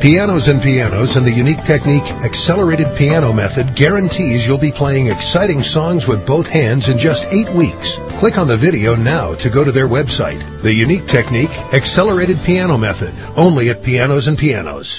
Pianos and Pianos and the unique technique Accelerated Piano Method guarantees you'll be playing exciting songs with both hands in just 8 weeks. Click on the video now to go to their website. The unique technique Accelerated Piano Method, only at Pianos and Pianos.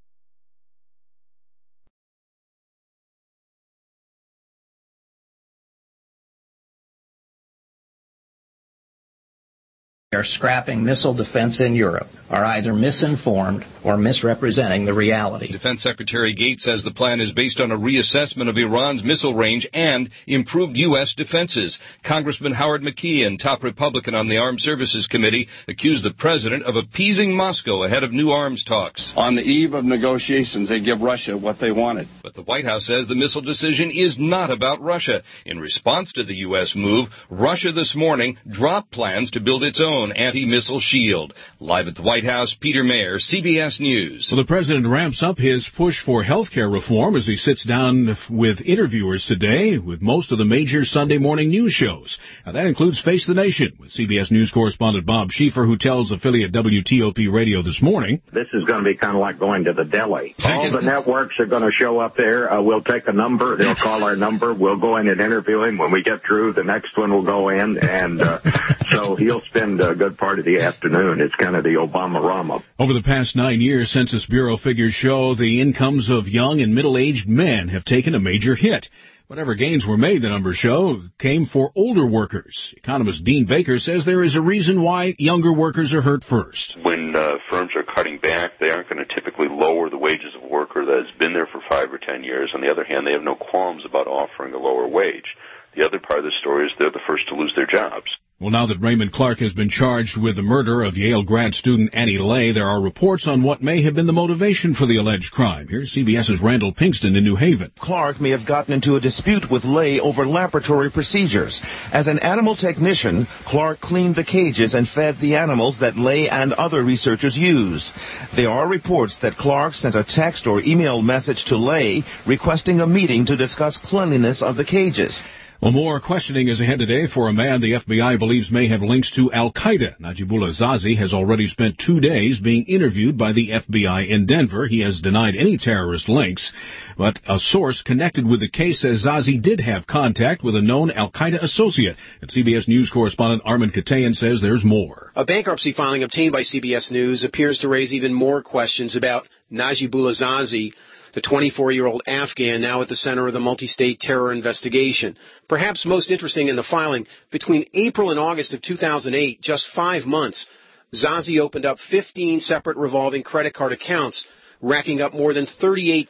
Are scrapping missile defense in Europe are either misinformed or misrepresenting the reality. Defense Secretary Gates says the plan is based on a reassessment of Iran's missile range and improved U.S. defenses. Congressman Howard McKeon, top Republican on the Armed Services Committee, accused the president of appeasing Moscow ahead of new arms talks. On the eve of negotiations, they give Russia what they wanted. But the White House says the missile decision is not about Russia. In response to the U.S. move, Russia this morning dropped plans to build its own anti-missile shield. Live at the White House, Peter Mayer, CBS News. Well, the president ramps up his push for health care reform as he sits down with interviewers today with most of the major Sunday morning news shows. Now, that includes Face the Nation with CBS News correspondent Bob Schieffer, who tells affiliate WTOP Radio this morning. This is going to be kind of like going to the deli. All the networks are going to show up there. We'll take a number. They'll call our number. We'll go in and interview him. When we get through, the next one will go in. And so he'll spend a good part of the afternoon. It's kind of the Obama-Rama. Over the past 9 years, Census Bureau figures show the incomes of young and middle-aged men have taken a major hit. Whatever gains were made, the numbers show, came for older workers. Economist Dean Baker says there is a reason why younger workers are hurt first. When firms are cutting back, they aren't going to typically lower the wages of a worker that has been there for 5 or 10 years. On the other hand, they have no qualms about offering a lower wage. The other part of the story is they're the first to lose their jobs. Well, now that Raymond Clark has been charged with the murder of Yale grad student Annie Lay, there are reports on what may have been the motivation for the alleged crime. Here's CBS's Randall Pinkston in New Haven. Clark may have gotten into a dispute with Lay over laboratory procedures. As an animal technician, Clark cleaned the cages and fed the animals that Lay and other researchers used. There are reports that Clark sent a text or email message to Lay requesting a meeting to discuss cleanliness of the cages. Well, more questioning is ahead today for a man the FBI believes may have links to Al-Qaeda. Najibullah Zazi has already spent 2 days being interviewed by the FBI in Denver. He has denied any terrorist links, but a source connected with the case says Zazi did have contact with a known Al-Qaeda associate. And CBS News correspondent Armin Katayan says there's more. A bankruptcy filing obtained by CBS News appears to raise even more questions about Najibullah Zazi, the 24-year-old Afghan now at the center of the multi-state terror investigation. Perhaps most interesting in the filing, between April and August of 2008, just 5 months, Zazi opened up 15 separate revolving credit card accounts, racking up more than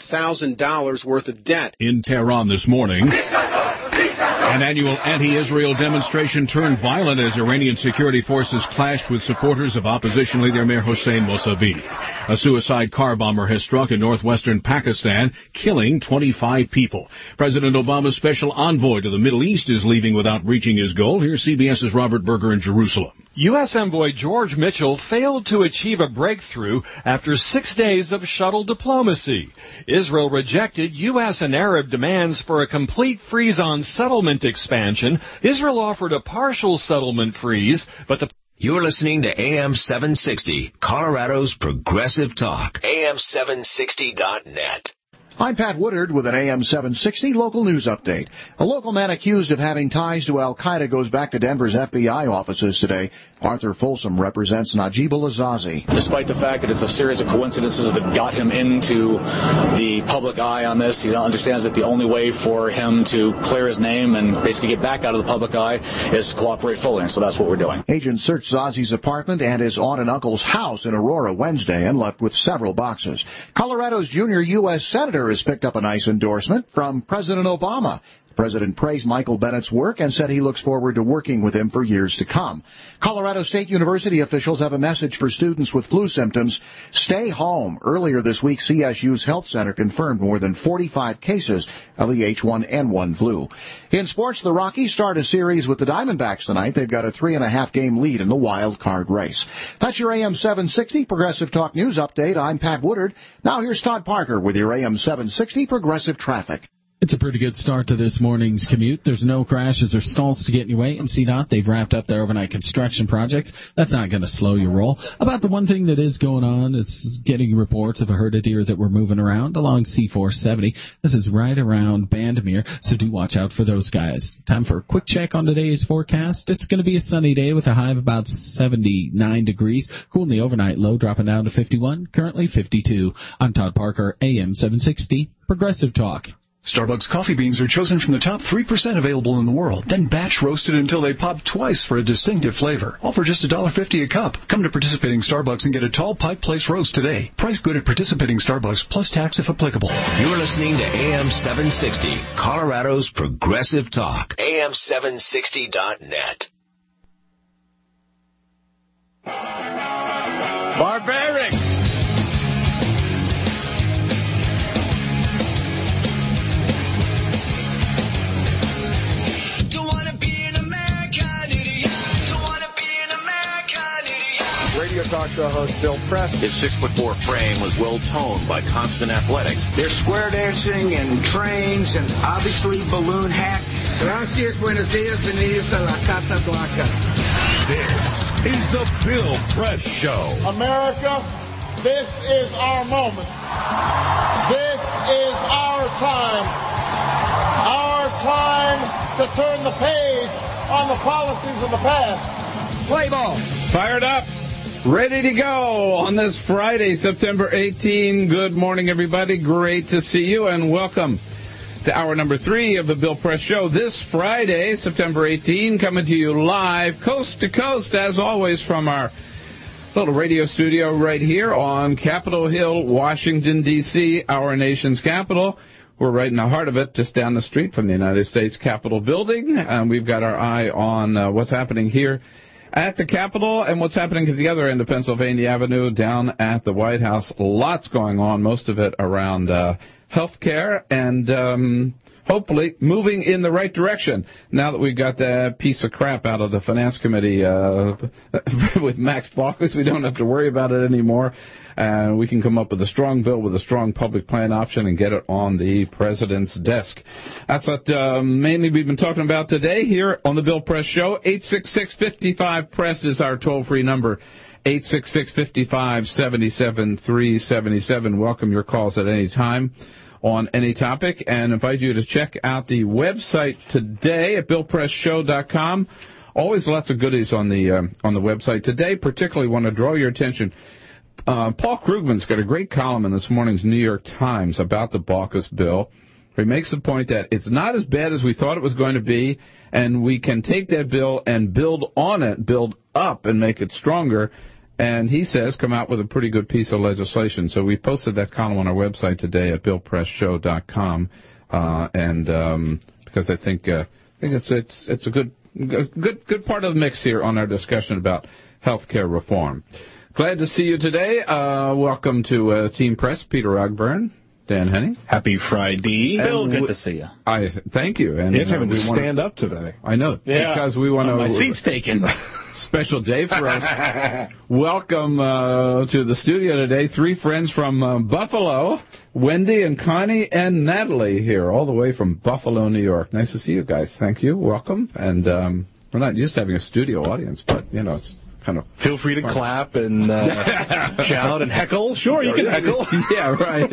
$38,000 worth of debt. In Tehran this morning, an annual anti-Israel demonstration turned violent as Iranian security forces clashed with supporters of opposition leader Mir Hossein Mossavi. A suicide car bomber has struck in northwestern Pakistan, killing 25 people. President Obama's special envoy to the Middle East is leaving without reaching his goal. Here's CBS's Robert Berger in Jerusalem. U.S. Envoy George Mitchell failed to achieve a breakthrough after 6 days of shuttle diplomacy. Israel rejected U.S. and Arab demands for a complete freeze on settlement expansion. Israel offered a partial settlement freeze, but the... You're listening to AM 760, Colorado's Progressive Talk. AM760.net. I'm Pat Woodard with an AM 760 local news update. A local man accused of having ties to Al-Qaeda goes back to Denver's FBI offices today. Arthur Folsom represents Najibullah Zazi. Despite the fact that it's a series of coincidences that got him into the public eye on this, he understands that the only way for him to clear his name and basically get back out of the public eye is to cooperate fully, and so that's what we're doing. Agents searched Zazi's apartment and his aunt and uncle's house in Aurora Wednesday and left with several boxes. Colorado's junior U.S. Senator has picked up a nice endorsement from President Obama. The president praised Michael Bennett's work and said he looks forward to working with him for years to come. Colorado State University officials have a message for students with flu symptoms. Stay home. Earlier this week, CSU's health center confirmed more than 45 cases of the H1N1 flu. In sports, the Rockies start a series with the Diamondbacks tonight. They've got a 3.5-game lead in the wild card race. That's your AM 760 Progressive Talk News Update. I'm Pat Woodard. Now here's Todd Parker with your AM 760 Progressive Traffic. It's a pretty good start to this morning's commute. There's no crashes or stalls to get in your way. And CDOT, they've wrapped up their overnight construction projects. That's not going to slow your roll. About the one thing that is going on is getting reports of a herd of deer that were moving around along C-470. This is right around Bandimere, so do watch out for those guys. Time for a quick check on today's forecast. It's going to be a sunny day with a high of about 79 degrees. Cool in the overnight low, dropping down to 51, currently 52. I'm Todd Parker, AM 760, Progressive Talk. Starbucks coffee beans are chosen from the top 3% available in the world, then batch roasted until they pop twice for a distinctive flavor. All for just $1.50 a cup. Come to participating Starbucks and get a tall Pike Place roast today. Price good at participating Starbucks, plus tax if applicable. You're listening to AM 760, Colorado's Progressive Talk. AM760.net. Barbaric! Radio talk show host Bill Press. His 6'4" frame was well toned by constant athletics. There's square dancing and trains and obviously balloon hacks. Gracias, buenos dias, bienvenidos a la Casa Blanca. This is the Bill Press Show. America, this is our moment. This is our time. Our time to turn the page on the policies of the past. Play ball. Fired up. Ready to go on this Friday, September 18. Good morning, everybody. Great to see you, and welcome to hour number 3 of the Bill Press Show. This Friday, September 18, coming to you live, coast to coast, as always, from our little radio studio right here on Capitol Hill, Washington, D.C., our nation's capital. We're right in the heart of it, just down the street from the United States Capitol building. We've got our eye on what's happening here at the Capitol and what's happening at the other end of Pennsylvania Avenue down at the White House. Lots going on, most of it around health care and hopefully moving in the right direction. Now that we've got that piece of crap out of the Finance Committee with Max Baucus, we don't have to worry about it anymore. And we can come up with a strong bill with a strong public plan option and get it on the president's desk. That's what mainly we've been talking about today here on the Bill Press Show. 866-55-PRESS is our toll-free number. 866-55-77-377. Welcome your calls at any time on any topic, and invite you to check out the website today at BillPressShow.com. Always lots of goodies on the website today. Particularly want to draw your attention. Paul Krugman's got a great column in this morning's New York Times about the Baucus bill. He makes the point that it's not as bad as we thought it was going to be, and we can take that bill and build on it, build up, and make it stronger. And he says come out with a pretty good piece of legislation. So we posted that column on our website today at BillPressShow.com, because I think it's a good part of the mix here on our discussion about health care reform. Glad to see you today. Welcome to Team Press, Peter Ogburn, Dan Henning. Happy Friday. Bill, good to see you. Thank you. And it's having to stand up today. I know. Yeah. Because we want to... My seat's taken. Special day for us. Welcome to the studio today. 3 friends from Buffalo, Wendy and Connie and Natalie here, all the way from Buffalo, New York. Nice to see you guys. Thank you. Welcome. And we're not used to having a studio audience, but, it's... kind of feel free to clap and shout and heckle. Sure, you can heckle. Yeah, right.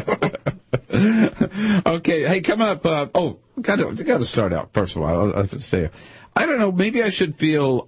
Okay, hey, coming up. Got to start out first of all. I have to say, I don't know. Maybe I should feel,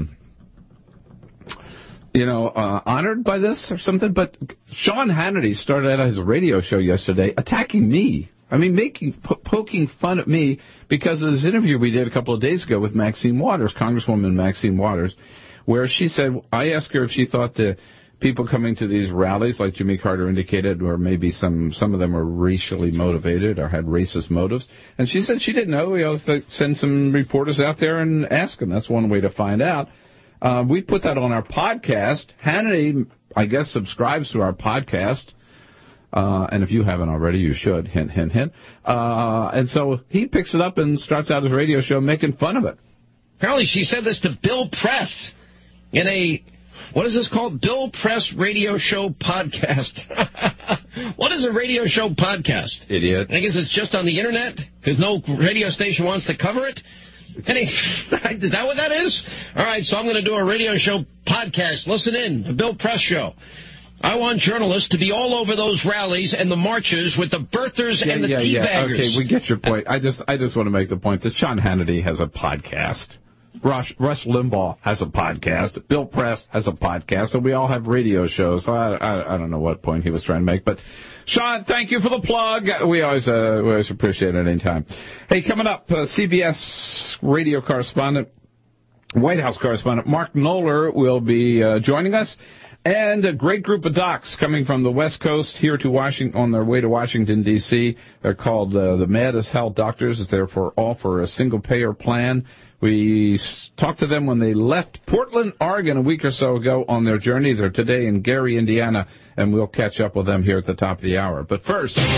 honored by this or something. But Sean Hannity started out his radio show yesterday attacking me. I mean, poking fun at me because of this interview we did a couple of days ago with Maxine Waters, Congresswoman Maxine Waters, where she said, I asked her if she thought the people coming to these rallies, like Jimmy Carter indicated, or maybe some of them were racially motivated or had racist motives. And she said she didn't know. Send some reporters out there and ask them. That's one way to find out. We put that on our podcast. Hannity, I guess, subscribes to our podcast. And if you haven't already, you should. Hint, hint, hint. And so he picks it up and starts out his radio show making fun of it. Apparently she said this to Bill Press in a What is this called? Bill Press Radio Show Podcast. What is a radio show podcast? Idiot. I guess it's just on the Internet because no radio station wants to cover it. Is that what that is? All right, so I'm going to do a radio show podcast. Listen in, the Bill Press Show. I want journalists to be all over those rallies and the marches with the birthers and the teabaggers. Okay, we get your point. I just want to make the point that Sean Hannity has a podcast. Rush Limbaugh has a podcast. Bill Press has a podcast, and we all have radio shows. So I don't know what point he was trying to make, but Sean, thank you for the plug. We always appreciate it anytime. Hey, coming up, CBS radio correspondent, White House correspondent Mark Knoller will be joining us, and a great group of docs coming from the West Coast here to Washington on their way to Washington D.C. They're called the Mad as Hell Doctors. They're all for a single payer plan. We talked to them when they left Portland, Oregon a week or so ago on their journey. They're today in Gary, Indiana, and we'll catch up with them here at the top of the hour. But first, this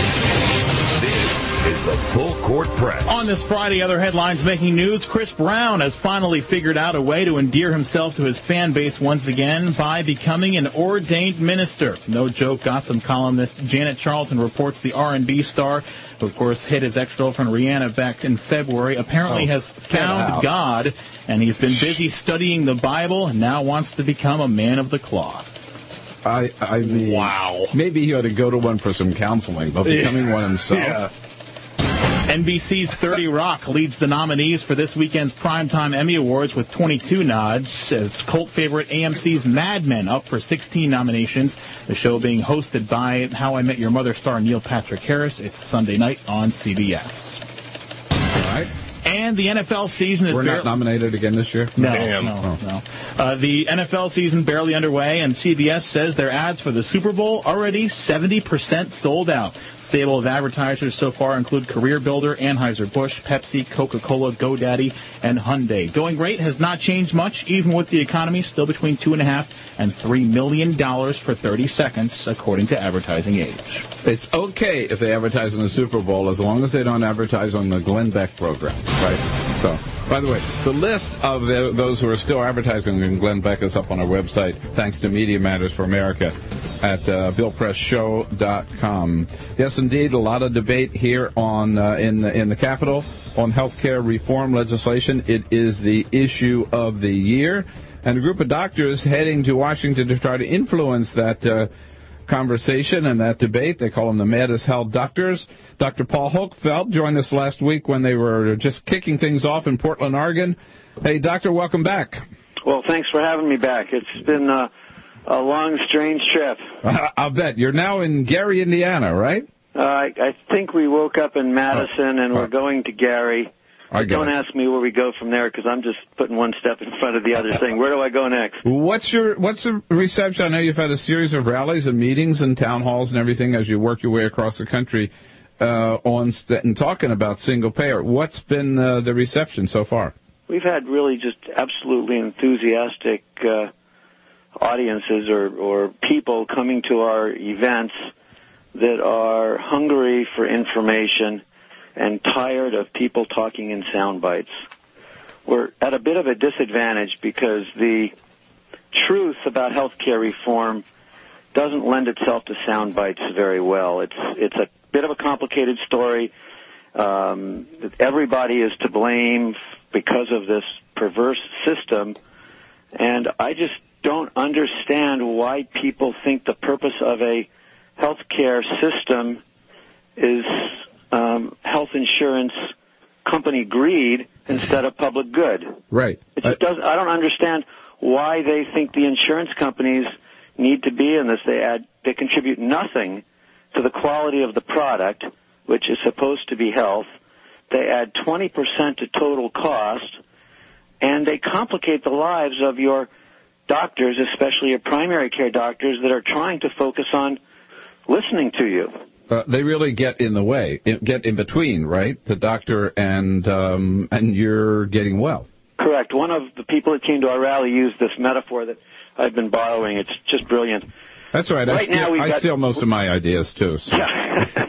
is the Full Court Press. On this Friday, other headlines making news. Chris Brown has finally figured out a way to endear himself to his fan base once again by becoming an ordained minister. No joke, gossip columnist Janet Charlton reports the R&B star, who of course hit his ex-girlfriend Rihanna back in February, apparently has found God, and he's been busy studying the Bible and now wants to become a man of the cloth. I mean, wow. Maybe he ought to go to one for some counseling, but becoming one himself. Yeah. NBC's 30 Rock leads the nominees for this weekend's Primetime Emmy Awards with 22 nods. As cult favorite AMC's Mad Men up for 16 nominations. The show being hosted by How I Met Your Mother star Neil Patrick Harris. It's Sunday night on CBS. All right. And the NFL season is... We're not nominated again this year? No. The NFL season barely underway, and CBS says their ads for the Super Bowl already 70% sold out. Stable of advertisers so far include CareerBuilder, Anheuser-Busch, Pepsi, Coca-Cola, GoDaddy, and Hyundai. Going rate has not changed much, even with the economy still between $2.5 and $3 million for 30 seconds, according to Advertising Age. It's okay if they advertise on the Super Bowl as long as they don't advertise on the Glenn Beck program, right? So, by the way, the list of those who are still advertising in Glenn Beck is up on our website, thanks to Media Matters for America at BillPressShow.com. Yes, indeed, a lot of debate here on in the Capitol on health care reform legislation. It is the issue of the year, and a group of doctors heading to Washington to try to influence that conversation and that debate. They call them the Mad as Hell Doctors. Dr. Paul Hochfeld joined us last week when they were just kicking things off in Portland, Oregon. Hey, Doctor, welcome back. Well, thanks for having me back. It's been a long, strange trip. I'll bet. You're now in Gary, Indiana, right? I think we woke up in Madison, and we're going to Gary. Don't ask me where we go from there, because I'm just putting one step in front of the other saying, where do I go next? What's the reception? I know you've had a series of rallies and meetings and town halls and everything as you work your way across the country and talking about single payer. What's been the reception so far? We've had really just absolutely enthusiastic audiences or people coming to our events that are hungry for information and tired of people talking in sound bites. We're at a bit of a disadvantage because the truth about health care reform doesn't lend itself to sound bites very well. It's a bit of a complicated story. Everybody is to blame because of this perverse system, and I just don't understand why people think the purpose of a health care system is health insurance company greed instead of public good. Right. I don't understand why they think the insurance companies need to be in this. They contribute nothing to the quality of the product, which is supposed to be health. They add 20% to total cost, and they complicate the lives of your doctors, especially your primary care doctors, that are trying to focus on listening to you. They really get in the way, get in between, right? The doctor and you're getting well. Correct. One of the people that came to our rally used this metaphor that I've been borrowing. It's just brilliant. That's right. I steal most of my ideas, too. So. Yeah.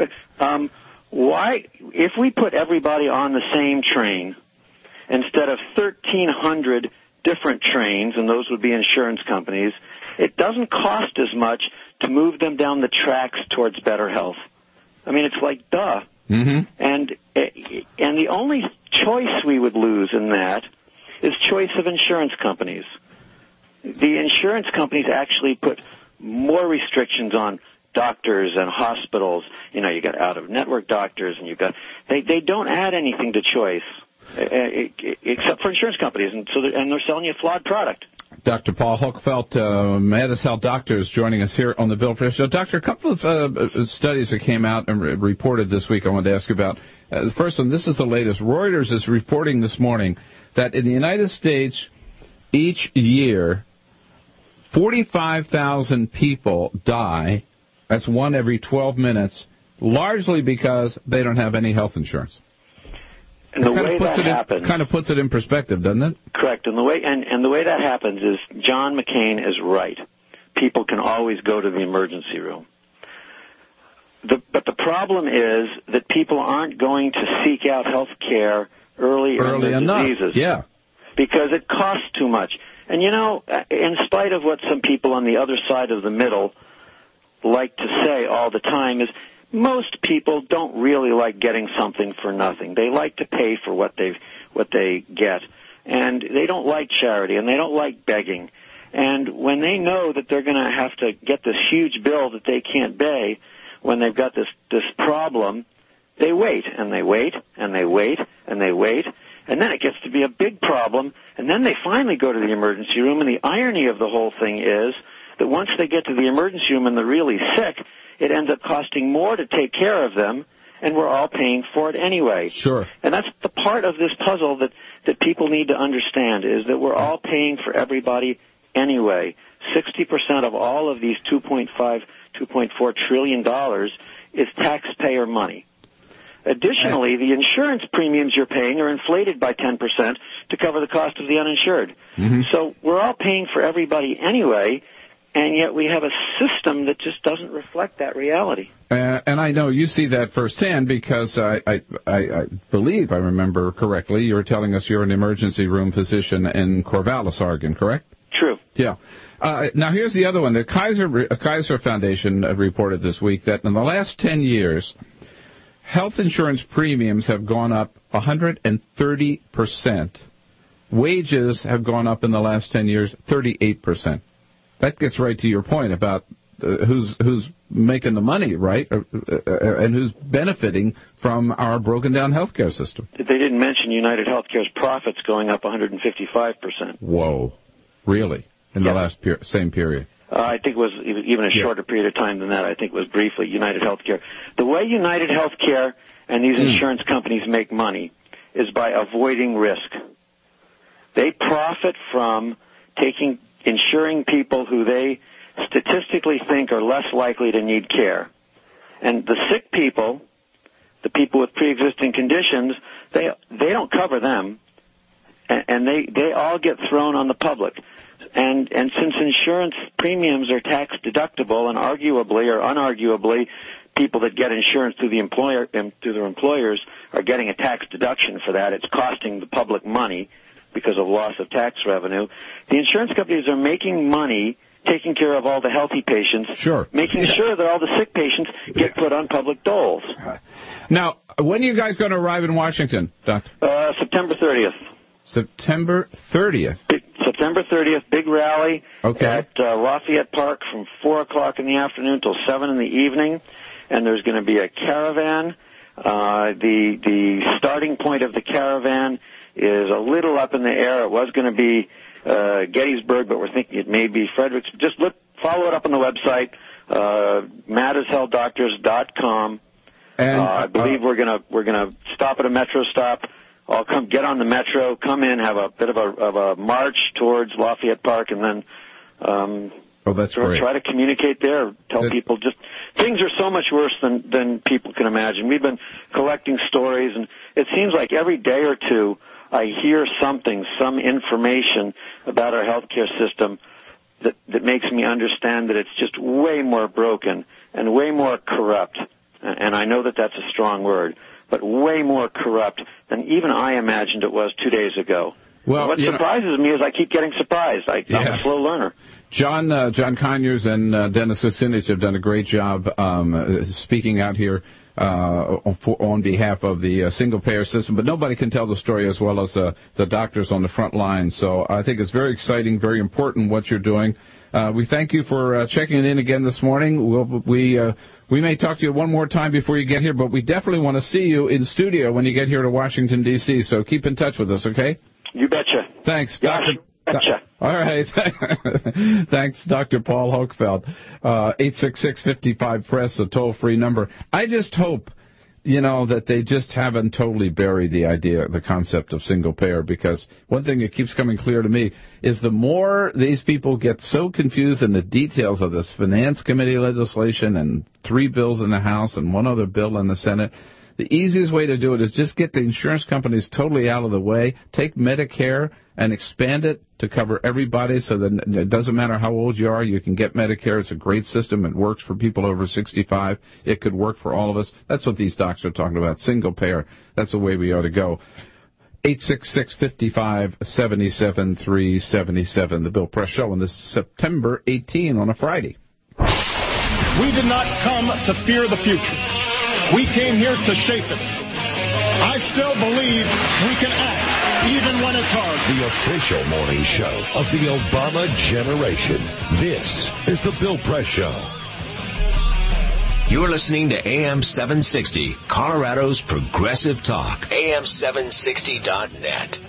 Why, if we put everybody on the same train, instead of 1,300 different trains, and those would be insurance companies, it doesn't cost as much to move them down the tracks towards better health. I mean, it's like, duh. Mm-hmm. And the only choice we would lose in that is choice of insurance companies. The insurance companies actually put more restrictions on doctors and hospitals. You know, you got out-of-network doctors, and they don't add anything to choice except for insurance companies, and they're selling you a flawed product. Dr. Paul Hochfeld, Maddis Health Doctor, is joining us here on the Bill Press Show. Doctor, a couple of studies that came out and reported this week I wanted to ask you about. The first one, this is the latest. Reuters is reporting this morning that in the United States, each year, 45,000 people die. That's one every 12 minutes, largely because they don't have any health insurance. And the way that happens kind of puts it in perspective, doesn't it? Correct. And the way that happens is John McCain is right. People can always go to the emergency room. But the problem is that people aren't going to seek out health care early in their diseases. Yeah. Because it costs too much. And, you know, in spite of what some people on the other side of the middle like to say all the time is, most people don't really like getting something for nothing. They like to pay for what they get. And they don't like charity, and they don't like begging. And when they know that they're going to have to get this huge bill that they can't pay when they've got this problem, they wait, and they wait, and they wait, and they wait. And then it gets to be a big problem, and then they finally go to the emergency room. And the irony of the whole thing is that once they get to the emergency room and they're really sick, it ends up costing more to take care of them, and we're all paying for it anyway. Sure. And that's the part of this puzzle that people need to understand, is that we're all paying for everybody anyway. 60% of all of these $2.4 trillion is taxpayer money. Additionally, the insurance premiums you're paying are inflated by 10% to cover the cost of the uninsured. Mm-hmm. So we're all paying for everybody anyway, and yet we have a system that just doesn't reflect that reality. And I know you see that firsthand because I believe I remember correctly. You were telling us you're an emergency room physician in Corvallis, Oregon, correct? True. Yeah. Now, here's the other one. The Kaiser Foundation reported this week that in the last 10 years, health insurance premiums have gone up 130%. Wages have gone up in the last 10 years 38%. That gets right to your point about who's making the money, right, and who's benefiting from our broken-down healthcare system. They didn't mention United Healthcare's profits going up 155%. Whoa. Really? In the last same period? I think it was even a shorter period of time than that. I think it was briefly United Healthcare. The way United Healthcare and these insurance companies make money is by avoiding risk. They profit from insuring people who they statistically think are less likely to need care. And the sick people, the people with pre-existing conditions, they don't cover them, and they all get thrown on the public. And since insurance premiums are tax deductible, and arguably or unarguably, people that get insurance through their employers are getting a tax deduction for that, it's costing the public money because of loss of tax revenue. The insurance companies are making money taking care of all the healthy patients, making sure that all the sick patients get put on public doles. Now, when are you guys going to arrive in Washington, Doctor? September 30th. September 30th? September 30th, big rally at Lafayette Park from 4 o'clock in the afternoon till 7 in the evening, and there's going to be a caravan. The starting point of the caravan is a little up in the air. It was going to be Gettysburg, but we're thinking it may be Fredericksburg. Just follow it up on the website, MaddisHealthDoctors.com. And I believe we're gonna stop at a metro stop. I'll get on the metro, come in, have a bit of a march towards Lafayette Park, and then that's great. Try to communicate there. Tell people just things are so much worse than people can imagine. We've been collecting stories, and it seems like every day or two I hear some information about our healthcare system that makes me understand that it's just way more broken and way more corrupt. And I know that that's a strong word, but way more corrupt than even I imagined it was 2 days ago. Well, what surprises me is I keep getting surprised. I'm a slow learner. John Conyers and Dennis Kucinich have done a great job speaking out here on behalf of the single-payer system, but nobody can tell the story as well as the doctors on the front line. So I think it's very exciting, very important what you're doing. We thank you for checking in again this morning. We may talk to you one more time before you get here, but we definitely want to see you in studio when you get here to Washington, D.C., so keep in touch with us, okay? You betcha. Thanks, Gosh, betcha. All right. Thanks, Dr. Paul Hochfeld. 866-55-PRESS, a toll-free number. I just hope, that they just haven't totally buried the concept of single payer, because one thing that keeps coming clear to me is the more these people get so confused in the details of this Finance Committee legislation and 3 bills in the House and 1 other bill in the Senate, the easiest way to do it is just get the insurance companies totally out of the way, take Medicare and expand it to cover everybody so that it doesn't matter how old you are, you can get Medicare. It's a great system. It works for people over 65. It could work for all of us. That's what these docs are talking about, single payer. That's the way we ought to go. 866-55-77-377, The Bill Press Show on this September 18 on a Friday. We did not come to fear the future. We came here to shape it. I still believe we can act, even when it's hard. The official morning show of the Obama generation. This is The Bill Press Show. You're listening to AM 760, Colorado's Progressive Talk. AM760.net.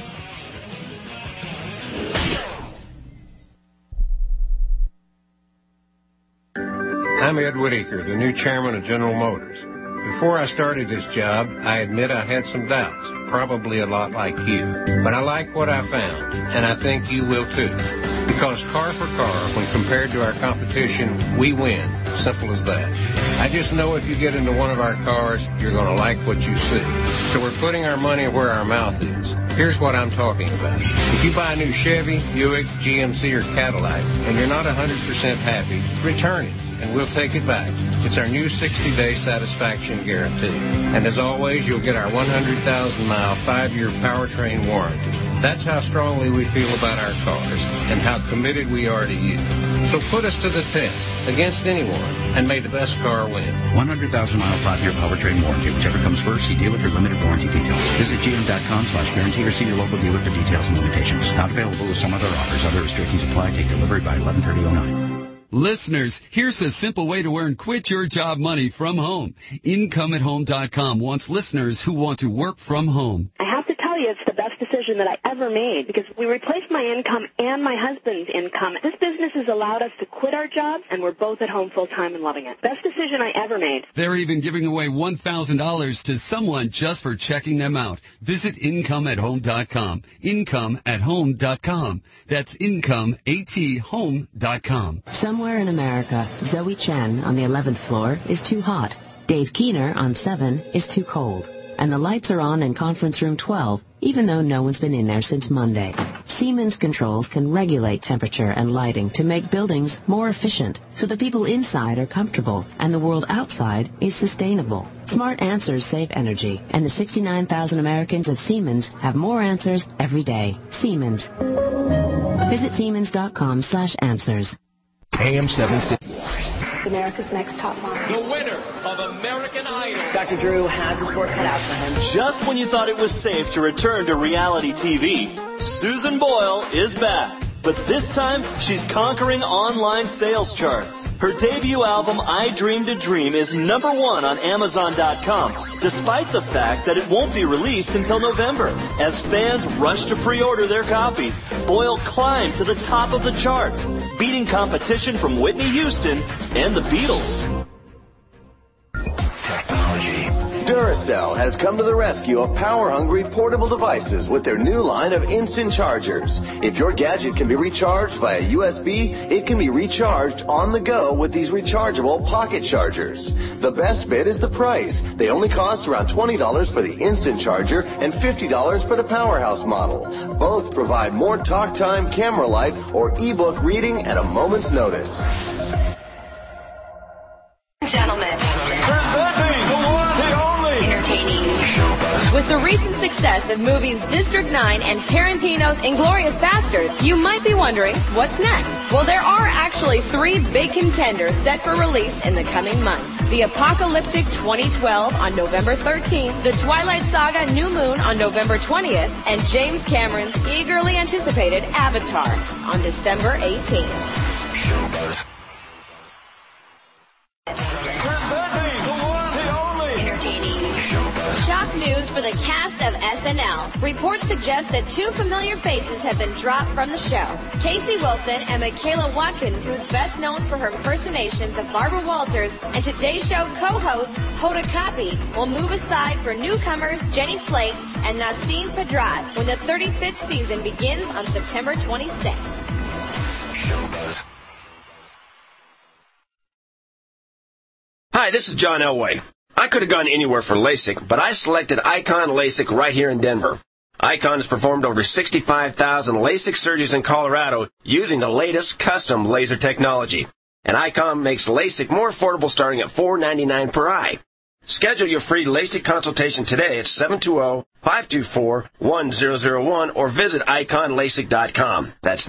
I'm Ed Whitaker, the new chairman of General Motors. Before I started this job, I admit I had some doubts, probably a lot like you. But I like what I found, and I think you will too. Because car for car, when compared to our competition, we win. Simple as that. I just know if you get into one of our cars, you're going to like what you see. So we're putting our money where our mouth is. Here's what I'm talking about. If you buy a new Chevy, Buick, GMC, or Cadillac, and you're not 100% happy, return it, and we'll take it back. It's our new 60-day satisfaction guarantee. And as always, you'll get our 100,000-mile, 5-year powertrain warranty. That's how strongly we feel about our cars and how committed we are to you. So put us to the test against anyone, and may the best car win. 100,000-mile, 5-year powertrain warranty. Whichever comes first, see dealer for limited warranty details. Visit gm.com/guarantee or see your local dealer for details and limitations. Not available with some other offers. Other restrictions apply. Take delivery by 11/30/09. Listeners, here's a simple way to earn Quit Your Job money from home. IncomeAtHome.com wants listeners who want to work from home. I have to tell you, it's the best decision that I ever made because we replaced my income and my husband's income. This business has allowed us to quit our jobs, and we're both at home full-time and loving it. Best decision I ever made. They're even giving away $1,000 to someone just for checking them out. Visit IncomeAtHome.com. IncomeAtHome.com. That's IncomeAtHome.com. Somewhere in America, Zoe Chen on the 11th floor is too hot. Dave Keener on 7 is too cold. And the lights are on in conference room 12, even though no one's been in there since Monday. Siemens Controls can regulate temperature and lighting to make buildings more efficient so the people inside are comfortable and the world outside is sustainable. Smart answers save energy, and the 69,000 Americans of Siemens have more answers every day. Siemens. Visit Siemens.com/answers. AM 760. America's Next Top Model. The winner of American Idol. Dr. Drew has his work cut out for him. Just when you thought it was safe to return to reality TV, Susan Boyle is back. But this time, she's conquering online sales charts. Her debut album, I Dreamed a Dream, is #1 on Amazon.com, despite the fact that it won't be released until November. As fans rush to pre-order their copy, Boyle climbed to the top of the charts, beating competition from Whitney Houston and the Beatles. Duracell has come to the rescue of power-hungry portable devices with their new line of instant chargers. If your gadget can be recharged via USB, it can be recharged on the go with these rechargeable pocket chargers. The best bit is the price. They only cost around $20 for the instant charger and $50 for the Powerhouse model. Both provide more talk time, camera light, or ebook reading at a moment's notice. Gentlemen, presenting the one, the only, entertaining, showbuzz With the recent success of movies District 9 and Tarantino's Inglourious Basterds, you might be wondering, what's next? Well, there are actually 3 big contenders set for release in the coming months. The Apocalyptic 2012 on November 13th, The Twilight Saga New Moon on November 20th, and James Cameron's eagerly anticipated Avatar on December 18th. Showbuzz. Entertaining. Shock news for the cast of SNL. Reports suggest that 2 familiar faces have been dropped from the show. Casey Wilson and Michaela Watkins, who's best known for her impersonations of Barbara Walters and Today Show co-host Hoda Kotb, will move aside for newcomers Jenny Slate and Nasim Pedrad when the 35th season begins on September 26th. Showbuzz. Hi, this is John Elway. I could have gone anywhere for LASIK, but I selected Icon LASIK right here in Denver. Icon has performed over 65,000 LASIK surgeries in Colorado using the latest custom laser technology. And Icon makes LASIK more affordable starting at $4.99 per eye. Schedule your free LASIK consultation today at 720-524-1001 or visit iconlasik.com. That's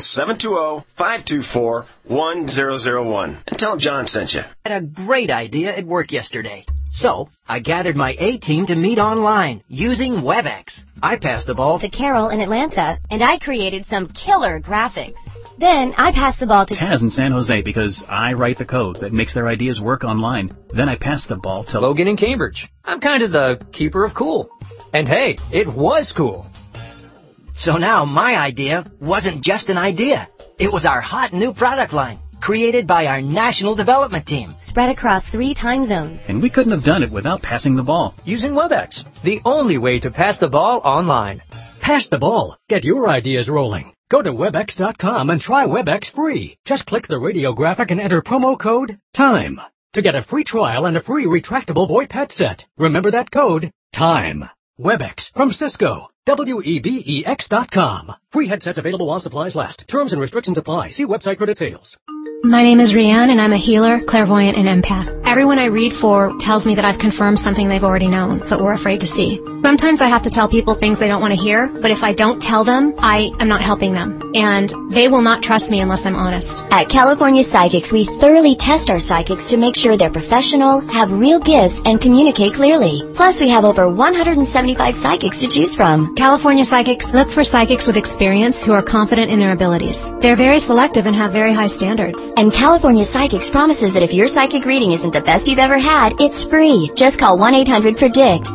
720-524-1001. And tell them John sent you. I had a great idea at work yesterday. So, I gathered my A-team to meet online using WebEx. I passed the ball to Carol in Atlanta, and I created some killer graphics. Then I passed the ball to Taz in San Jose because I write the code that makes their ideas work online. Then I pass the ball to Logan in Cambridge. I'm kind of the keeper of cool. And hey, it was cool. So now my idea wasn't just an idea. It was our hot new product line, created by our national development team. Spread across 3 time zones. And we couldn't have done it without passing the ball. Using WebEx, the only way to pass the ball online. Pass the ball. Get your ideas rolling. Go to Webex.com and try WebEx free. Just click the radio graphic and enter promo code TIME to get a free trial and a free retractable VoIP headset. Remember that code, TIME. WebEx from Cisco. Webex.com. Free headsets available while supplies last. Terms and restrictions apply. See website for details. My name is Rianne, and I'm a healer, clairvoyant, and empath. Everyone I read for tells me that I've confirmed something they've already known, but were afraid to see. Sometimes I have to tell people things they don't want to hear, but if I don't tell them, I am not helping them. And they will not trust me unless I'm honest. At California Psychics, we thoroughly test our psychics to make sure they're professional, have real gifts, and communicate clearly. Plus, we have over 175 psychics to choose from. California Psychics look for psychics with experience who are confident in their abilities. They're very selective and have very high standards. And California Psychics promises that if your psychic reading isn't the best you've ever had, it's free. Just call 1-800-PREDICT,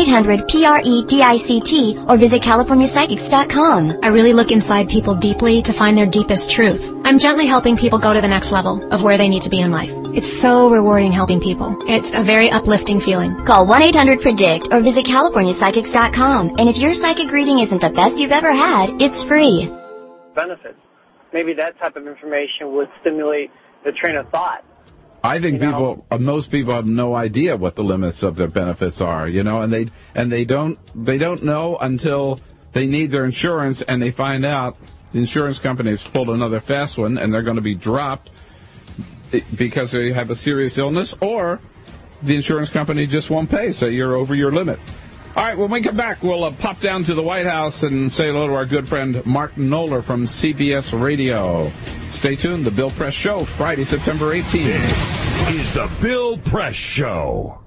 1-800-PREDICT, or visit CaliforniaPsychics.com. I really look inside people deeply to find their deepest truth. I'm gently helping people go to the next level of where they need to be in life. It's so rewarding helping people. It's a very uplifting feeling. Call 1-800-PREDICT or visit CaliforniaPsychics.com. And if your psychic reading isn't the best you've ever had, it's free. Benefits. Maybe that type of information would stimulate the train of thought. I think most people have no idea what the limits of their benefits are, and they don't know until they need their insurance and they find out the insurance company has pulled another fast one and they're going to be dropped because they have a serious illness, or the insurance company just won't pay, so you're over your limit. All right, when we come back, we'll pop down to the White House and say hello to our good friend Martin Knoller from CBS Radio. Stay tuned. The Bill Press Show, Friday, September 18th. This is the Bill Press Show.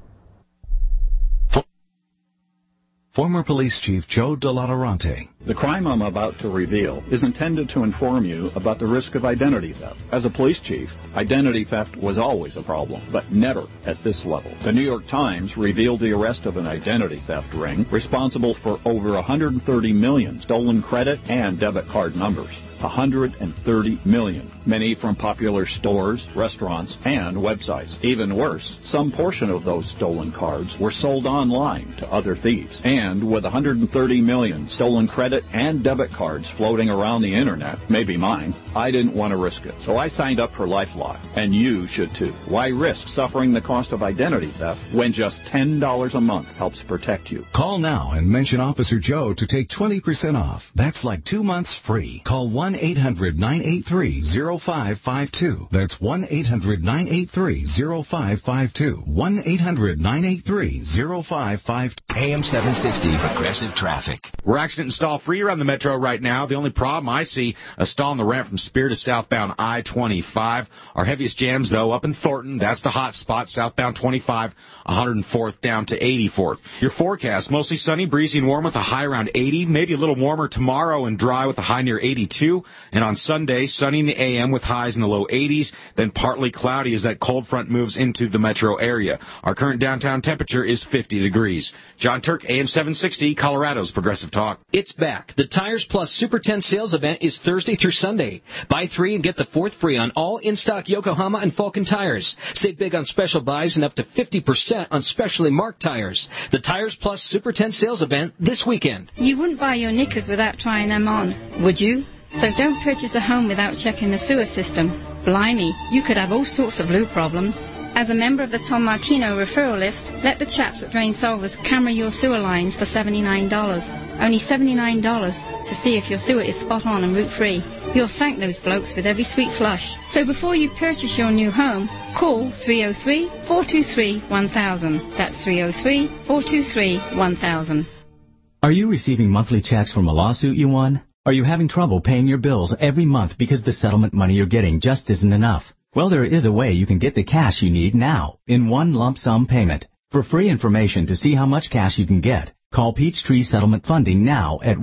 Former Police Chief Joe DeLatorante. The crime I'm about to reveal is intended to inform you about the risk of identity theft. As a police chief, identity theft was always a problem, but never at this level. The New York Times revealed the arrest of an identity theft ring responsible for over 130 million stolen credit and debit card numbers. 130 million, many from popular stores, restaurants, and websites. Even worse, some portion of those stolen cards were sold online to other thieves. And with 130 million stolen credit and debit cards floating around the internet, maybe mine, I didn't want to risk it. So I signed up for LifeLock, and you should too. Why risk suffering the cost of identity theft when just $10 a month helps protect you? Call now and mention Officer Joe to take 20% off. That's like 2 months free. Call 1-800-983-0552. That's 1-800-983-0552. 1-800-983-0552. AM 760 Progressive Traffic. We're accident and stall free around the metro right now. The only problem I see, a stall on the ramp from Spear to southbound I-25. Our heaviest jams, though, up in Thornton. That's the hot spot, southbound 25, 104th down to 84th. Your forecast, mostly sunny, breezy, and warm with a high around 80. Maybe a little warmer tomorrow and dry with a high near 82. And on Sunday, sunny in the AM with highs in the low 80s. Then partly cloudy as that cold front moves into the metro area. Our current downtown temperature is 50 degrees. John Turk, AM 760, Colorado's Progressive Talk. It's back. The Tires Plus Super 10 sales event is Thursday through Sunday. Buy 3 and get the 4th free on all in-stock Yokohama and Falcon tires. Save big on special buys and up to 50% on specially marked tires. The Tires Plus Super 10 sales event this weekend. You wouldn't buy your knickers without trying them on, would you? So don't purchase a home without checking the sewer system. Blimey, you could have all sorts of loo problems. As a member of the Tom Martino referral list, let the chaps at Drain Solvers camera your sewer lines for $79. Only $79 to see if your sewer is spot on and root-free. You'll thank those blokes with every sweet flush. So before you purchase your new home, call 303-423-1000. That's 303-423-1000. Are you receiving monthly checks from a lawsuit you won? Are you having trouble paying your bills every month because the settlement money you're getting just isn't enough? Well, there is a way you can get the cash you need now in one lump sum payment. For free information to see how much cash you can get, call Peachtree Settlement Funding now at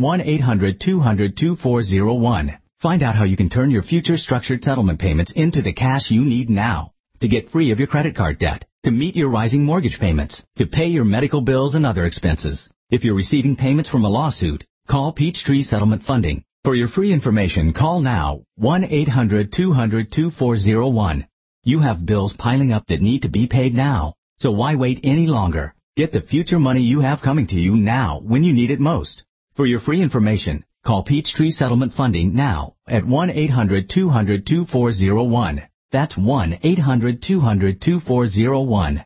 1-800-200-2401. Find out how you can turn your future structured settlement payments into the cash you need now to get free of your credit card debt, to meet your rising mortgage payments, to pay your medical bills and other expenses. If you're receiving payments from a lawsuit, call Peachtree Settlement Funding. For your free information, call now 1-800-200-2401. You have bills piling up that need to be paid now, so why wait any longer? Get the future money you have coming to you now when you need it most. For your free information, call Peachtree Settlement Funding now at 1-800-200-2401. That's 1-800-200-2401.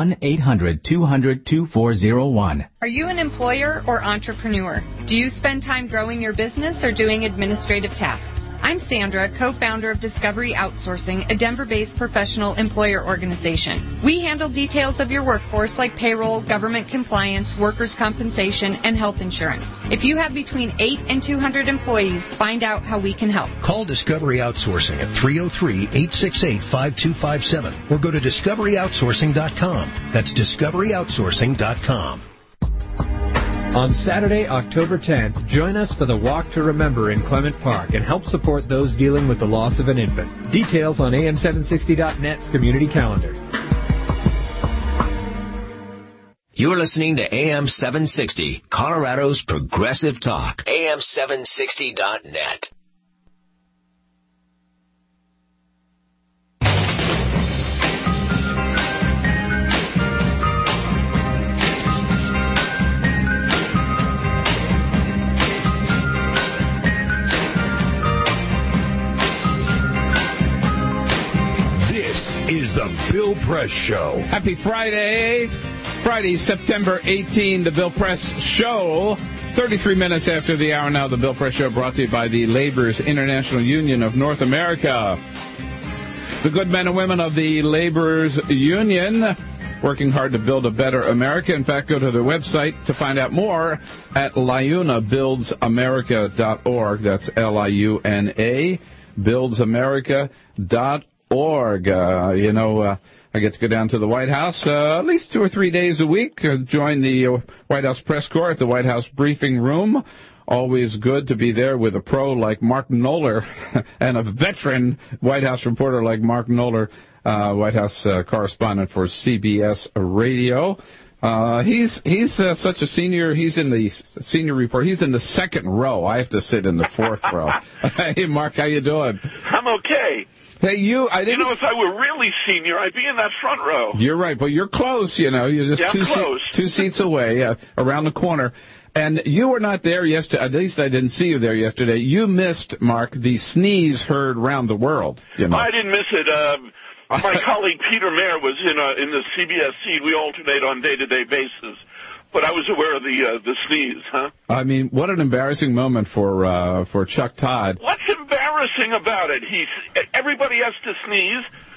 1-800-200-2401. Are you an employer or entrepreneur? Do you spend time growing your business or doing administrative tasks? I'm Sandra, co-founder of Discovery Outsourcing, a Denver-based professional employer organization. We handle details of your workforce like payroll, government compliance, workers' compensation, and health insurance. If you have between 8 and 200 employees, find out how we can help. Call Discovery Outsourcing at 303-868-5257 or go to discoveryoutsourcing.com. That's discoveryoutsourcing.com. On Saturday, October 10th, join us for the Walk to Remember in Clement Park and help support those dealing with the loss of an infant. Details on am760.net's community calendar. You're listening to AM 760, Colorado's Progressive Talk. am760.net. Is the Bill Press Show. Happy Friday. Friday, September 18, the Bill Press Show. 33 minutes after the hour now, the Bill Press Show brought to you by the Laborers International Union of North America. The good men and women of the Laborers Union working hard to build a better America. In fact, go to their website to find out more at liunabuildsamerica.org. That's L-I-U-N-A, buildsamerica.org. I get to go down to the White House at least 2 or 3 days a week, join the White House press corps at the White House briefing room. Always good to be there with a pro like Mark Knoller and a veteran White House reporter like Mark Knoller, White House correspondent for CBS Radio. He's such a senior. He's in the senior report. He's in the second row. I have to sit in the fourth row. Hey, Mark, how you doing? I'm okay. Hey, if I were really senior, I'd be in that front row. You're right, but you're close, You're just two seats away, around the corner. And you were not there yesterday. At least I didn't see you there yesterday. You missed, Mark, the sneeze heard round the world. I didn't miss it. My colleague Peter Mayer was in the CBS feed. We alternate on day-to-day basis. But I was aware of the sneeze, huh? I mean, what an embarrassing moment for Chuck Todd. What's embarrassing about it? Everybody has to sneeze.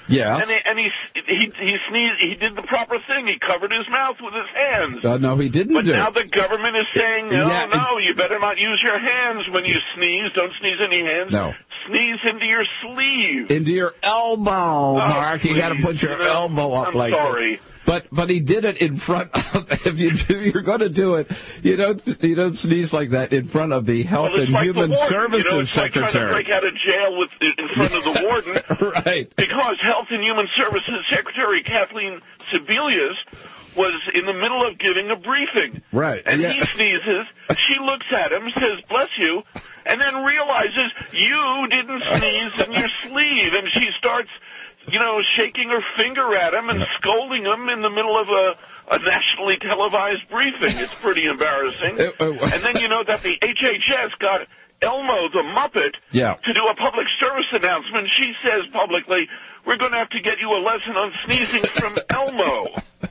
Yes. And he sneezed. He did the proper thing. He covered his mouth with his hands. No, he didn't. But now the government is saying, no, you better not use your hands when you sneeze. Don't sneeze in your hands. No. Sneeze into your sleeve. Into your elbow, Mark. You got to put your elbow up I'm like sorry. this. But he did it in front of. You're going to do it. You don't sneeze like that in front of the Health and Human Services Secretary. Like trying to break out of jail in front of the warden. Right. Because Health and Human Services Secretary Kathleen Sebelius was in the middle of giving a briefing. Right. And he sneezes. She looks at him, says, "Bless you," and then realizes you didn't sneeze in your sleeve, and she starts, shaking her finger at him and scolding him in the middle of a nationally televised briefing. It's pretty embarrassing. And then you know that the HHS got Elmo the Muppet to do a public service announcement. She says publicly, "We're going to have to get you a lesson on sneezing from Elmo."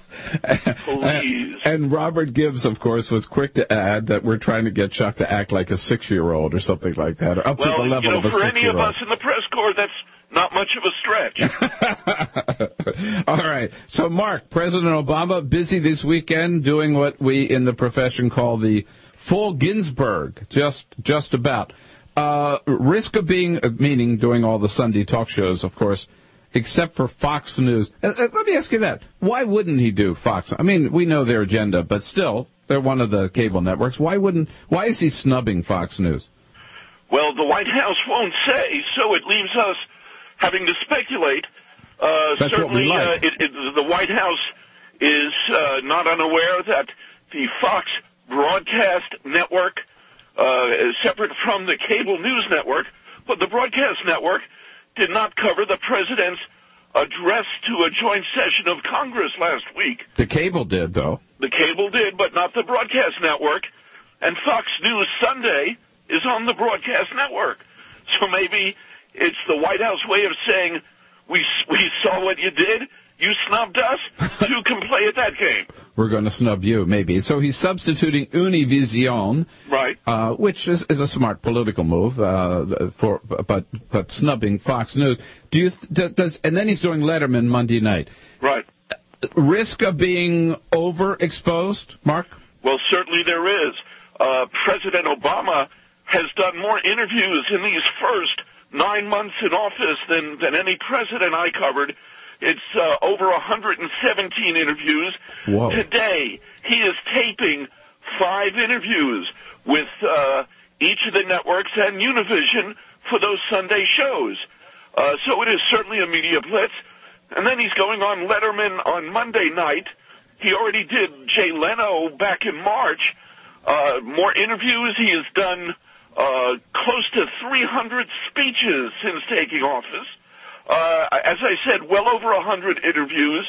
Please. And Robert Gibbs, of course, was quick to add that we're trying to get Chuck to act like a 6-year-old or something like that, or up to the level of a 6-year-old. For any of us in the press corps, that's not much of a stretch. All right. So, Mark, President Obama busy this weekend doing what we in the profession call the full Ginsburg, just about. Risk of being, meaning doing all the Sunday talk shows, of course, except for Fox News. Let me ask you that. Why wouldn't he do Fox? I mean, we know their agenda, but still, they're one of the cable networks. Why is he snubbing Fox News? Well, the White House won't say, so it leaves us having to speculate. That's certainly, what we like. The White House is not unaware that the Fox broadcast network is separate from the cable news network, but the broadcast network did not cover the president's address to a joint session of Congress last week. The cable did, though. The cable did, but not the broadcast network. And Fox News Sunday is on the broadcast network. So maybe it's the White House way of saying, we saw what you did, you snubbed us, you can play at that game. We're going to snub you, maybe. So he's substituting Univision, right? Which is a smart political move, but snubbing Fox News. And then he's doing Letterman Monday night. Right. Risk of being overexposed, Mark? Well, certainly there is. President Obama has done more interviews in these first 9 months in office than any president I covered. It's over 117 interviews. Whoa. Today, he is taping 5 interviews with each of the networks and Univision for those Sunday shows. So it is certainly a media blitz. And then he's going on Letterman on Monday night. He already did Jay Leno back in March. More interviews. He has done close to 300 speeches since taking office. As I said, well over 100 interviews.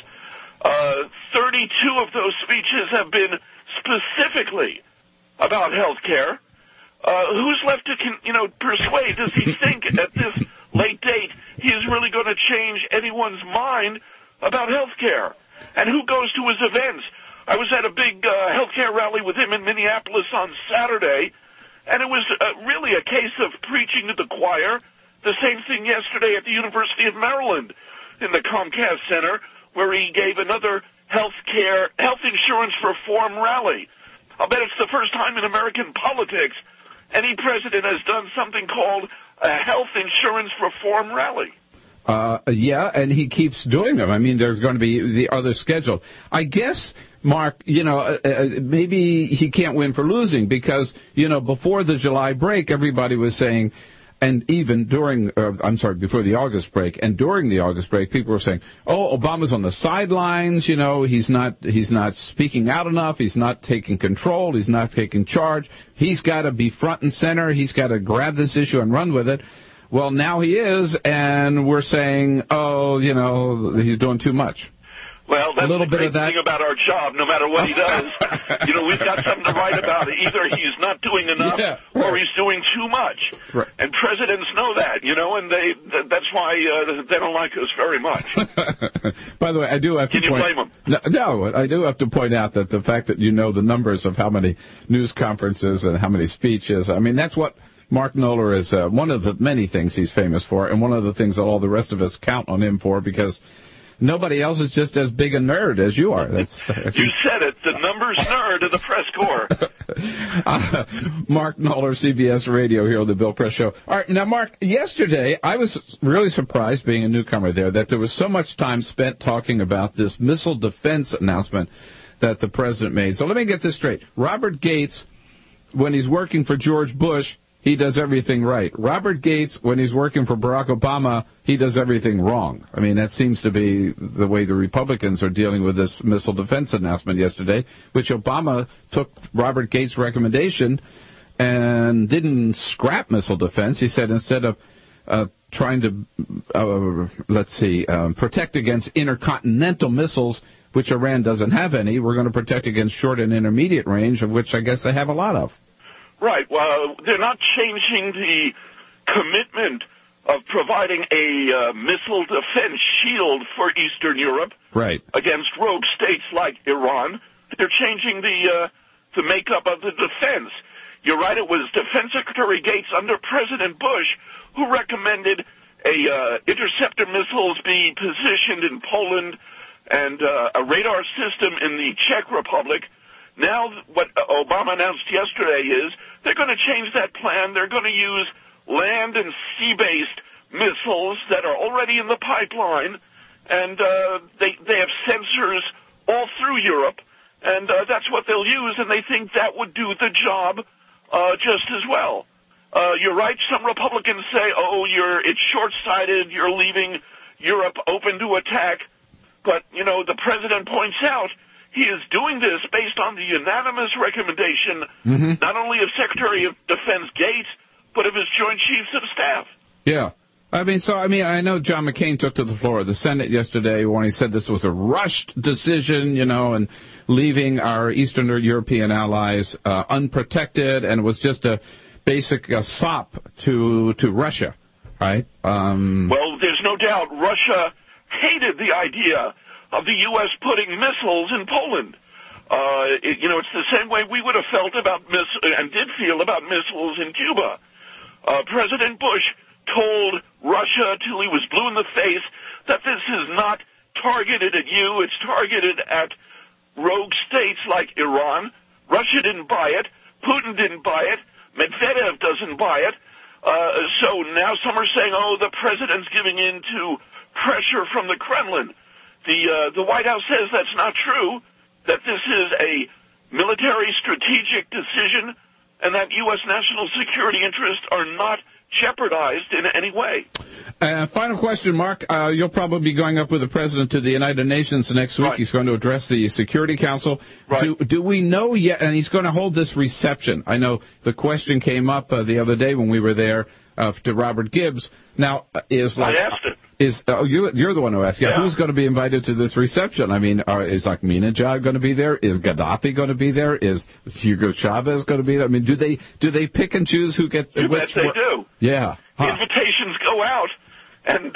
32 of those speeches have been specifically about health care. Who's left to, persuade? Does he think at this late date he is really going to change anyone's mind about health care? And who goes to his events? I was at a big health care rally with him in Minneapolis on Saturday, and it was really a case of preaching to the choir. The same thing yesterday at the University of Maryland in the Comcast Center, where he gave another health insurance reform rally. I'll bet it's the first time in American politics any president has done something called a health insurance reform rally. Yeah, and he keeps doing them. I mean, there's going to be the other scheduled. I guess, Mark, maybe he can't win for losing because, before the July break, everybody was saying, and even during, before the August break, and during the August break, people were saying, oh, Obama's on the sidelines, he's not speaking out enough, he's not taking control, he's not taking charge, he's got to be front and center, he's got to grab this issue and run with it. Well, now he is, and we're saying, he's doing too much. Well, that's a little the bit great of that. thing about our job. No matter what he does, we've got something to write about. Either he's not doing enough, or he's doing too much. Right. And presidents know that, and that's why they don't like us very much. By the way, I do have to Can you blame them? No, I do have to point out that the fact that the numbers of how many news conferences and how many speeches, I mean, that's what Mark Knoller is one of the many things he's famous for, and one of the things that all the rest of us count on him for, because nobody else is just as big a nerd as you are. You said it, the numbers nerd of the press corps. Mark Knoller, CBS Radio, here on the Bill Press Show. All right, now, Mark, yesterday I was really surprised, being a newcomer there, that there was so much time spent talking about this missile defense announcement that the president made. So let me get this straight. Robert Gates, when he's working for George Bush, he does everything right. Robert Gates, when he's working for Barack Obama, he does everything wrong. I mean, that seems to be the way the Republicans are dealing with this missile defense announcement yesterday, which Obama took Robert Gates' recommendation and didn't scrap missile defense. He said instead of trying to, protect against intercontinental missiles, which Iran doesn't have any, we're going to protect against short and intermediate range, of which I guess they have a lot of. Right. Well, they're not changing the commitment of providing a missile defense shield for Eastern Europe against rogue states like Iran. They're changing the makeup of the defense. You're right, it was Defense Secretary Gates under President Bush who recommended interceptor missiles be positioned in Poland and a radar system in the Czech Republic. Now, what Obama announced yesterday is they're going to change that plan. They're going to use land and sea-based missiles that are already in the pipeline, and they have sensors all through Europe, and that's what they'll use, and they think that would do the job just as well. You're right. Some Republicans say, it's short-sighted. You're leaving Europe open to attack. But, the president points out he is doing this based on the unanimous recommendation, not only of Secretary of Defense Gates, but of his Joint Chiefs of Staff. Yeah. I know John McCain took to the floor of the Senate yesterday when he said this was a rushed decision, and leaving our Eastern European allies unprotected, and it was just a basic sop to Russia, right? Well, there's no doubt Russia hated the idea of the U.S. putting missiles in Poland. It's the same way we would have felt about and did feel about missiles in Cuba. President Bush told Russia till he was blue in the face that this is not targeted at you, it's targeted at rogue states like Iran. Russia didn't buy it. Putin didn't buy it. Medvedev doesn't buy it. So now some are saying, the president's giving in to pressure from the Kremlin. The White House says that's not true, that this is a military strategic decision, and that U.S. national security interests are not jeopardized in any way. Final question, Mark. You'll probably be going up with the president to the United Nations next week. Right. He's going to address the Security Council. Right. Do we know yet? And he's going to hold this reception. I know the question came up the other day when we were there to Robert Gibbs. Now, I asked it. You're the one who asked. Yeah. Who's going to be invited to this reception? I mean, is Ahmadinejad going to be there? Is Gaddafi going to be there? Is Hugo Chavez going to be there? I mean, do they pick and choose who gets? You bet they do. Yeah. Invitations go out, and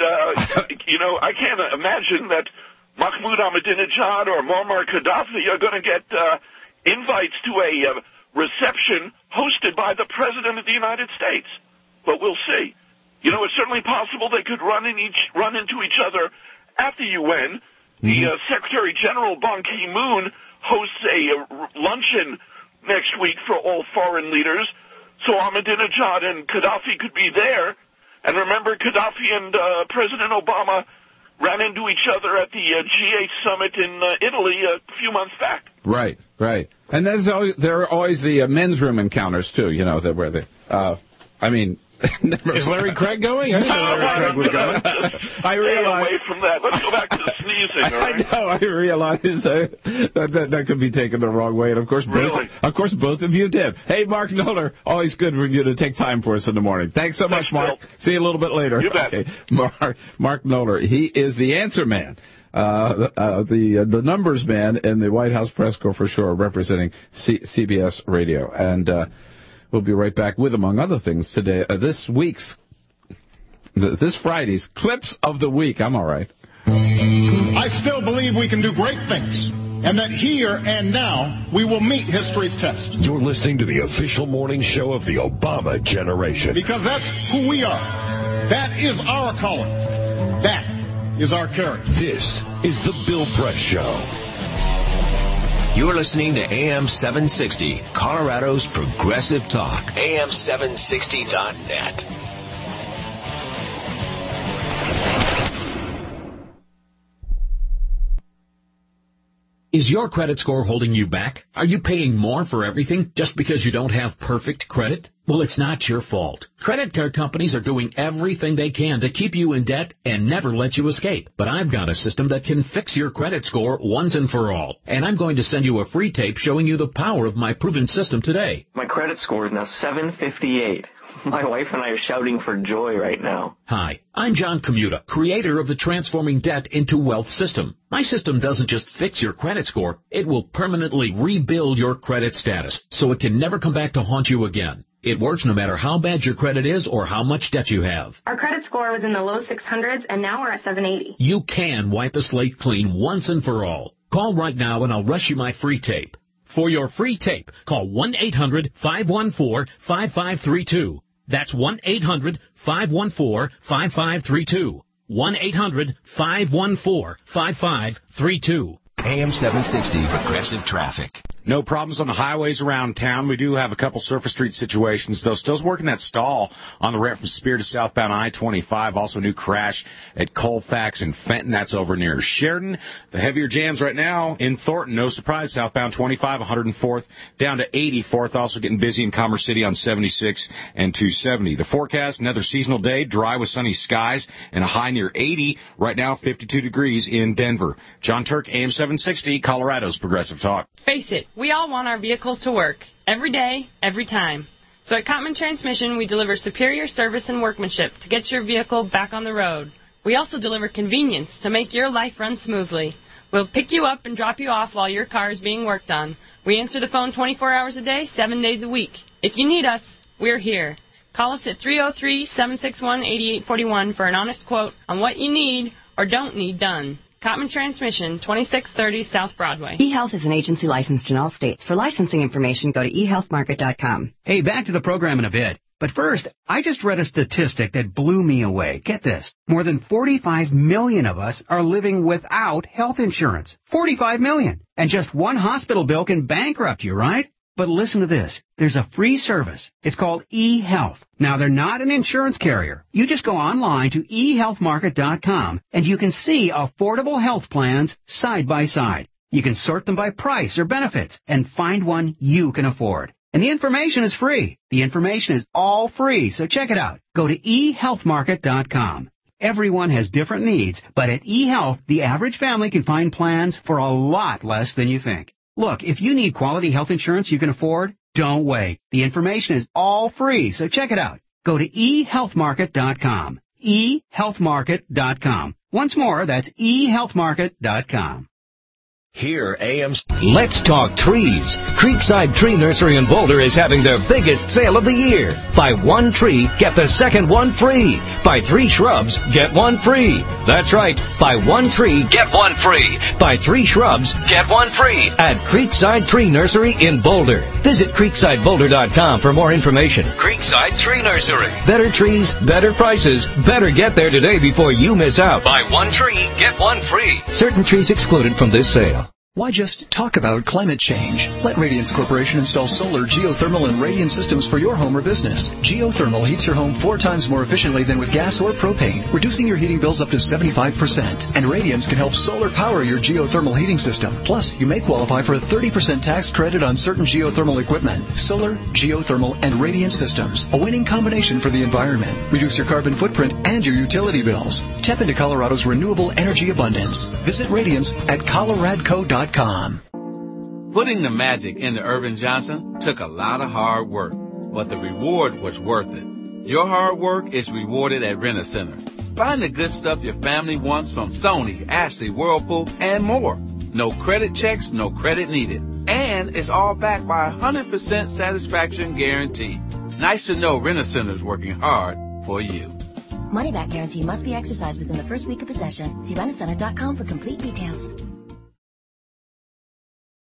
I can't imagine that Mahmoud Ahmadinejad or Muammar Gaddafi are going to get invites to a reception hosted by the President of the United States. But we'll see. It's certainly possible they could run into each other at the UN. The Secretary General Ban Ki-moon hosts a luncheon next week for all foreign leaders, so Ahmadinejad and Gaddafi could be there. And remember, Gaddafi and President Obama ran into each other at the G8 summit in Italy a few months back. Right. And there are always the men's room encounters too. Where they. Is Larry Craig going? I didn't know Larry Craig was going. I realize. Stay away from that. Let's go back to the sneezing. All right? I know. I realize that could be taken the wrong way, and of course, both of you did. Hey, Mark Knoller, always good for you to take time for us in the morning. Thanks so much, Mark. Bill. See you a little bit later. You bet. Okay. Mark Knoller, he is the answer man. The numbers man in the White House press corps for sure, representing CBS Radio, and we'll be right back with, among other things, today this Friday's Clips of the Week. I'm all right. I still believe we can do great things. and that here and now we will meet history's test. You're listening to the official morning show of the Obama generation. Because that's who we are. That is our calling. That is our character. This is the Bill Press Show. You're listening to AM 760, Colorado's Progressive Talk. AM760.net. Is your credit score holding you back? Are you paying more for everything just because you don't have perfect credit? Well, it's not your fault. Credit card companies are doing everything they can to keep you in debt and never let you escape. But I've got a system that can fix your credit score once and for all. And I'm going to send you a free tape showing you the power of my proven system today. My credit score is now 758. My wife and I are shouting for joy right now. Hi, I'm John Commuta, creator of the Transforming Debt into Wealth system. My system doesn't just fix your credit score, it will permanently rebuild your credit status so it can never come back to haunt you again. It works no matter how bad your credit is or how much debt you have. Our credit score was in the low 600s, and now we're at 780. You can wipe the slate clean once and for all. Call right now and I'll rush you my free tape. For your free tape, call 1-800-514-5532. That's 1-800-514-5532. 1-800-514-5532. AM 760, Progressive Traffic. No problems on the highways around town. We do have a couple surface street situations, though. Still working that stall on the ramp from Spear to southbound I-25. Also a new crash at Colfax and Fenton. That's over near Sheridan. The heavier jams right now in Thornton. No surprise. Southbound 25, 104th down to 84th. Also getting busy in Commerce City on 76 and 270. The forecast, another seasonal day, dry with sunny skies and a high near 80. Right now, 52 degrees in Denver. John Turk, AM 760, Colorado's Progressive Talk. Face it, we all want our vehicles to work, every day, every time. So at Cottman Transmission, we deliver superior service and workmanship to get your vehicle back on the road. We also deliver convenience to make your life run smoothly. We'll pick you up and drop you off while your car is being worked on. We answer the phone 24 hours a day, 7 days a week. If you need us, we're here. Call us at 303-761-8841 for an honest quote on what you need or don't need done. Cottman Transmission, 2630 South Broadway. eHealth is an agency licensed in all states. For licensing information, go to eHealthMarket.com. Hey, back to the program in a bit. But first, I just read a statistic that blew me away. Get this. More than 45 million of us are living without health insurance. 45 million. And just one hospital bill can bankrupt you, right? But listen to this. There's a free service. It's called eHealth. Now, they're not an insurance carrier. You just go online to eHealthMarket.com, and you can see affordable health plans side by side. You can sort them by price or benefits and find one you can afford. And the information is free. The information is all free, so check it out. Go to eHealthMarket.com. Everyone has different needs, but at eHealth, the average family can find plans for a lot less than you think. Look, if you need quality health insurance you can afford, don't wait. The information is all free, so check it out. Go to eHealthMarket.com. eHealthMarket.com. Once more, that's eHealthMarket.com. Here, AM's Let's Talk Trees. Creekside Tree Nursery in Boulder is having their biggest sale of the year. Buy one tree, get the second one free. Buy 3 shrubs, get one free. That's right. Buy one tree, get one free. Buy 3 shrubs, get one free. At Creekside Tree Nursery in Boulder. Visit CreeksideBoulder.com for more information. Creekside Tree Nursery. Better trees, better prices. Better get there today before you miss out. Buy one tree, get one free. Certain trees excluded from this sale. Why just talk about climate change? Let Radiance Corporation install solar, geothermal, and radiant systems for your home or business. Geothermal heats your home 4 times more efficiently than with gas or propane, reducing your heating bills up to 75%. And Radiance can help solar power your geothermal heating system. Plus, you may qualify for a 30% tax credit on certain geothermal equipment. Solar, geothermal, and radiant systems. A winning combination for the environment. Reduce your carbon footprint and your utility bills. Tap into Colorado's renewable energy abundance. Visit Radiance at coloradco.com. Putting the magic into Irvin Johnson took a lot of hard work, but the reward was worth it. Your hard work is rewarded at Rent-A-Center. Find the good stuff your family wants from Sony, Ashley, Whirlpool, and more. No credit checks, no credit needed. And it's all backed by a 100% satisfaction guarantee. Nice to know Rent-A-Center is working hard for you. Money back guarantee must be exercised within the first week of possession. See Rentacenter.com for complete details.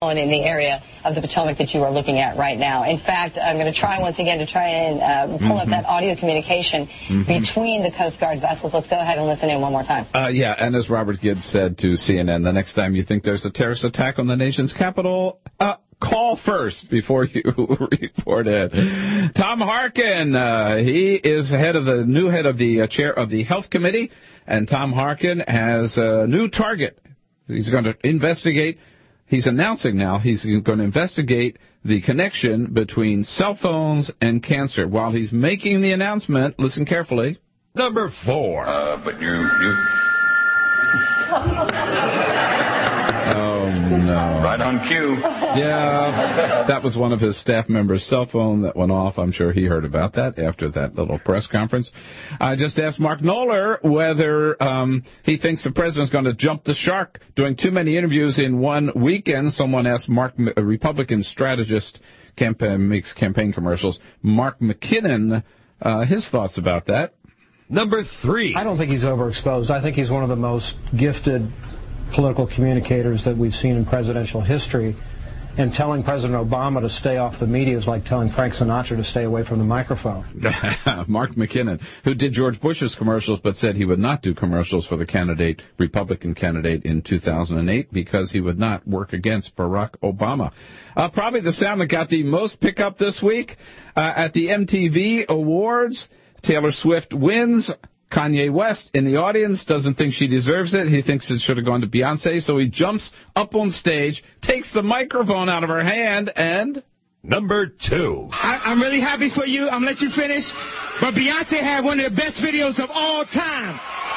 in the area of the Potomac that you are looking at right now. In fact, I'm going to try once again to try and pull up that audio communication between the Coast Guard vessels. Let's go ahead and listen in one more time. Yeah, and as Robert Gibbs said to CNN, the next time you think there's a terrorist attack on the nation's capital, call first before you report it. Tom Harkin, he is new head of the chair of the Health Committee, and Tom Harkin has a new target. He's going to investigate. He's announcing now he's going to investigate the connection between cell phones and cancer. While he's making the announcement, listen carefully. Number 4. But you... Oh, no. Right on cue. Yeah, that was one of his staff members' cell phone that went off. I'm sure he heard about that after that little press conference. I just asked Mark Knoller whether he thinks the president's going to jump the shark doing too many interviews in one weekend. Someone asked Mark, a Republican strategist, makes campaign commercials, Mark McKinnon, his thoughts about that. Number 3. I don't think he's overexposed. I think he's one of the most gifted political communicators that we've seen in presidential history. And telling President Obama to stay off the media is like telling Frank Sinatra to stay away from the microphone. Mark McKinnon, who did George Bush's commercials but said he would not do commercials for the Republican candidate in 2008 because he would not work against Barack Obama. Probably the sound that got the most pickup this week at the MTV Awards. Taylor Swift wins. Kanye West in the audience doesn't think she deserves it. He thinks it should have gone to Beyonce, so he jumps up on stage, takes the microphone out of her hand, and... Number 2. I'm really happy for you. I'm going to let you finish. But Beyonce had one of the best videos of all time.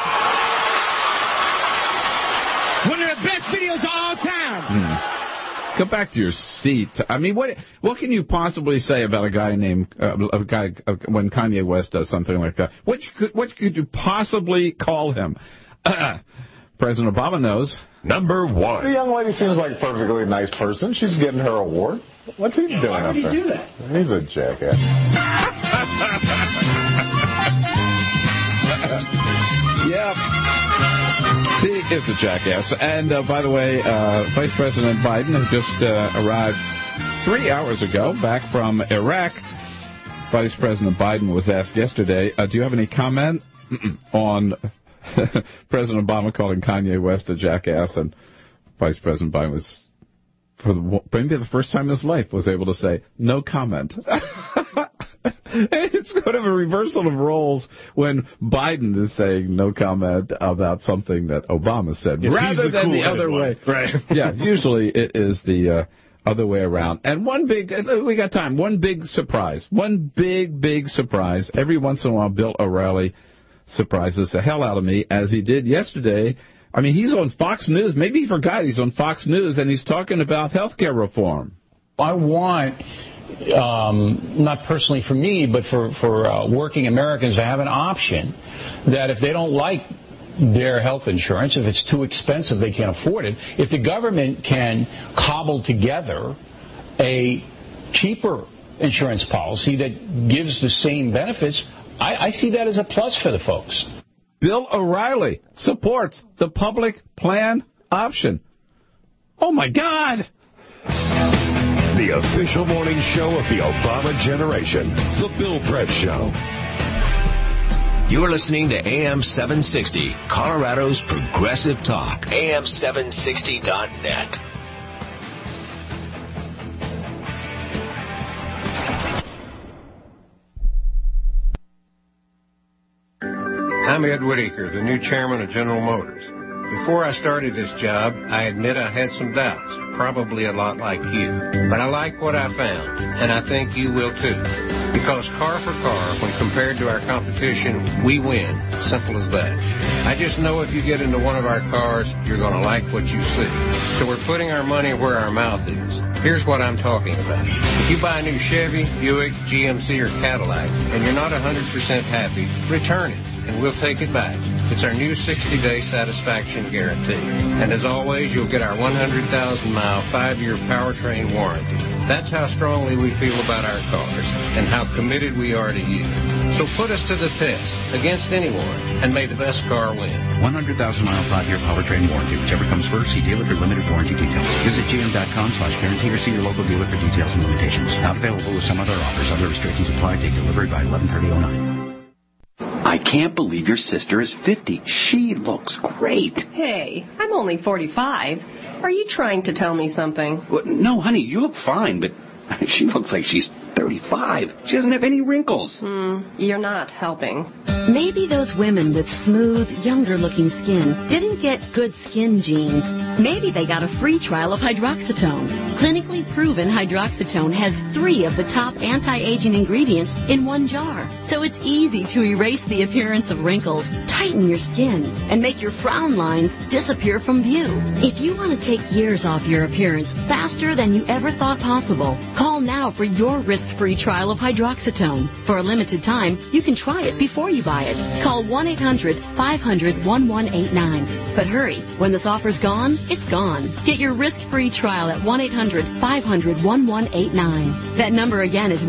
One of the best videos of all time. Go back to your seat. I mean, what can you possibly say about a guy named when Kanye West does something like that? What could you possibly call him? President Obama knows. Number 1. The young lady seems like a perfectly nice person. She's getting her award. What's he doing up there? Why would he do that? He's a jackass. Yep. He is a jackass. And, by the way, Vice President Biden has just arrived 3 hours ago back from Iraq. Vice President Biden was asked yesterday, do you have any comment on President Obama calling Kanye West a jackass? And Vice President Biden was, for maybe the first time in his life, was able to say, no comment. It's kind of a reversal of roles when Biden is saying no comment about something that Obama said, yes, rather than the other way. Right. Yeah, usually it is the other way around. And we got time, one big surprise. One big surprise. Every once in a while, Bill O'Reilly surprises the hell out of me, as he did yesterday. I mean, he's on Fox News. Maybe he forgot he's on Fox News, and he's talking about health care reform. I want... not personally for me, but for working Americans to have an option that if they don't like their health insurance, if it's too expensive, they can't afford it, if the government can cobble together a cheaper insurance policy that gives the same benefits, I see that as a plus for the folks. Bill O'Reilly supports the public plan option. Oh, my God! The official morning show of the Obama generation, The Bill Press Show. You're listening to AM 760, Colorado's Progressive Talk. AM760.net. I'm Ed Whitaker, the new chairman of General Motors. Before I started this job, I admit I had some doubts, probably a lot like you. But I like what I found, and I think you will too. Because car for car, when compared to our competition, we win. Simple as that. I just know if you get into one of our cars, you're going to like what you see. So we're putting our money where our mouth is. Here's what I'm talking about. If you buy a new Chevy, Buick, GMC, or Cadillac, and you're not 100% happy, return it, and we'll take it back. It's our new 60-day satisfaction guarantee. And as always, you'll get our 100,000-mile, 5-year powertrain warranty. That's how strongly we feel about our cars and how committed we are to you. So put us to the test against anyone, and may the best car win. 100,000-mile 5-year powertrain warranty. Whichever comes first, see dealer for limited warranty details. Visit gm.com/guarantee or see your local dealer for details and limitations. Not available with some other offers. Other restrictions apply. Take delivery by 11/30/09. I can't believe your sister is 50. She looks great. Hey, I'm only 45. Are you trying to tell me something? Well, no, honey, you look fine, but she looks like she's 35. She doesn't have any wrinkles. You're not helping. Maybe those women with smooth, younger-looking skin didn't get good skin genes. Maybe they got a free trial of Hydroxytone. Clinically proven Hydroxytone has 3 of the top anti-aging ingredients in one jar. So it's easy to erase the appearance of wrinkles, tighten your skin, and make your frown lines disappear from view. If you want to take years off your appearance faster than you ever thought possible, call now for your risk-free trial of Hydroxytone. For a limited time, you can try it before you buy it. Call 1-800-500-1189. But hurry, when this offer's gone, it's gone. Get your risk-free trial at 1-800-500-1189. That number again is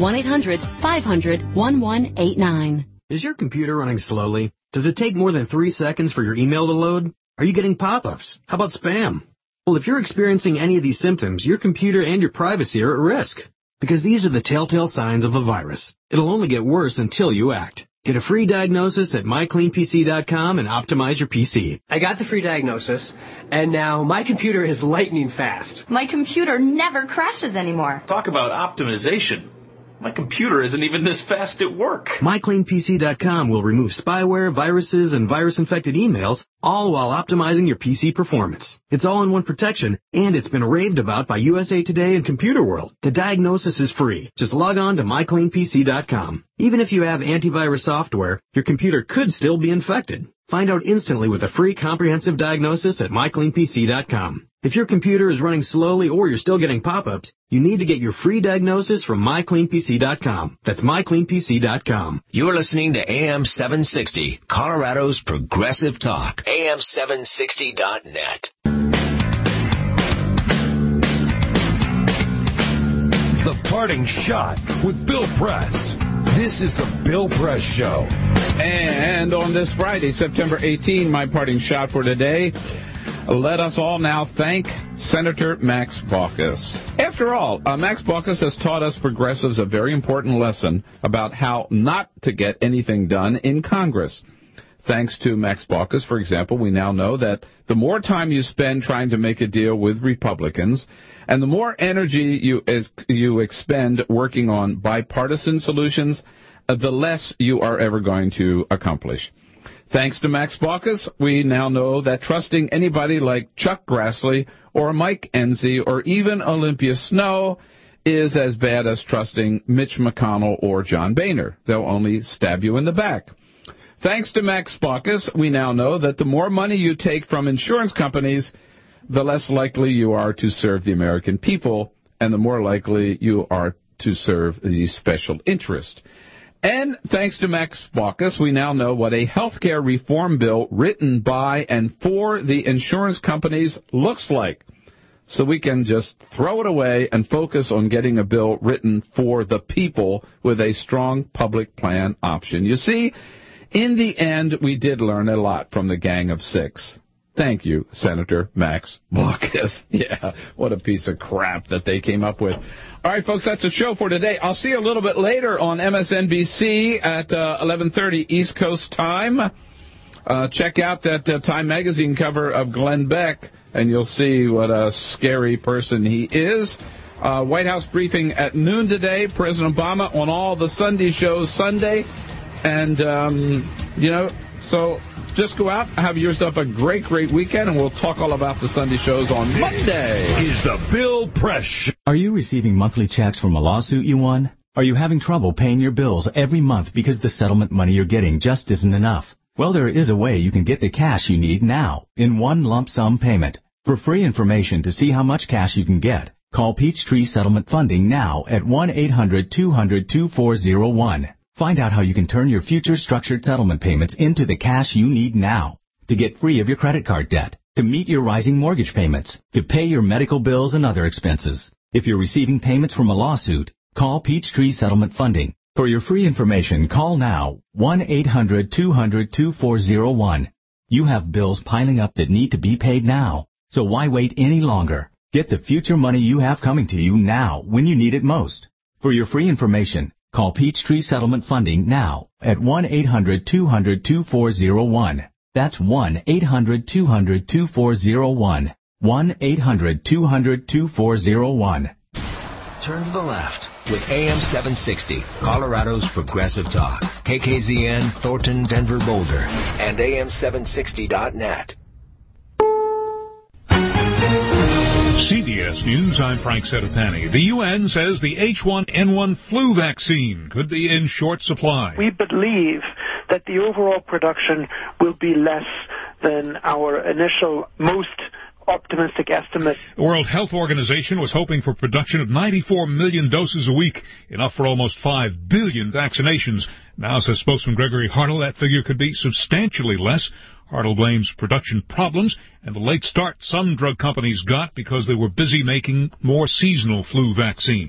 1-800-500-1189. Is your computer running slowly? Does it take more than 3 seconds for your email to load? Are you getting pop-ups? How about spam? Well, if you're experiencing any of these symptoms, your computer and your privacy are at risk. Because these are the telltale signs of a virus. It'll only get worse until you act. Get a free diagnosis at mycleanpc.com and optimize your PC. I got the free diagnosis, and now my computer is lightning fast. My computer never crashes anymore. Talk about optimization. My computer isn't even this fast at work. MyCleanPC.com will remove spyware, viruses, and virus-infected emails, all while optimizing your PC performance. It's all-in-one protection, and it's been raved about by USA Today and Computer World. The diagnosis is free. Just log on to MyCleanPC.com. Even if you have antivirus software, your computer could still be infected. Find out instantly with a free comprehensive diagnosis at MyCleanPC.com. If your computer is running slowly or you're still getting pop-ups, you need to get your free diagnosis from MyCleanPC.com. That's MyCleanPC.com. You're listening to AM 760, Colorado's Progressive Talk. AM760.net. The Parting Shot with Bill Press. This is the Bill Press Show. And on this Friday, September 18, my parting shot for today, let us all now thank Senator Max Baucus. After all, Max Baucus has taught us progressives a very important lesson about how not to get anything done in Congress. Thanks to Max Baucus, for example, we now know that the more time you spend trying to make a deal with Republicans and the more energy you expend working on bipartisan solutions, the less you are ever going to accomplish. Thanks to Max Baucus, we now know that trusting anybody like Chuck Grassley or Mike Enzi or even Olympia Snowe is as bad as trusting Mitch McConnell or John Boehner. They'll only stab you in the back. Thanks to Max Baucus, we now know that the more money you take from insurance companies, the less likely you are to serve the American people, and the more likely you are to serve the special interest. And thanks to Max Baucus, we now know what a health care reform bill written by and for the insurance companies looks like. So we can just throw it away and focus on getting a bill written for the people with a strong public plan option. You see, in the end, we did learn a lot from the Gang of Six. Thank you, Senator Max Baucus. Yeah, what a piece of crap that they came up with. All right, folks, that's the show for today. I'll see you a little bit later on MSNBC at 11:30 East Coast time. Check out that Time Magazine cover of Glenn Beck, and you'll see what a scary person he is. White House briefing at noon today. President Obama on all the Sunday shows Sunday. And, so just go out, have yourself a great, great weekend, and we'll talk all about the Sunday shows on Monday. Is the Bill Press Show. Are you receiving monthly checks from a lawsuit you won? Are you having trouble paying your bills every month because the settlement money you're getting just isn't enough? Well, there is a way you can get the cash you need now in one lump sum payment. For free information to see how much cash you can get, call Peachtree Settlement Funding now at 1-800-200-2401. Find out how you can turn your future structured settlement payments into the cash you need now to get free of your credit card debt, to meet your rising mortgage payments, to pay your medical bills and other expenses. If you're receiving payments from a lawsuit, call Peachtree Settlement Funding For your free information, call now 1-800-200-2401. You have bills piling up that need to be paid now. So why wait any longer? Get the future money you have coming to you now when you need it most. For your free information, call Peachtree Settlement Funding now at 1-800-200-2401. That's 1-800-200-2401. 1-800-200-2401. Turn to the left with AM 760, Colorado's Progressive Talk. KKZN, Thornton, Denver, Boulder, and AM760.net. CBS News, I'm Frank Sedapani. The UN says the H1N1 flu vaccine could be in short supply. We believe that the overall production will be less than our initial most optimistic estimate. The World Health Organization was hoping for production of 94 million doses a week, enough for almost 5 billion vaccinations. Now, says spokesman Gregory Hartle, that figure could be substantially less. Hartle blames production problems and the late start some drug companies got because they were busy making more seasonal flu vaccine.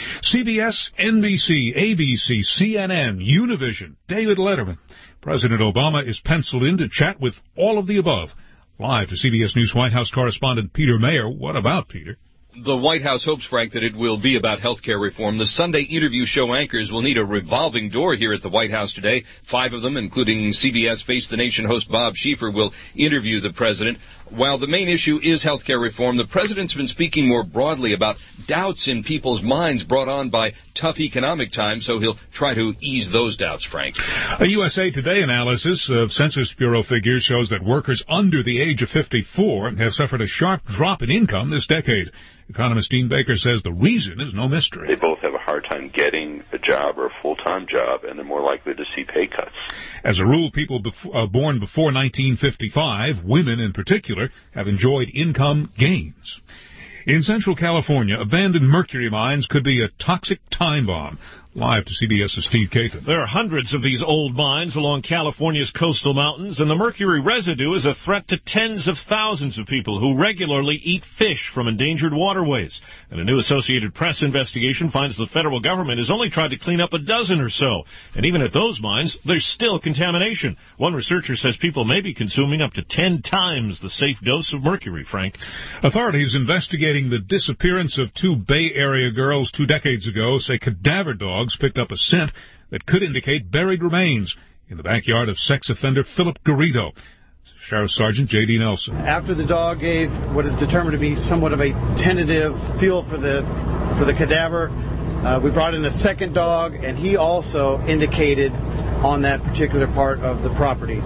CBS, NBC, ABC, CNN, Univision, David Letterman. President Obama is penciled in to chat with all of the above. Live to CBS News White House correspondent Peter Mayer. What about, Peter? The White House hopes, Frank, that it will be about health care reform. The Sunday interview show anchors will need a revolving door here at the White House today. 5 of them, including CBS Face the Nation host Bob Schieffer, will interview the president. While the main issue is health care reform, the president's been speaking more broadly about doubts in people's minds brought on by tough economic times, so he'll try to ease those doubts, Frank. A USA Today analysis of Census Bureau figures shows that workers under the age of 54 have suffered a sharp drop in income this decade. Economist Dean Baker says the reason is no mystery. They both have a hard time getting a job or a full-time job, and they're more likely to see pay cuts. As a rule, people born before 1955, women in particular, have enjoyed income gains. In Central California, abandoned mercury mines could be a toxic time bomb. Live to CBS's Steve Caton. There are hundreds of these old mines along California's coastal mountains, and the mercury residue is a threat to tens of thousands of people who regularly eat fish from endangered waterways. And a new Associated Press investigation finds the federal government has only tried to clean up a dozen or so. And even at those mines, there's still contamination. One researcher says people may be consuming up to 10 times the safe dose of mercury, Frank. Authorities investigating the disappearance of 2 Bay Area girls 2 decades ago say cadaver dogs picked up a scent that could indicate buried remains in the backyard of sex offender Philip Garrido. Sheriff Sergeant J.D. Nelson. After the dog gave what is determined to be somewhat of a tentative feel for the cadaver, we brought in a second dog, and he also indicated on that particular part of the property.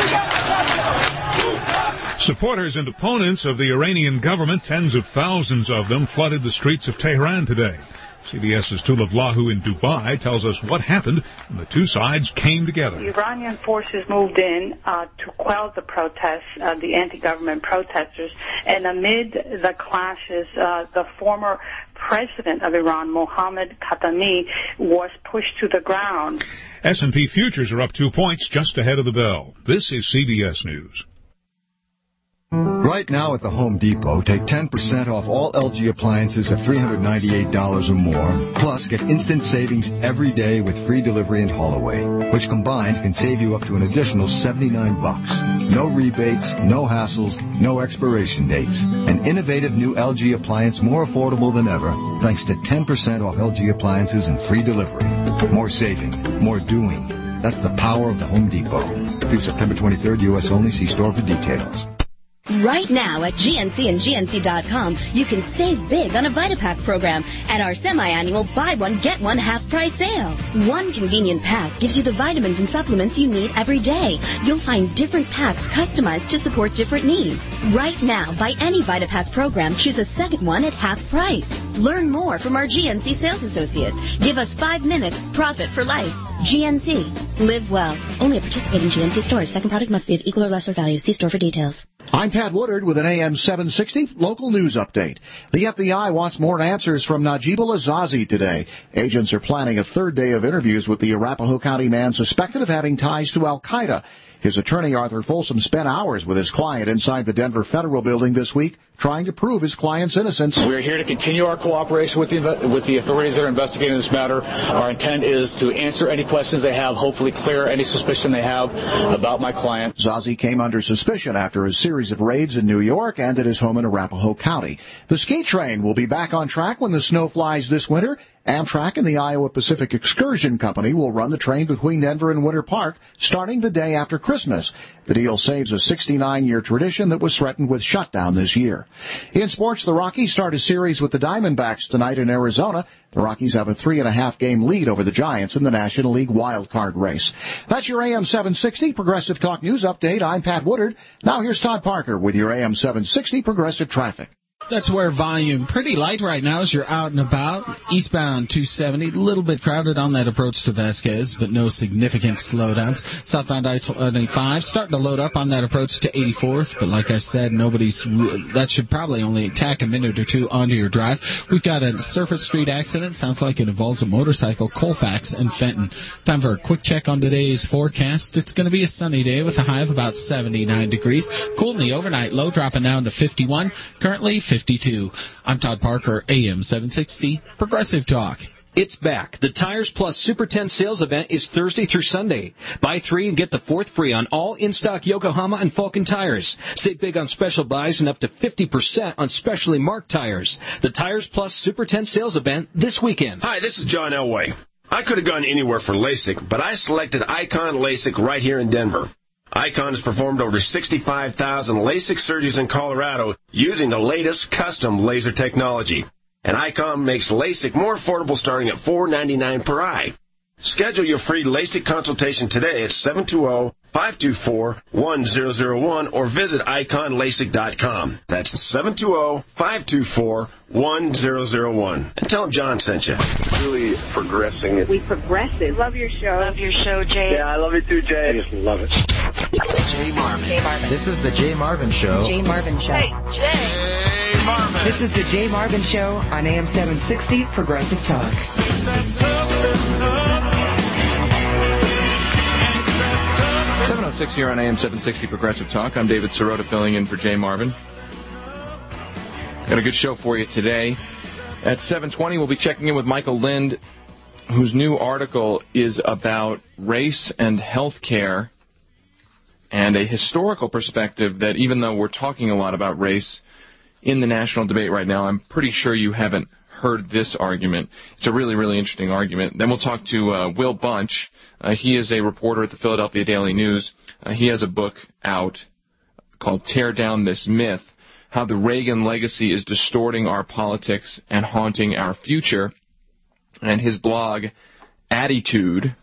Supporters and opponents of the Iranian government, tens of thousands of them, flooded the streets of Tehran today. CBS's Tulip Lahu in Dubai tells us what happened when the two sides came together. The Iranian forces moved in to quell the protests, the anti-government protesters, and amid the clashes, the former president of Iran, Mohammad Khatami, was pushed to the ground. S&P futures are up 2 points just ahead of the bell. This is CBS News. Right now at the Home Depot, take 10% off all LG appliances of $398 or more, plus get instant savings every day with free delivery and haul away, which combined can save you up to an additional $79. No rebates, no hassles, no expiration dates. An innovative new LG appliance more affordable than ever, thanks to 10% off LG appliances and free delivery. More saving, more doing. That's the power of the Home Depot. Through September 23rd, U.S. only. See store for details. Right now at GNC and GNC.com, you can save big on a VitaPack program at our semi-annual buy one, get one half-price sale. One convenient pack gives you the vitamins and supplements you need every day. You'll find different packs customized to support different needs. Right now, buy any VitaPack program, choose a second one at half price. Learn more from our GNC sales associates. Give us 5 minutes, profit for life. GNC. Live well. Only at participating GNC stores. Second product must be of equal or lesser value. See store for details. I'm Pat Woodard with an AM 760 local news update. The FBI wants more answers from Najib al-Azazi today. Agents are planning a third day of interviews with the Arapahoe County man suspected of having ties to al-Qaeda. His attorney, Arthur Folsom, spent hours with his client inside the Denver Federal Building this week trying to prove his client's innocence. We're here to continue our cooperation with the authorities that are investigating this matter. Our intent is to answer any questions they have, hopefully clear any suspicion they have about my client. Zazi came under suspicion after a series of raids in New York and at his home in Arapahoe County. The ski train will be back on track when the snow flies this winter. Amtrak and the Iowa Pacific Excursion Company will run the train between Denver and Winter Park starting the day after Christmas. The deal saves a 69-year tradition that was threatened with shutdown this year. In sports, the Rockies start a series with the Diamondbacks tonight in Arizona. The Rockies have a 3.5-game lead over the Giants in the National League wildcard race. That's your AM 760 Progressive Talk News Update. I'm Pat Woodard. Now here's Todd Parker with your AM 760 Progressive Traffic. That's where volume pretty light right now as you're out and about. Eastbound 270, a little bit crowded on that approach to Vasquez, but no significant slowdowns. Southbound I-25 starting to load up on that approach to 84th, but like I said, that should probably only tack a minute or two onto your drive. We've got a surface street accident. Sounds like it involves a motorcycle, Colfax and Fenton. Time for a quick check on today's forecast. It's going to be a sunny day with a high of about 79 degrees. Cool in the overnight low, dropping down to 51. Currently 52. I'm Todd Parker, AM 760, Progressive Talk. It's back. The Tires Plus Super 10 sales event is Thursday through Sunday. Buy 3 and get the 4th free on all in-stock Yokohama and Falken tires. Save big on special buys and up to 50% on specially marked tires. The Tires Plus Super 10 sales event this weekend. Hi, this is John Elway. I could have gone anywhere for LASIK, but I selected Icon LASIK right here in Denver. Icon has performed over 65,000 LASIK surgeries in Colorado using the latest custom laser technology. And Icon makes LASIK more affordable starting at $4.99 per eye. Schedule your free LASIK consultation today at 720-524-1001 or visit iconlasik.com. That's 720-524-1001. And tell them John sent you. Really progressing. We progressive. Love your show. Love your show, Jay. Yeah, I love it too, Jay. I just love it. Jay Marvin. This is the Jay Marvin Show. Jay Marvin Show. Hey, Jay Marvin. This is the Jay Marvin Show on AM 760 Progressive Talk. 7:06 here on AM 760 Progressive Talk. I'm David Sirota filling in for Jay Marvin. Got a good show for you today. At 7:20, we'll be checking in with Michael Lind, whose new article is about race and health care and a historical perspective that, even though we're talking a lot about race in the national debate right now, I'm pretty sure you haven't heard this argument. It's a really, really interesting argument. Then we'll talk to Will Bunch. He is a reporter at the Philadelphia Daily News. He has a book out called Tear Down This Myth, How the Reagan Legacy is Distorting Our Politics and Haunting Our Future. And his blog, Attitude,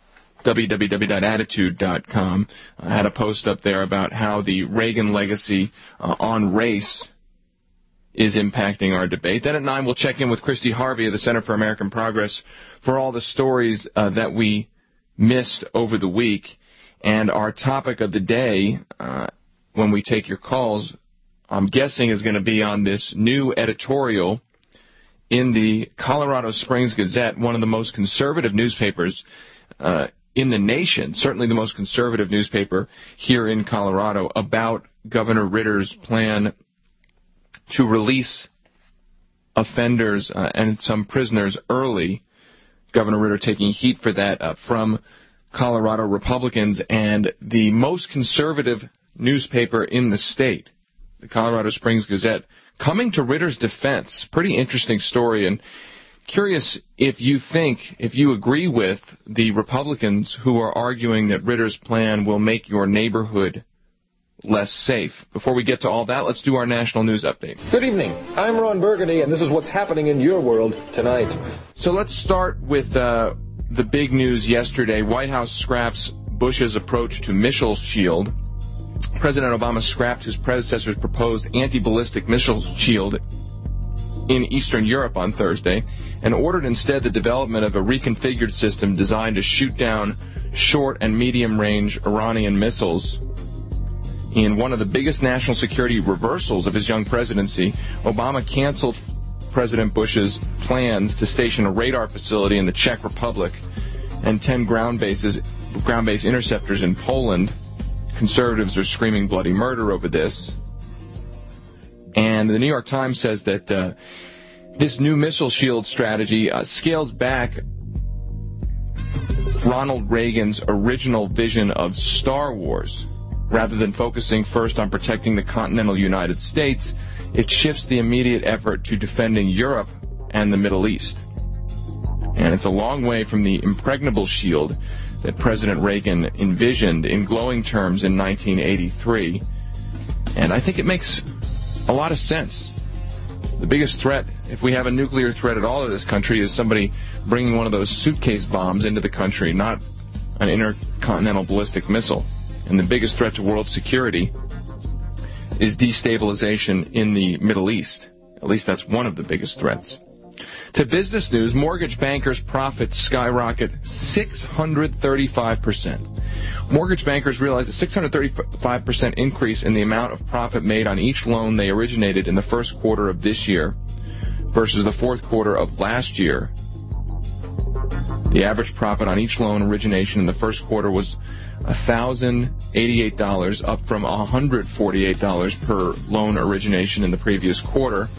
www.attitude.com, had a post up there about how the Reagan legacy on race is impacting our debate. Then at 9, we'll check in with Christy Harvey of the Center for American Progress for all the stories that we missed over the week. And our topic of the day, when we take your calls, I'm guessing is going to be on this new editorial in the Colorado Springs Gazette, one of the most conservative newspapers in the nation, certainly the most conservative newspaper here in Colorado, about Governor Ritter's plan to release offenders and some prisoners early. Governor Ritter taking heat for that from Colorado Republicans, and the most conservative newspaper in the state, the Colorado Springs Gazette, coming to Ritter's defense. Pretty interesting story, and curious if you agree with the Republicans who are arguing that Ritter's plan will make your neighborhood less safe. Before we get to all that, let's do our national news update. Good evening. I'm Ron Burgundy, and this is what's happening in your world tonight. So let's start with the big news yesterday. White House scraps Bush's approach to missile shield. President Obama scrapped his predecessor's proposed anti-ballistic missile shield in Eastern Europe on Thursday and ordered instead the development of a reconfigured system designed to shoot down short and medium-range Iranian missiles. In one of the biggest national security reversals of his young presidency, Obama canceled President Bush's plans to station a radar facility in the Czech Republic and 10 ground-based interceptors in Poland. conservatives are screaming bloody murder over this. And the New York Times says that this new missile shield strategy scales back Ronald Reagan's original vision of Star Wars. Rather than focusing first on protecting the continental United States, it shifts the immediate effort to defending Europe and the Middle East. And it's a long way from the impregnable shield that President Reagan envisioned in glowing terms in 1983. And I think it makes a lot of sense. The biggest threat, if we have a nuclear threat at all in this country, is somebody bringing one of those suitcase bombs into the country, not an intercontinental ballistic missile. And the biggest threat to world security is destabilization in the Middle East. At least that's one of the biggest threats. To business news, mortgage bankers' profits skyrocket 635%. Mortgage bankers realized a 635% increase in the amount of profit made on each loan they originated in the first quarter of this year versus the fourth quarter of last year. The average profit on each loan origination in the first quarter was $1,088, up from $148 per loan origination in the previous quarter.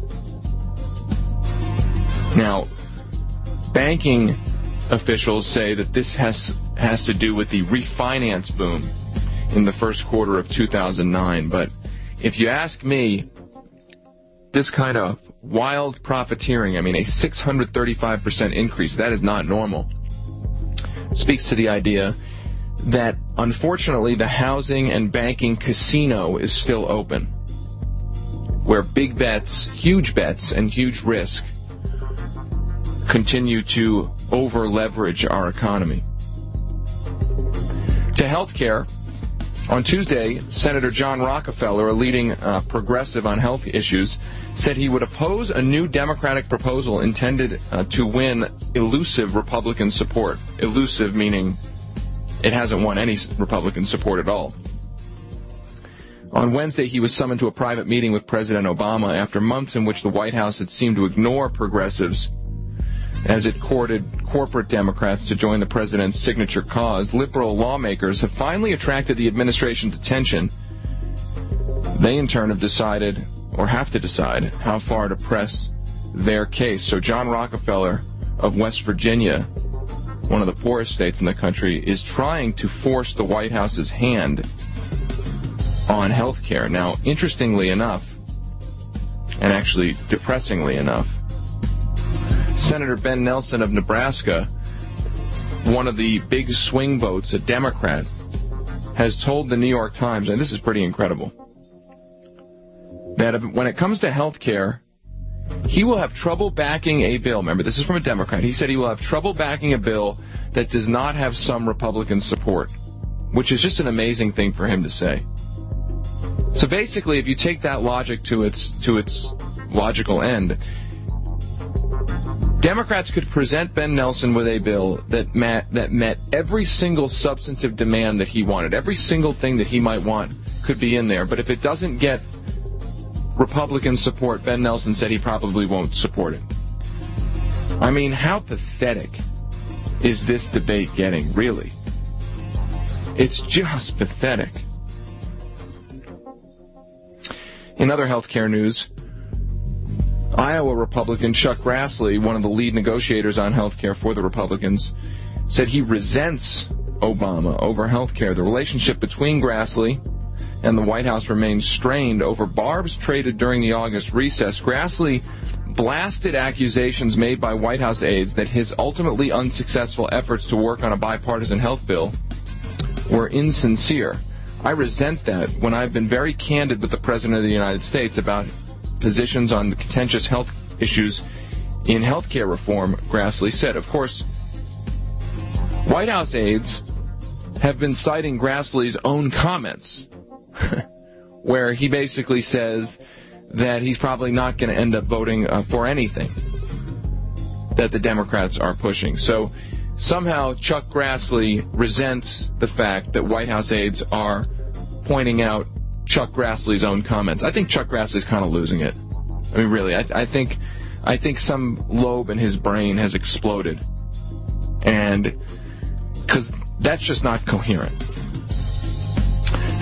Now, banking officials say that this has to do with the refinance boom in the first quarter of 2009. But if you ask me, this kind of wild profiteering, I mean a 635% increase, that is not normal. Speaks to the idea that, unfortunately, the housing and banking casino is still open, where big bets, huge bets, and huge risk continue to over-leverage our economy. To healthcare, on Tuesday, Senator John Rockefeller, a leading progressive on health issues, said he would oppose a new Democratic proposal intended to win elusive Republican support. Elusive meaning it hasn't won any Republican support at all. On Wednesday, he was summoned to a private meeting with President Obama after months in which the White House had seemed to ignore progressives as it courted corporate Democrats to join the president's signature cause. Liberal lawmakers have finally attracted the administration's attention. They, in turn, have decided, or have to decide, how far to press their case. So John Rockefeller of West Virginia, one of the poorest states in the country, is trying to force the White House's hand on health care. Now, interestingly enough, and actually depressingly enough, Senator Ben Nelson of Nebraska, one of the big swing votes, a Democrat, has told the New York Times, and this is pretty incredible, that when it comes to health care, he will have trouble backing a bill. Remember, this is from a Democrat. He said he will have trouble backing a bill that does not have some Republican support, which is just an amazing thing for him to say. So basically, if you take that logic to its logical end, Democrats could present Ben Nelson with a bill that met every single substantive demand that he wanted. Every single thing that he might want could be in there. But if it doesn't get Republican support, Ben Nelson said he probably won't support it. I mean, how pathetic is this debate getting, really? It's just pathetic. In other healthcare news, Iowa Republican Chuck Grassley, one of the lead negotiators on health care for the Republicans, said he resents Obama over health care. The relationship between Grassley and the White House remains strained over barbs traded during the August recess. Grassley blasted accusations made by White House aides that his ultimately unsuccessful efforts to work on a bipartisan health bill were insincere. I resent that when I've been very candid with the President of the United States about positions on the contentious health issues in health care reform, Grassley said. Of course, White House aides have been citing Grassley's own comments, where he basically says that he's probably not going to end up voting for anything that the Democrats are pushing. So somehow Chuck Grassley resents the fact that White House aides are pointing out Chuck Grassley's own comments. I think Chuck Grassley's kind of losing it. I mean, really, I think some lobe in his brain has exploded, and because that's just not coherent.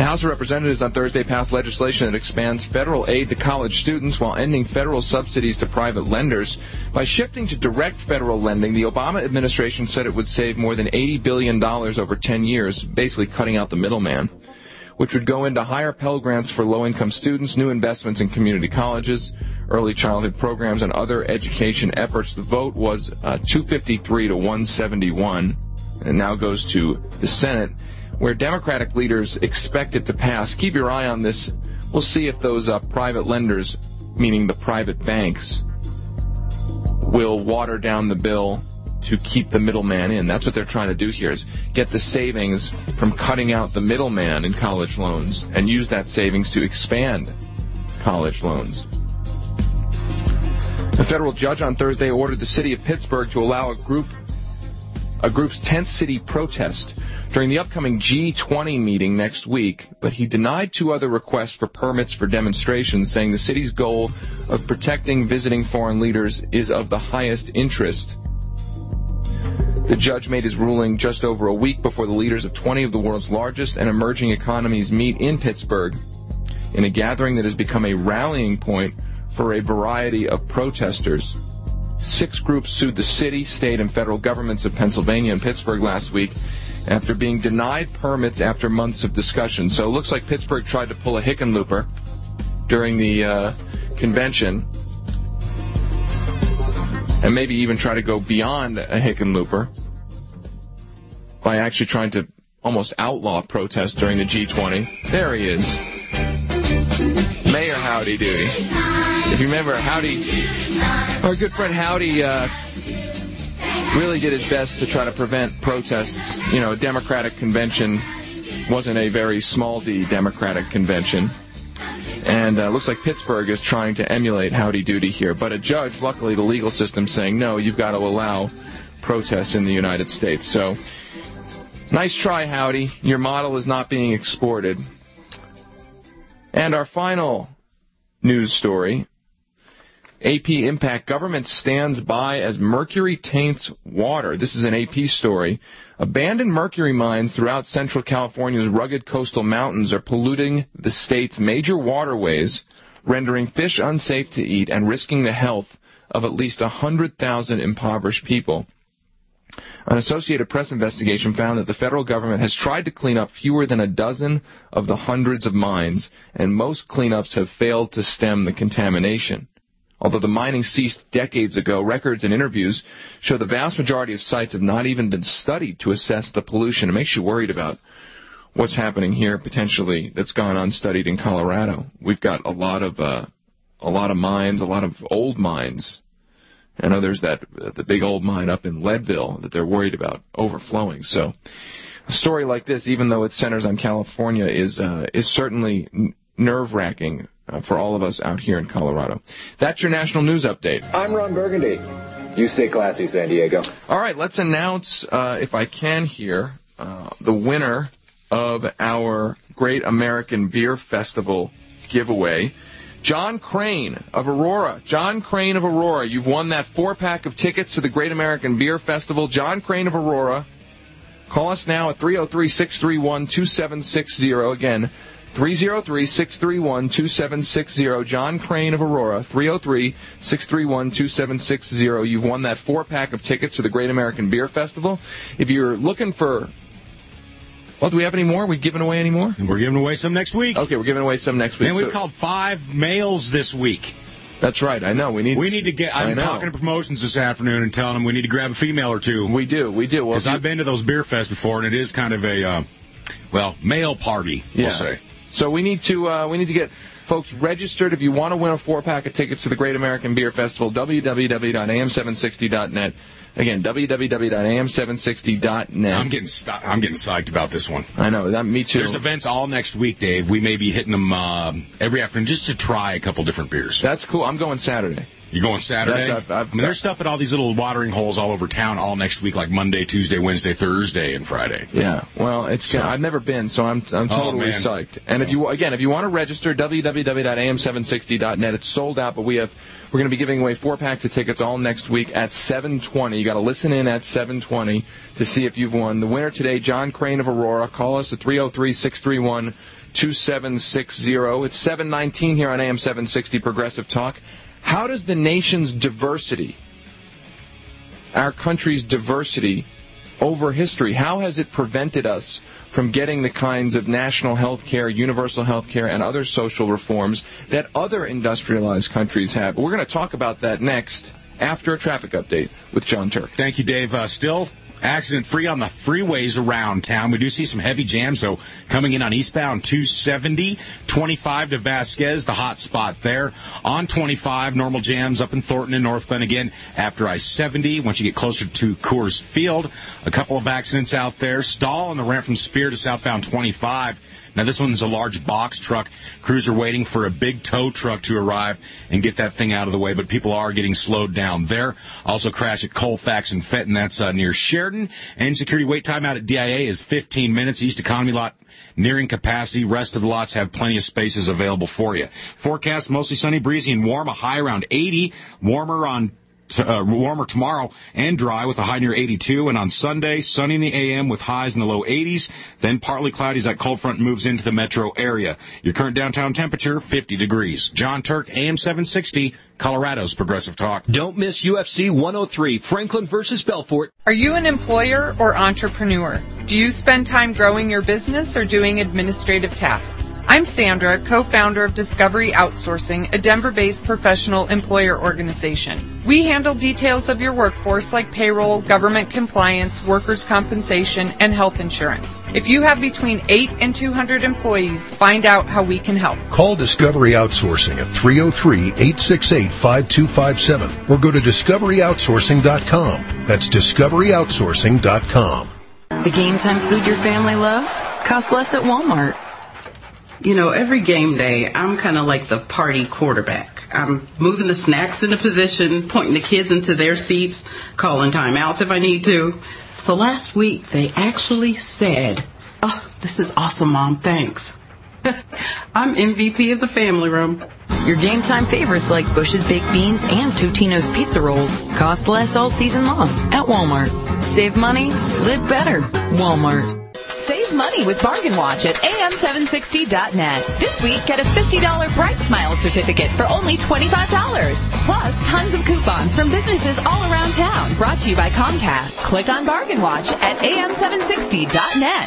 The House of Representatives on Thursday passed legislation that expands federal aid to college students while ending federal subsidies to private lenders. By shifting to direct federal lending, the Obama administration said it would save more than $80 billion over 10 years, basically cutting out the middleman, which would go into higher Pell Grants for low-income students, new investments in community colleges, early childhood programs, and other education efforts. The vote was 253 to 171, and now goes to the Senate, where Democratic leaders expect it to pass. Keep your eye on this. We'll see if those private lenders, meaning the private banks, will water down the bill to keep the middleman in. That's what they're trying to do here, is get the savings from cutting out the middleman in college loans and use that savings to expand college loans. A federal judge on Thursday ordered the city of Pittsburgh to allow a group's 10th city protest during the upcoming G20 meeting next week, but he denied 2 other requests for permits for demonstrations, saying the city's goal of protecting visiting foreign leaders is of the highest interest. The judge made his ruling just over a week before the leaders of 20 of the world's largest and emerging economies meet in Pittsburgh in a gathering that has become a rallying point for a variety of protesters. 6 groups sued the city, state, and federal governments of Pennsylvania and Pittsburgh last week after being denied permits after months of discussion. So it looks like Pittsburgh tried to pull a Hickenlooper during the convention, and maybe even try to go beyond a Hickenlooper by actually trying to almost outlaw protest during the G20. There he is. Mayor Howdy Doody. If you remember, our good friend Howdy really did his best to try to prevent protests. You know, a Democratic convention wasn't a very small D Democratic convention. And looks like Pittsburgh is trying to emulate Howdy Doody here. But a judge, luckily the legal system, saying, no, you've got to allow protests in the United States. So, nice try, Howdy. Your model is not being exported. And our final news story, AP Impact, government stands by as mercury taints water. This is an AP story. Abandoned mercury mines throughout central California's rugged coastal mountains are polluting the state's major waterways, rendering fish unsafe to eat and risking the health of at least 100,000 impoverished people. An Associated Press investigation found that the federal government has tried to clean up fewer than a dozen of the hundreds of mines, and most cleanups have failed to stem the contamination. Although the mining ceased decades ago, records and interviews show the vast majority of sites have not even been studied to assess the pollution. It makes you worried about what's happening here potentially that's gone unstudied in Colorado. We've got a lot of mines, a lot of old mines. I know there's the big old mine up in Leadville that they're worried about overflowing. So a story like this, even though it centers on California, is certainly nerve-wracking for all of us out here in Colorado. That's your national news update. I'm Ron Burgundy. You stay classy, San Diego. All right, let's announce, if I can here, the winner of our Great American Beer Festival giveaway. John Crane of Aurora. John Crane of Aurora. You've won that 4-pack of tickets to the Great American Beer Festival. John Crane of Aurora. Call us now at 303-631-2760. Again, 303-631-2760. John Crane of Aurora, 303-631-2760. You've won that 4-pack of tickets to the Great American Beer Festival. If you're looking for... Well, do we have any more? Are we giving away any more? We're giving away some next week. Okay, we're giving away some next week. And we've called 5 males this week. That's right. I know. We need to get... I'm talking to promotions this afternoon and telling them we need to grab a female or 2. We do. Because I've been to those beer fests before, and it is kind of a, male party, we'll say. So we need to get folks registered. If you want to win a 4-pack of tickets to the Great American Beer Festival, www.am760.net. Again, www.am760.net. I'm getting psyched about this one. I know. Me too. There's events all next week, Dave. We may be hitting them every afternoon just to try a couple different beers. That's cool. I'm going Saturday. You going Saturday? There's stuff at all these little watering holes all over town all next week, like Monday, Tuesday, Wednesday, Thursday, and Friday. Yeah. Well, I've never been, so I'm totally psyched. And if you want to register, www.am760.net. It's sold out, but we're going to be giving away 4 packs of tickets all next week at 7:20. You got to listen in at 7:20 to see if you've won. The winner today, John Crane of Aurora. Call us at 303-631-2760. 2760. It's 719 here on AM 760 Progressive Talk. How does the nation's diversity, our country's diversity over history, how has it prevented us from getting the kinds of national health care, universal health care, and other social reforms that other industrialized countries have? We're going to talk about that next after a traffic update with John Turk. Thank you, Dave. Still accident-free on the freeways around town. We do see some heavy jams, though, coming in on eastbound 270, 25 to Vasquez, the hot spot there. On 25, normal jams up in Thornton and North Glen again after I-70. Once you get closer to Coors Field, a couple of accidents out there. Stall on the ramp from Spear to southbound 25. Now, this one's a large box truck. Crews are waiting for a big tow truck to arrive and get that thing out of the way, but people are getting slowed down there. Also crash at Colfax and Fenton. That's near Sheridan. And security wait time out at DIA is 15 minutes. East Economy lot nearing capacity. Rest of the lots have plenty of spaces available for you. Forecast, mostly sunny, breezy, and warm. A high around 80. Warmer tomorrow and dry with a high near 82. And on Sunday, sunny in the AM with highs in the low 80s. Then partly cloudy as that cold front moves into the metro area. Your current downtown temperature, 50 degrees. John Turk, AM 760, Colorado's Progressive Talk. Don't miss UFC 103, Franklin versus Belfort. Are you an employer or entrepreneur? Do you spend time growing your business or doing administrative tasks? I'm Sandra, co-founder of Discovery Outsourcing, a Denver-based professional employer organization. We handle details of your workforce like payroll, government compliance, workers' compensation, and health insurance. If you have between 8 and 200 employees, find out how we can help. Call Discovery Outsourcing at 303-868-5257 or go to discoveryoutsourcing.com. That's discoveryoutsourcing.com. The game time food your family loves costs less at Walmart. You know, every game day, I'm kind of like the party quarterback. I'm moving the snacks into position, pointing the kids into their seats, calling timeouts if I need to. So last week, they actually said, "Oh, this is awesome, Mom, thanks." I'm MVP of the family room. Your game time favorites like Bush's Baked Beans and Totino's Pizza Rolls cost less all season long at Walmart. Save money, live better. Walmart. Save money with Bargain Watch at am760.net. This week, get a $50 Bright Smile certificate for only $25. Plus, tons of coupons from businesses all around town. Brought to you by Comcast. Click on Bargain Watch at am760.net.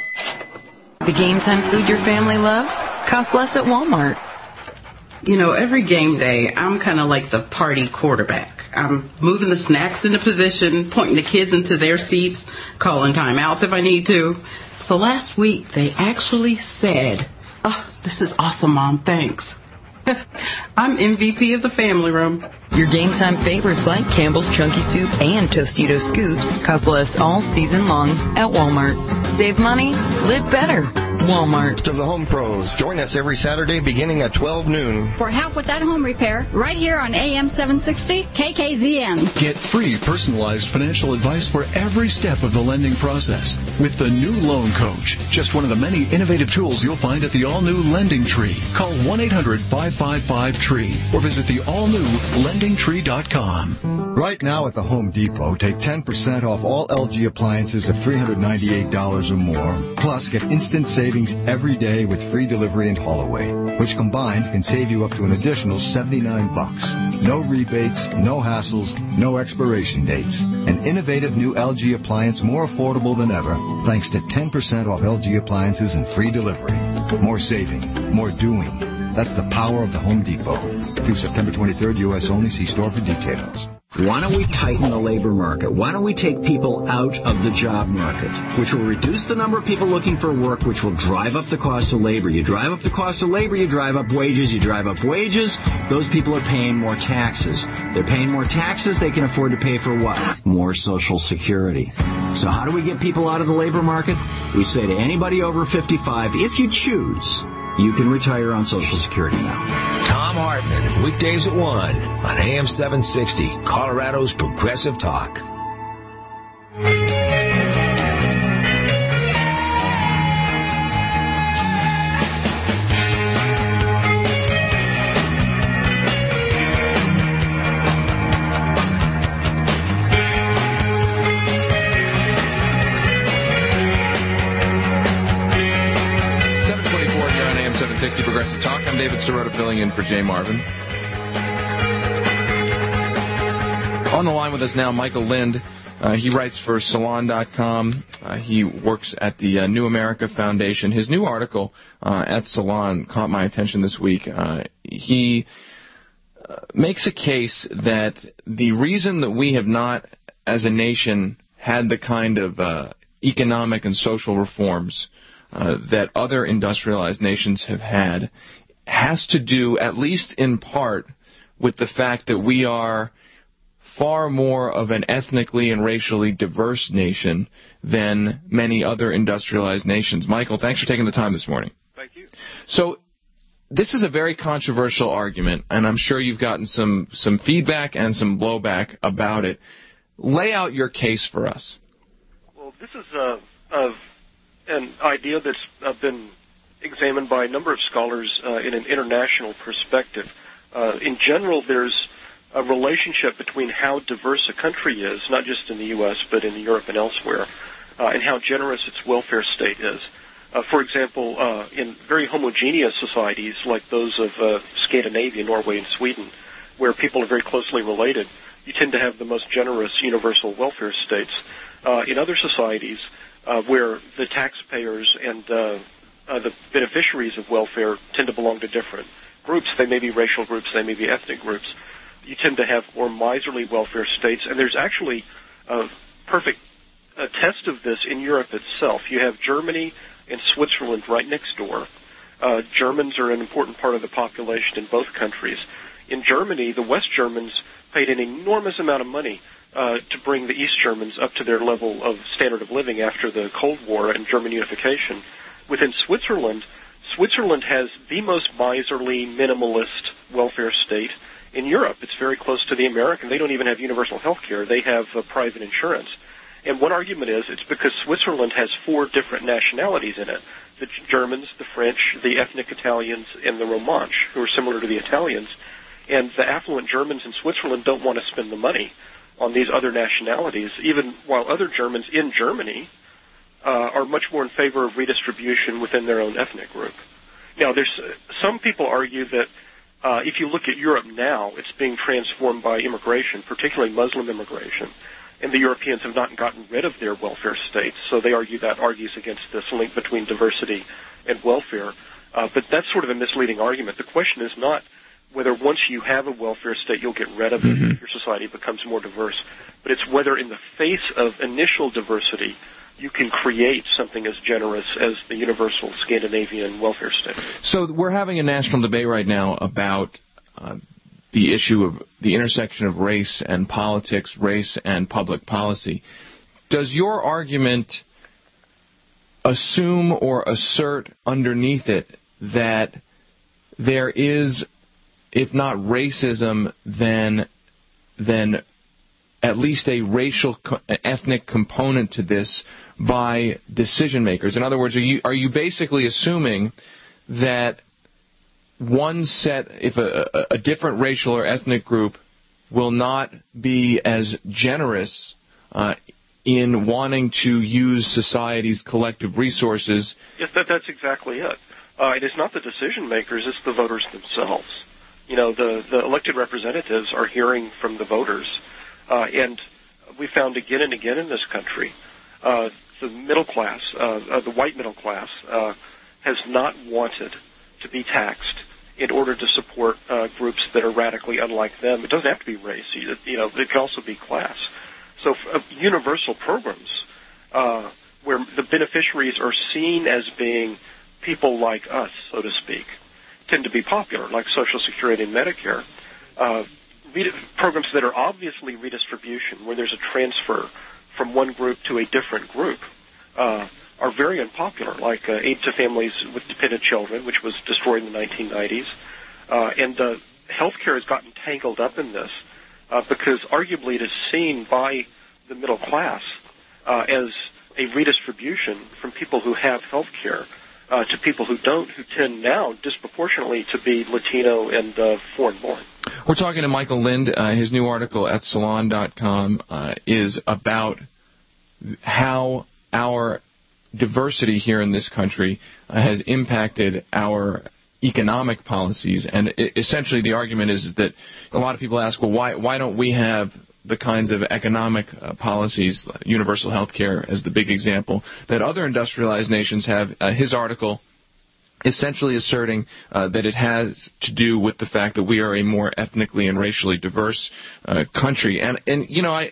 The game time food your family loves costs less at Walmart. You know, every game day, I'm kind of like the party quarterback. I'm moving the snacks into position, pointing the kids into their seats, calling timeouts if I need to. So last week, they actually said, "Oh, this is awesome, Mom, thanks." I'm MVP of the family room. Your game time favorites like Campbell's Chunky Soup and Tostitos Scoops cost less all season long at Walmart. Save money, live better. Walmart. Of the Home Pros. Join us every Saturday beginning at 12 noon. For help with that home repair, right here on AM 760 KKZN. Get free personalized financial advice for every step of the lending process with the new Loan Coach. Just one of the many innovative tools you'll find at the all-new Lending Tree. Call 1-800-555-TREE or visit the all-new LendingTree.com. Right now at the Home Depot, take 10% off all LG appliances of $398 or more. Plus, get instant savings every day with free delivery and haul away, which combined can save you up to an additional $79. No rebates, no hassles, no expiration dates. An innovative new LG appliance more affordable than ever, thanks to 10% off LG appliances and free delivery. More saving, more doing. That's the power of the Home Depot. Through September 23rd, U.S. only. See store for details. Why don't we tighten the labor market? Why don't we take people out of the job market, which will reduce the number of people looking for work, which will drive up the cost of labor. You drive up the cost of labor, you drive up wages. You drive up wages, those people are paying more taxes. They're paying more taxes, they can afford to pay for what? More Social Security. So how do we get people out of the labor market? We say to anybody over 55, if you choose, you can retire on Social Security now. Tom Hartman, weekdays at 1 on AM 760, Colorado's Progressive Talk. Progressive Talk. I'm David Sirota filling in for Jay Marvin. On the line with us now, Michael Lind. He writes for Salon.com. He works at the New America Foundation. His new article at Salon caught my attention this week. He makes a case that the reason that we have not, as a nation, had the kind of economic and social reforms that other industrialized nations have had has to do, at least in part, with the fact that we are far more of an ethnically and racially diverse nation than many other industrialized nations. Michael, thanks for taking the time this morning. Thank you. So this is a very controversial argument, and I'm sure you've gotten some feedback and some blowback about it. Lay out your case for us. Well, this is an idea that's been examined by a number of scholars in an international perspective. In general, there's a relationship between how diverse a country is, not just in the U.S., but in Europe and elsewhere, and how generous its welfare state is. For example, in very homogeneous societies like those of Scandinavia, Norway, and Sweden, where people are very closely related, you tend to have the most generous universal welfare states. In other societies, where the taxpayers and the beneficiaries of welfare tend to belong to different groups, they may be racial groups, they may be ethnic groups, you tend to have more miserly welfare states. And there's actually a perfect test of this in Europe itself. You have Germany and Switzerland right next door. Germans are an important part of the population in both countries. In Germany, the West Germans paid an enormous amount of money to bring the East Germans up to their level of standard of living after the Cold War and German unification. Within Switzerland, Switzerland has the most miserly, minimalist welfare state in Europe. It's very close to the American. They don't even have universal health care. They have private insurance. And one argument is it's because Switzerland has 4 different nationalities in it. The Germans, the French, the ethnic Italians, and the Romansh, who are similar to the Italians. And the affluent Germans in Switzerland don't want to spend the money on these other nationalities, even while other Germans in Germany are much more in favor of redistribution within their own ethnic group. Now, there's some people argue that if you look at Europe now, it's being transformed by immigration, particularly Muslim immigration, and the Europeans have not gotten rid of their welfare states, so they argue that argues against this link between diversity and welfare. But that's sort of a misleading argument. The question is not whether once you have a welfare state you'll get rid of it, your society becomes more diverse, but it's whether in the face of initial diversity you can create something as generous as the universal Scandinavian welfare state. So we're having a national debate right now about the issue of the intersection of race and politics, race and public policy. Does your argument assume or assert underneath it that there is, if not racism, then at least a racial, ethnic component to this by decision makers? In other words, are you basically assuming that one set, if a different racial or ethnic group will not be as generous in wanting to use society's collective resources? Yes, that's exactly it. It is not the decision makers, it's the voters themselves. You know, the elected representatives are hearing from the voters. And we found again and again in this country, the middle class, the white middle class, has not wanted to be taxed in order to support groups that are radically unlike them. It doesn't have to be race. You know, it can also be class. So universal programs where the beneficiaries are seen as being people like us, so to speak, tend to be popular, like Social Security and Medicare. Programs that are obviously redistribution, where there's a transfer from one group to a different group, are very unpopular, like aid to families with dependent children, which was destroyed in the 1990s. And healthcare has gotten tangled up in this because arguably it is seen by the middle class as a redistribution from people who have healthcare to people who don't, who tend now disproportionately to be Latino and foreign-born. We're talking to Michael Lind. His new article at Salon.com is about how our diversity here in this country has impacted our economic policies. And essentially the argument is that a lot of people ask, well, why don't we have the kinds of economic policies, universal health care as the big example, that other industrialized nations have? His article essentially asserting that it has to do with the fact that we are a more ethnically and racially diverse country. And you know,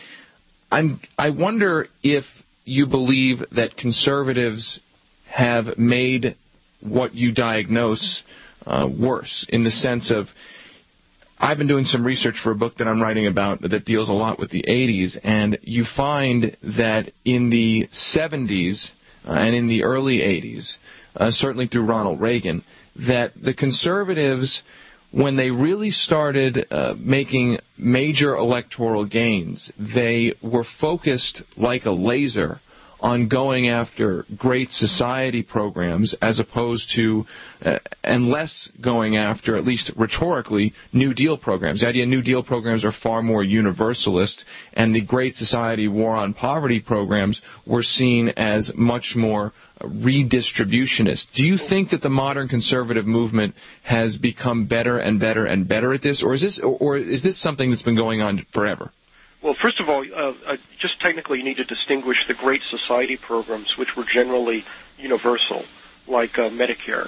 I wonder if you believe that conservatives have made what you diagnose worse, in the sense of, I've been doing some research for a book that I'm writing about that deals a lot with the 80s, and you find that in the 70s and in the early 80s, certainly through Ronald Reagan, that the conservatives, when they really started making major electoral gains, they were focused like a laser on going after Great Society programs as opposed to, and less going after, at least rhetorically, New Deal programs. The idea New Deal programs are far more universalist, and the Great Society War on Poverty programs were seen as much more redistributionist. Do you think that the modern conservative movement has become better and better and better at this, or is this something that's been going on forever? Well, first of all, just technically you need to distinguish the Great Society programs, which were generally universal, like Medicare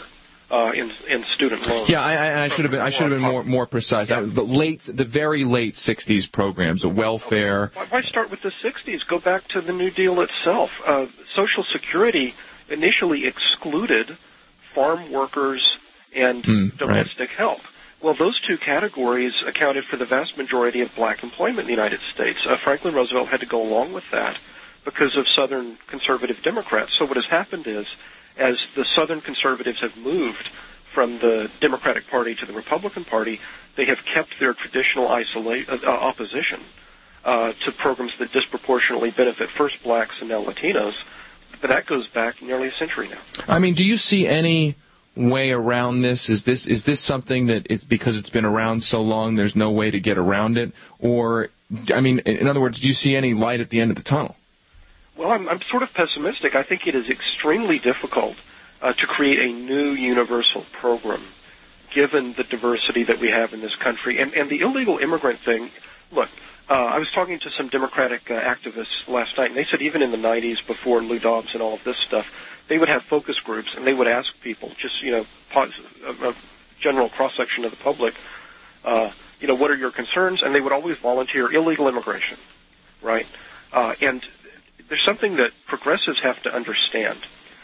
and student loans. Yeah, I should have been more precise. Yeah. The very late 60s programs, the welfare. Okay. Why start with the 60s? Go back to the New Deal itself. Social Security initially excluded farm workers and domestic help. Well, those two categories accounted for the vast majority of black employment in the United States. Franklin Roosevelt had to go along with that because of Southern conservative Democrats. So what has happened is, as the Southern conservatives have moved from the Democratic Party to the Republican Party, they have kept their traditional opposition to programs that disproportionately benefit first blacks and now Latinos. But that goes back nearly a century now. I mean, do you see any way around this? Is this something that it's because it's been around so long there's no way to get around it? Or, I mean, in other words, do you see any light at the end of the tunnel? Well, I'm sort of pessimistic. I think it is extremely difficult to create a new universal program given the diversity that we have in this country. And the illegal immigrant thing, look, I was talking to some Democratic activists last night, and they said even in the 90s, before Lou Dobbs and all of this stuff, they would have focus groups, and they would ask people, just, a general cross-section of the public, what are your concerns? And they would always volunteer illegal immigration, right? And there's something that progressives have to understand.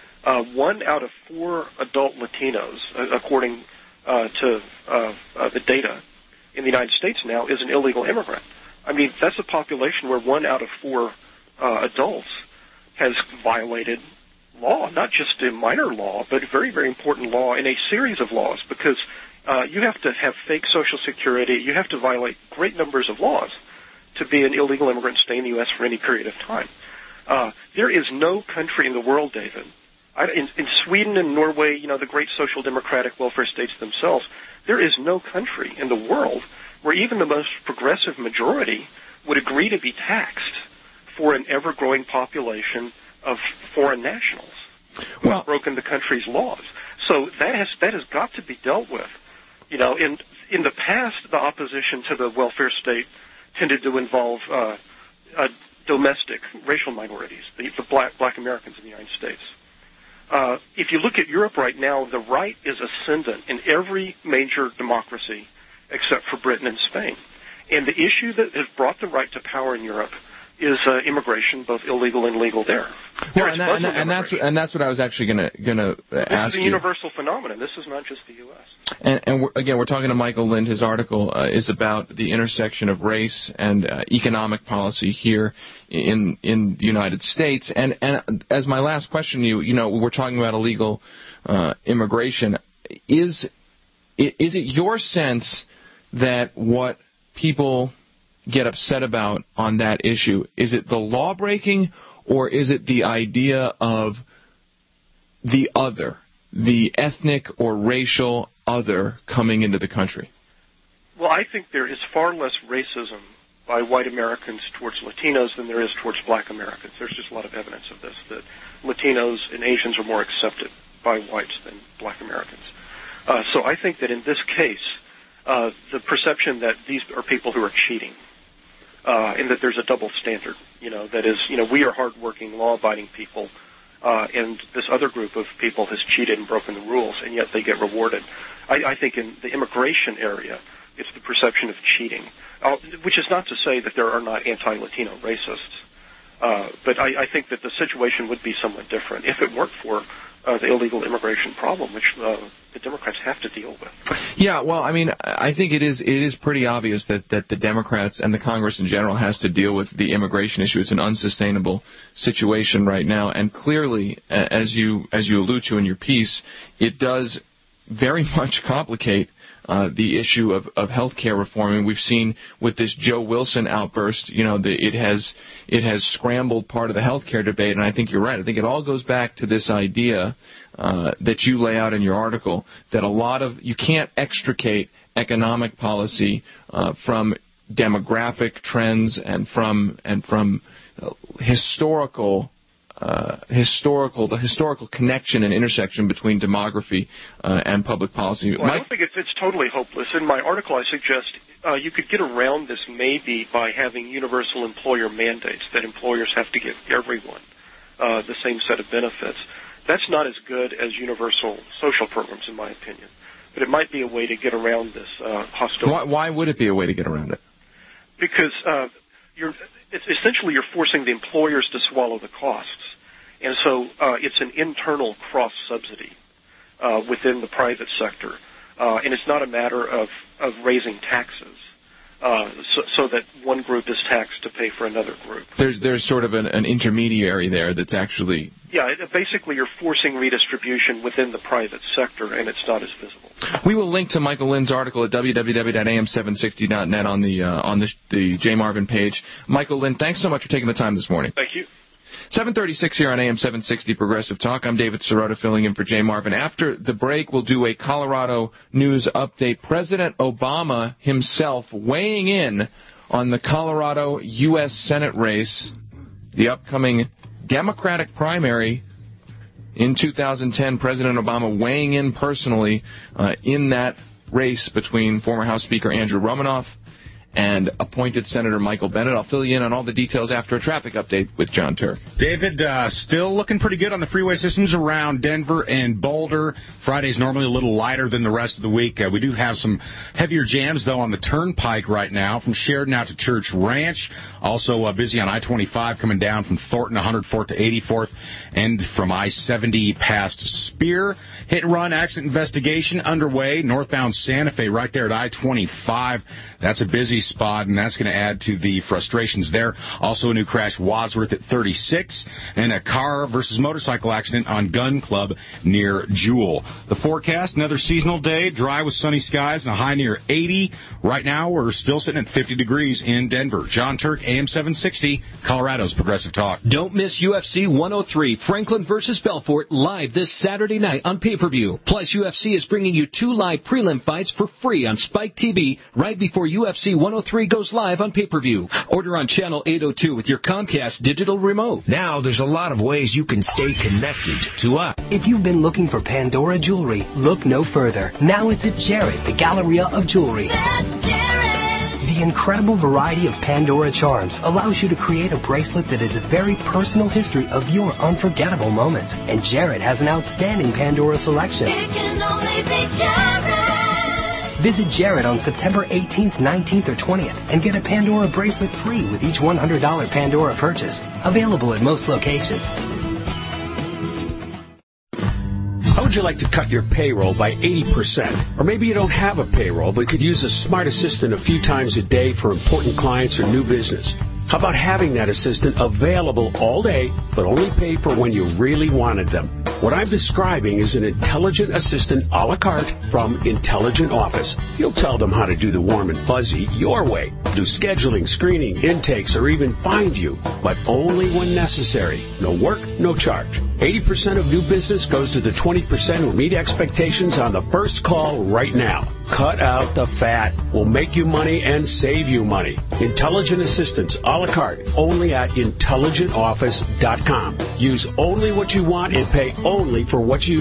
1 out of 4 adult Latinos, according to the data in the United States now, is an illegal immigrant. I mean, that's a population where 1 out of 4 adults has violated law, not just a minor law, but very, very important law in a series of laws, because you have to have fake Social Security, you have to violate great numbers of laws to be an illegal immigrant and stay in the U.S. for any period of time. There is no country in the world, David, in Sweden and Norway, the great social democratic welfare states themselves, there is no country in the world where even the most progressive majority would agree to be taxed for an ever-growing population of foreign nationals who have broken the country's laws. So that has got to be dealt with. In the past, the opposition to the welfare state tended to involve domestic racial minorities, the black Americans in the United States. If you look at Europe right now, the right is ascendant in every major democracy except for Britain and Spain. And the issue that has brought the right to power in Europe is immigration, both illegal and legal there. Well, and that's what I was actually going to ask you. This is a universal phenomenon. This is not just the U.S. And we're talking to Michael Lind. His article is about the intersection of race and economic policy here in the United States. And as my last question to you, we're talking about illegal immigration. Is it your sense that what people get upset about on that issue, is it the law breaking, or is it the idea of the other, the ethnic or racial other coming into the country? Well, I think there is far less racism by white Americans towards Latinos than there is towards black Americans. There's just a lot of evidence of this, that Latinos and Asians are more accepted by whites than black Americans. So I think that in this case, the perception that these are people who are cheating, and that there's a double standard, that is, we are hardworking, law-abiding people, and this other group of people has cheated and broken the rules, and yet they get rewarded. I think in the immigration area, it's the perception of cheating, which is not to say that there are not anti-Latino racists, but I think that the situation would be somewhat different if it weren't for the illegal immigration problem, which the Democrats have to deal with. Yeah, well, I mean, I think it is pretty obvious that the Democrats and the Congress in general has to deal with the immigration issue. It's an unsustainable situation right now, and clearly, as you allude to in your piece, it does very much complicate the issue of health care reform. And we've seen with this Joe Wilson outburst, it has scrambled part of the health care debate, and I think you're right. I think it all goes back to this idea that you lay out in your article, that you can't extricate economic policy from demographic trends and from the historical connection and intersection between demography and public policy. Well, I don't think it's totally hopeless. In my article, I suggest you could get around this maybe by having universal employer mandates, that employers have to give everyone the same set of benefits. That's not as good as universal social programs, in my opinion. But it might be a way to get around this hostility. Why would it be a way to get around it? Because you're forcing the employers to swallow the costs. And so it's an internal cross-subsidy within the private sector. And it's not a matter of raising taxes so that one group is taxed to pay for another group. There's sort of an intermediary there that's actually... Yeah, basically you're forcing redistribution within the private sector, and it's not as visible. We will link to Michael Lynn's article at www.am760.net on the Jay Marvin page. Michael Lynn, thanks so much for taking the time this morning. Thank you. 7:36 here on AM 760 Progressive Talk. I'm David Sirota filling in for Jay Marvin. After the break, we'll do a Colorado news update. President Obama himself weighing in on the Colorado U.S. Senate race, the upcoming Democratic primary in 2010. President Obama weighing in personally in that race between former House Speaker Andrew Romanoff and appointed Senator Michael Bennet. I'll fill you in on all the details after a traffic update with John Turk. David, still looking pretty good on the freeway systems around Denver and Boulder. Friday's normally a little lighter than the rest of the week. We do have some heavier jams, though, on the Turnpike right now from Sheridan out to Church Ranch. Also busy on I-25 coming down from Thornton 104th to 84th and from I-70 past Spear. Hit-and-run accident investigation underway northbound Santa Fe right there at I-25. That's a busy spot, and that's going to add to the frustrations there. Also a new crash Wadsworth at 36, and a car versus motorcycle accident on Gun Club near Jewel. The forecast, another seasonal day, dry with sunny skies and a high near 80. Right now, we're still sitting at 50 degrees in Denver. John Turk, AM 760, Colorado's Progressive Talk. Don't miss UFC 103, Franklin versus Belfort, live this Saturday night on pay-per-view. Plus, UFC is bringing you 2 live prelim fights for free on Spike TV right before UFC 103 goes live on pay-per-view. Order on Channel 802 with your Comcast digital remote. Now there's a lot of ways you can stay connected to us. If you've been looking for Pandora jewelry, look no further. Now it's at Jared, the Galleria of Jewelry. That's Jared! The incredible variety of Pandora charms allows you to create a bracelet that is a very personal history of your unforgettable moments. And Jared has an outstanding Pandora selection. It can only be Jared! Visit Jared on September 18th, 19th, or 20th and get a Pandora bracelet free with each $100 Pandora purchase. Available at most locations. How would you like to cut your payroll by 80%? Or maybe you don't have a payroll but could use a smart assistant a few times a day for important clients or new business. How about having that assistant available all day, but only pay for when you really wanted them? What I'm describing is an intelligent assistant a la carte from Intelligent Office. You'll tell them how to do the warm and fuzzy your way. Do scheduling, screening, intakes, or even find you, but only when necessary. No work, no charge. 80% of new business goes to the 20% who meet expectations on the first call right now. Cut out the fat. We'll make you money and save you money. Intelligent assistants a la carte, only at IntelligentOffice.com. Use only what you want and pay only for what you need.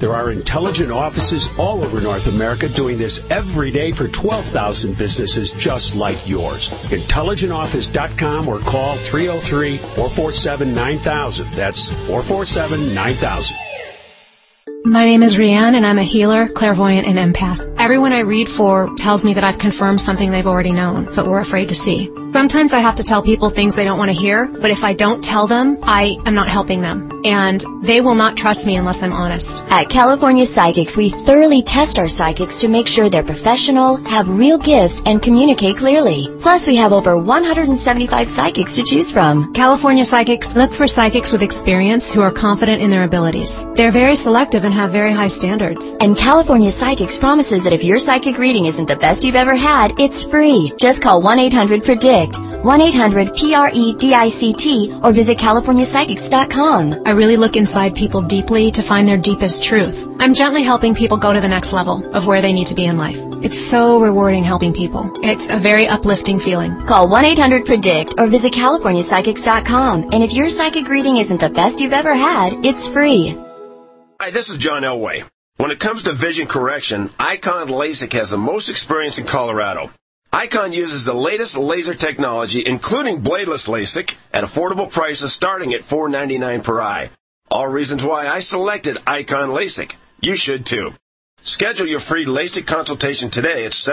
There are intelligent offices all over North America doing this every day for 12,000 businesses just like yours. IntelligentOffice.com or call 303-447-9000. That's 447-9000. My name is Rianne, and I'm a healer, clairvoyant, and empath. Everyone I read for tells me that I've confirmed something they've already known, but were afraid to see. Sometimes I have to tell people things they don't want to hear, but if I don't tell them, I am not helping them. And they will not trust me unless I'm honest. At California Psychics, we thoroughly test our psychics to make sure they're professional, have real gifts, and communicate clearly. Plus, we have over 175 psychics to choose from. California Psychics look for psychics with experience who are confident in their abilities. They're very selective and have very high standards. And California Psychics promises that if your psychic reading isn't the best you've ever had, it's free. Just call 1-800-PREDICT, 1-800-PREDICT, or visit CaliforniaPsychics.com. I really look inside people deeply to find their deepest truth. I'm gently helping people go to the next level of where they need to be in life. It's so rewarding helping people. It's a very uplifting feeling. Call 1-800-PREDICT or visit CaliforniaPsychics.com. And if your psychic reading isn't the best you've ever had, it's free. Hi, this is John Elway. When it comes to vision correction, Icon LASIK has the most experience in Colorado. Icon uses the latest laser technology, including bladeless LASIK, at affordable prices starting at $4.99 per eye. All reasons why I selected Icon LASIK. You should too. Schedule your free LASIK consultation today at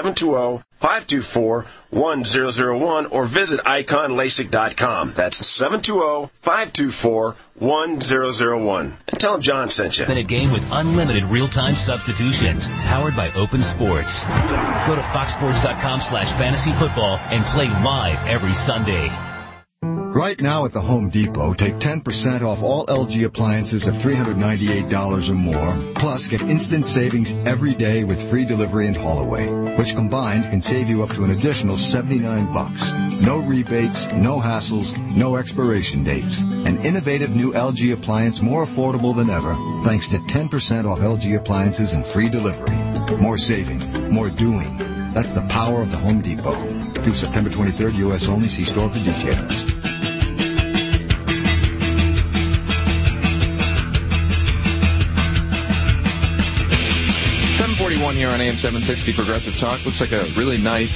720-524-1001 or visit iconlasik.com. That's 720-524-1001. And tell them John sent you. Minute game with unlimited real-time substitutions, powered by Open Sports. Go to foxsports.com/fantasyfootball and play live every Sunday. Right now at the Home Depot, take 10% off all LG appliances of $398 or more, plus get instant savings every day with free delivery and haul away, which combined can save you up to an additional $79. No rebates, no hassles, no expiration dates. An innovative new LG appliance more affordable than ever, thanks to 10% off LG appliances and free delivery. More saving, more doing. That's the power of the Home Depot. Through September 23rd, U.S. only. See store for details. 741 here on AM 760 Progressive Talk. Looks like a really nice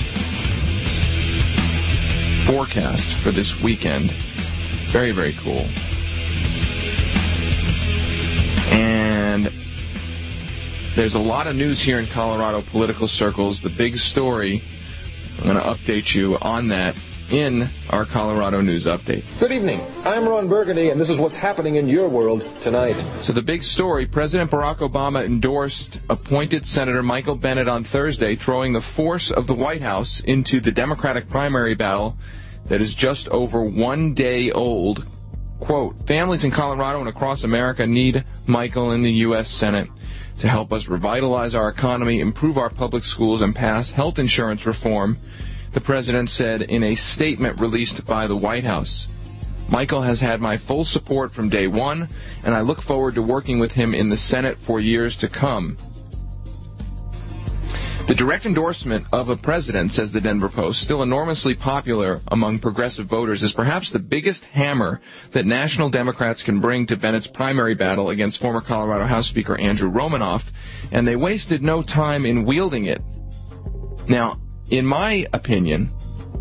forecast for this weekend. Very, very cool. And there's a lot of news here in Colorado political circles. The big story, I'm going to update you on that in our Colorado News Update. Good evening. I'm Ron Burgundy, and this is what's happening in your world tonight. So the big story, President Barack Obama endorsed appointed Senator Michael Bennet on Thursday, throwing the force of the White House into the Democratic primary battle that is just over 1 day old. Quote, families in Colorado and across America need Michael in the U.S. Senate to help us revitalize our economy, improve our public schools, and pass health insurance reform, the president said in a statement released by the White House. Michael has had my full support from day one, and I look forward to working with him in the Senate for years to come. The direct endorsement of a president, says the Denver Post, still enormously popular among progressive voters, is perhaps the biggest hammer that national Democrats can bring to Bennett's primary battle against former Colorado House Speaker Andrew Romanoff, and they wasted no time in wielding it. Now, in my opinion,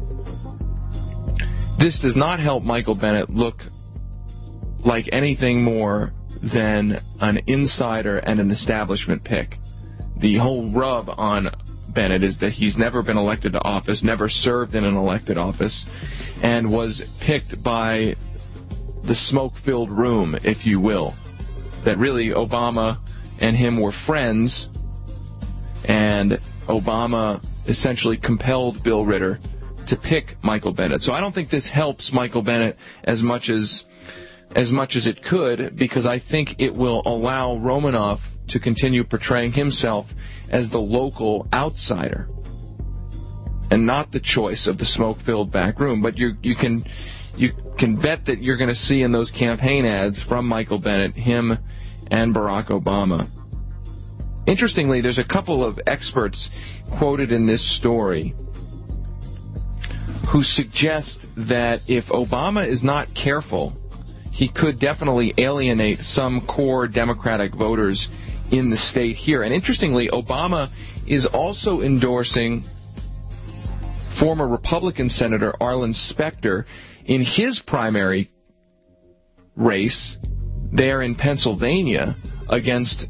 this does not help Michael Bennet look like anything more than an insider and an establishment pick. The whole rub on Bennet is that he's never been elected to office, never served in an elected office, and was picked by the smoke-filled room, if you will. That really Obama and him were friends, and Obama essentially compelled Bill Ritter to pick Michael Bennet. So I don't think this helps Michael Bennet as much as it could, because I think it will allow Romanoff to continue portraying himself as the local outsider and not the choice of the smoke-filled back room. But you can bet that you're going to see in those campaign ads from Michael Bennet him and Barack Obama. Interestingly, there's a couple of experts quoted in this story who suggest that if Obama is not careful, he could definitely alienate some core Democratic voters in the state here. And interestingly, Obama is also endorsing former Republican Senator Arlen Specter in his primary race there in Pennsylvania against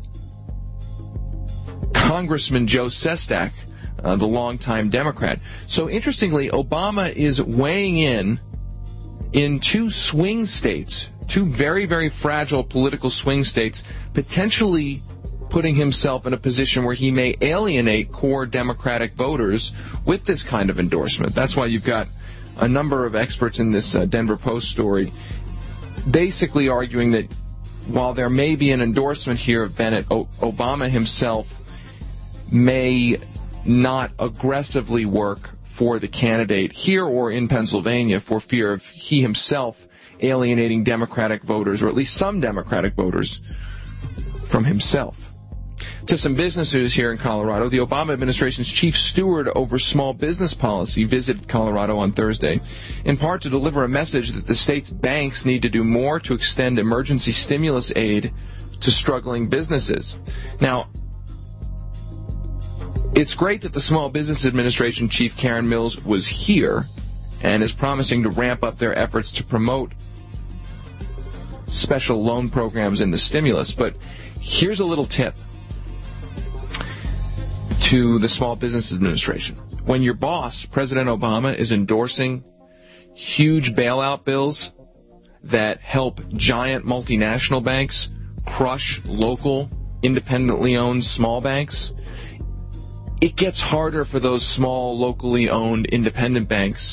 Congressman Joe Sestak, the longtime Democrat. So interestingly, Obama is weighing in two swing states, two very, very fragile political swing states, potentially putting himself in a position where he may alienate core Democratic voters with this kind of endorsement. That's why you've got a number of experts in this Denver Post story basically arguing that while there may be an endorsement here of Bennett, Obama himself may not aggressively work for the candidate here or in Pennsylvania for fear of he himself alienating Democratic voters, or at least some Democratic voters, from himself. To some business news here in Colorado, the Obama administration's chief steward over small business policy visited Colorado on Thursday, in part to deliver a message that the state's banks need to do more to extend emergency stimulus aid to struggling businesses. Now, it's great that the Small Business Administration Chief Karen Mills was here and is promising to ramp up their efforts to promote special loan programs in the stimulus. But here's a little tip to the Small Business Administration. When your boss, President Obama, is endorsing huge bailout bills that help giant multinational banks crush local, independently owned small banks, it gets harder for those small, locally owned independent banks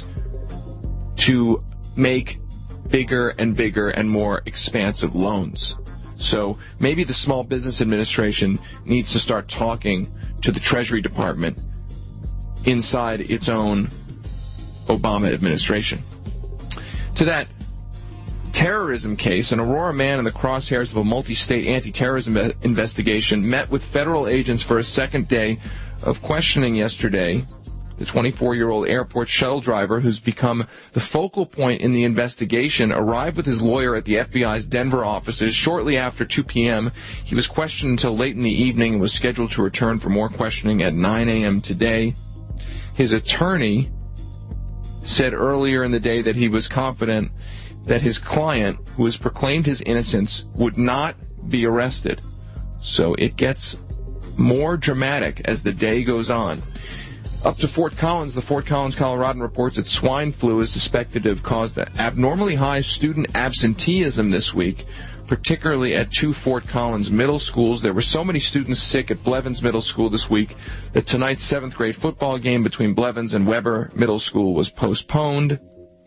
to make bigger and bigger and more expansive loans. So maybe the Small Business Administration needs to start talking to the Treasury Department inside its own Obama administration. To that terrorism case, an Aurora man in the crosshairs of a multi-state anti-terrorism investigation met with federal agents for a second day of questioning yesterday. The 24-year-old airport shuttle driver, who's become the focal point in the investigation, arrived with his lawyer at the FBI's Denver offices shortly after 2 p.m. He was questioned until late in the evening and was scheduled to return for more questioning at 9 a.m. today. His attorney said earlier in the day that he was confident that his client, who has proclaimed his innocence, would not be arrested. So it gets more dramatic as the day goes on. Up to Fort Collins, the Fort Collins Coloradan reports that swine flu is suspected to have caused abnormally high student absenteeism this week, particularly at two Fort Collins middle schools. There were so many students sick at Blevins Middle School this week that tonight's 7th grade football game between Blevins and Weber Middle School was postponed.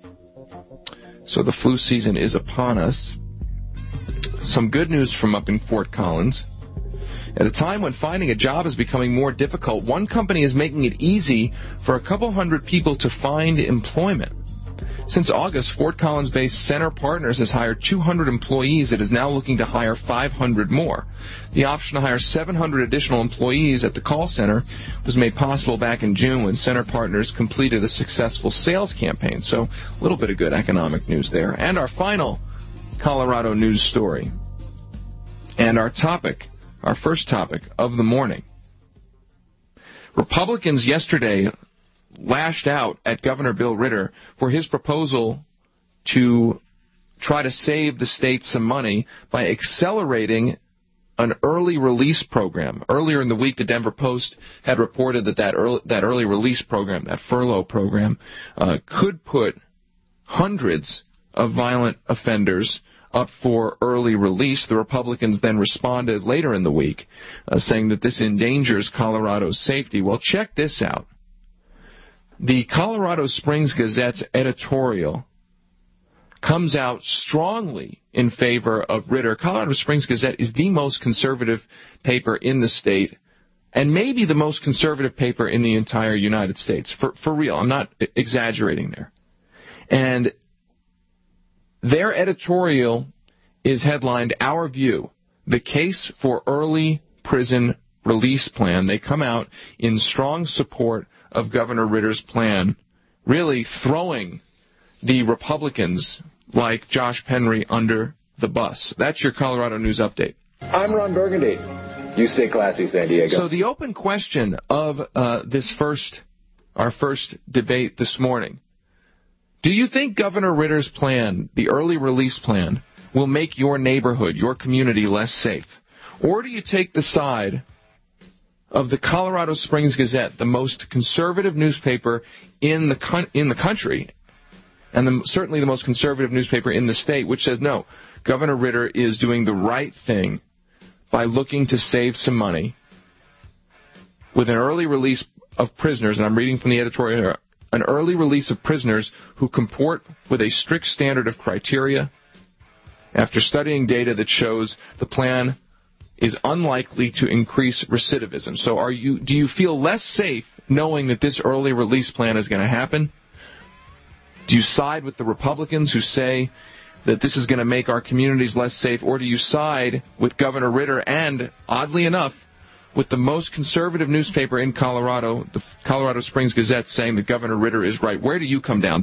So the flu season is upon us. Some good news from up in Fort Collins. At a time when finding a job is becoming more difficult, one company is making it easy for a couple hundred people to find employment. Since August, Fort Collins-based Center Partners has hired 200 employees. It is now looking to hire 500 more. The option to hire 700 additional employees at the call center was made possible back in June when Center Partners completed a successful sales campaign. So a little bit of good economic news there. And our final Colorado news story. And our topic, our first topic of the morning. Republicans yesterday lashed out at Governor Bill Ritter for his proposal to try to save the state some money by accelerating an early release program. Earlier in the week, the Denver Post had reported that early release program, that furlough program, could put hundreds of violent offenders up for early release. The Republicans then responded later in the week, saying that this endangers Colorado's safety. Well, check this out. The Colorado Springs Gazette's editorial comes out strongly in favor of Ritter. Colorado Springs Gazette is the most conservative paper in the state, and maybe the most conservative paper in the entire United States. For real, I'm not exaggerating there. And their editorial is headlined, "Our View, the Case for Early Prison Release Plan." They come out in strong support of Governor Ritter's plan, really throwing the Republicans like Josh Penry under the bus. That's your Colorado News Update. I'm Ron Burgundy. You stay classy, San Diego. So the open question of our first debate this morning, do you think Governor Ritter's plan, the early release plan, will make your neighborhood, your community less safe? Or do you take the side of the Colorado Springs Gazette, the most conservative newspaper in the country, and certainly the most conservative newspaper in the state, which says, no, Governor Ritter is doing the right thing by looking to save some money with an early release of prisoners, and I'm reading from the editorial here, an early release of prisoners who comport with a strict standard of criteria after studying data that shows the plan is unlikely to increase recidivism. So do you feel less safe knowing that this early release plan is going to happen? Do you side with the Republicans who say that this is going to make our communities less safe, or do you side with Governor Ritter and, oddly enough, with the most conservative newspaper in Colorado, the Colorado Springs Gazette, saying that Governor Ritter is right? Where do you come down?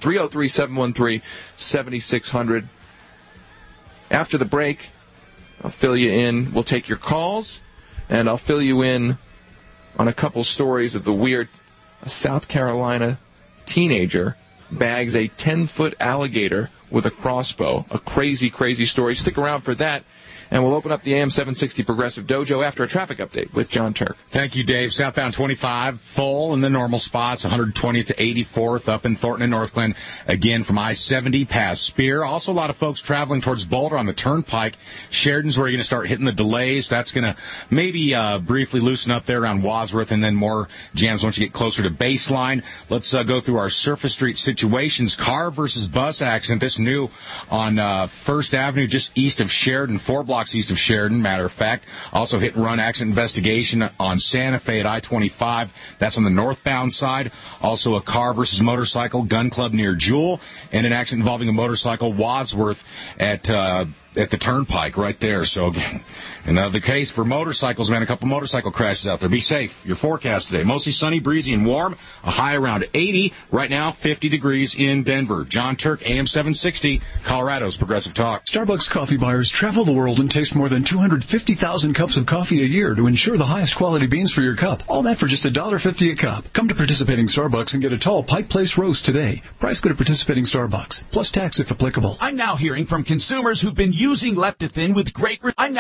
303-713-7600. After the break, I'll fill you in. We'll take your calls, and I'll fill you in on a couple stories of the weird South Carolina teenager bags a 10-foot alligator with a crossbow. A crazy, crazy story. Stick around for that. And we'll open up the AM 760 Progressive Dojo after a traffic update with John Turk. Thank you, Dave. Southbound 25, full in the normal spots, 120th to 84th up in Thornton and Northglenn. Again, from I-70 past Spear. Also, a lot of folks traveling towards Boulder on the Turnpike. Sheridan's where you're going to start hitting the delays. That's going to maybe briefly loosen up there around Wadsworth, and then more jams once you get closer to Baseline. Let's go through our Surface Street situations. Car versus bus accident. This new on First Avenue, just east of Sheridan, 4 blocks east of Sheridan, matter of fact. Also hit and run accident investigation on Santa Fe at I-25. That's on the northbound side. Also a car versus motorcycle, gun club near Jewel, and an accident involving a motorcycle, Wadsworth, at the Turnpike right there. So, the case for motorcycles, man, a couple motorcycle crashes out there. Be safe. Your forecast today, mostly sunny, breezy, and warm. A high around 80. Right now, 50 degrees in Denver. John Turk, AM 760, Colorado's Progressive Talk. Starbucks coffee buyers travel the world and taste more than 250,000 cups of coffee a year to ensure the highest quality beans for your cup. All that for just $1.50 a cup. Come to participating Starbucks and get a tall Pike Place roast today. Price good at participating Starbucks, plus tax if applicable. I'm now hearing from consumers who've been using Leptithin with great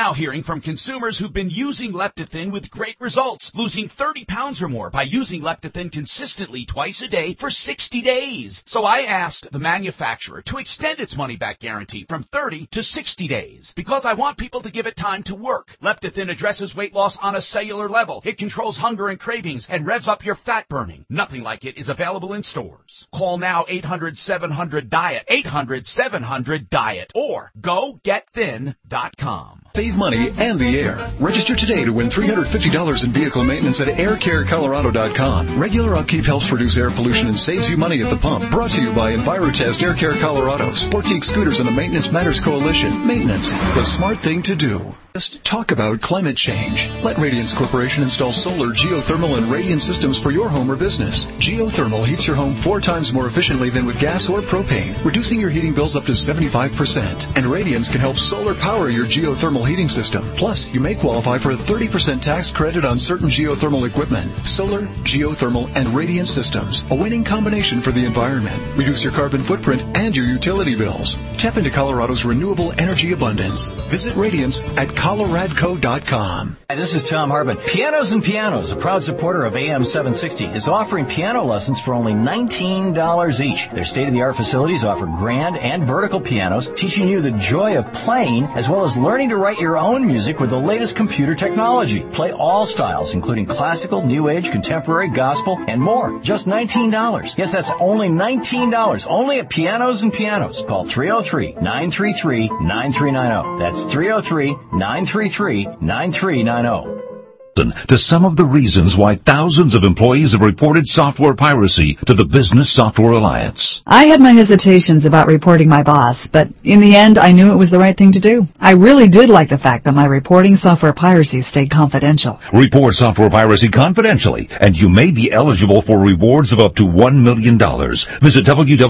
results, losing 30 pounds or more by using Leptithin consistently twice a day for 60 days. So I asked the manufacturer to extend its money-back guarantee from 30 to 60 days because I want people to give it time to work. Leptithin addresses weight loss on a cellular level. It controls hunger and cravings and revs up your fat burning. Nothing like it is available in stores. Call now 800-700-DIET, 800-700-DIET, or go GetThin.com. Save money and the air. Register today to win $350 in vehicle maintenance at aircarecolorado.com. Regular upkeep helps reduce air pollution and saves you money at the pump. Brought to you by EnviroTest Air Care Colorado, Sportique Scooters, and the Maintenance Matters Coalition. Maintenance, the smart thing to do. Just talk about climate change. Let Radiance Corporation install solar, geothermal, and radiant systems for your home or business. Geothermal heats your home 4 times more efficiently than with gas or propane, reducing your heating bills up to 75%. And Radiance can help solar power your geothermal heating system. Plus, you may qualify for a 30% tax credit on certain geothermal equipment. Solar, geothermal, and radiant systems. A winning combination for the environment. Reduce your carbon footprint and your utility bills. Tap into Colorado's renewable energy abundance. Visit Radiance at coloradco.com. Hi, this is Tom Harbin. Pianos and Pianos, a proud supporter of AM 760, is offering piano lessons for only $19 each. Their state-of-the-art facilities offer grand and vertical pianos, teaching you the joy of playing, as well as learning to write your own music with the latest computer technology. Play all styles, including classical, new age, contemporary, gospel, and more. Just $19. Yes, that's only $19. Only at Pianos and Pianos. Call 303-933-9390. That's 303-933-9390. to some of the reasons why thousands of employees have reported software piracy to the Business Software Alliance. I had my hesitations about reporting my boss, but in the end, I knew it was the right thing to do. I really did like the fact that my reporting software piracy stayed confidential. Report software piracy confidentially, and you may be eligible for rewards of up to $1 million. Visit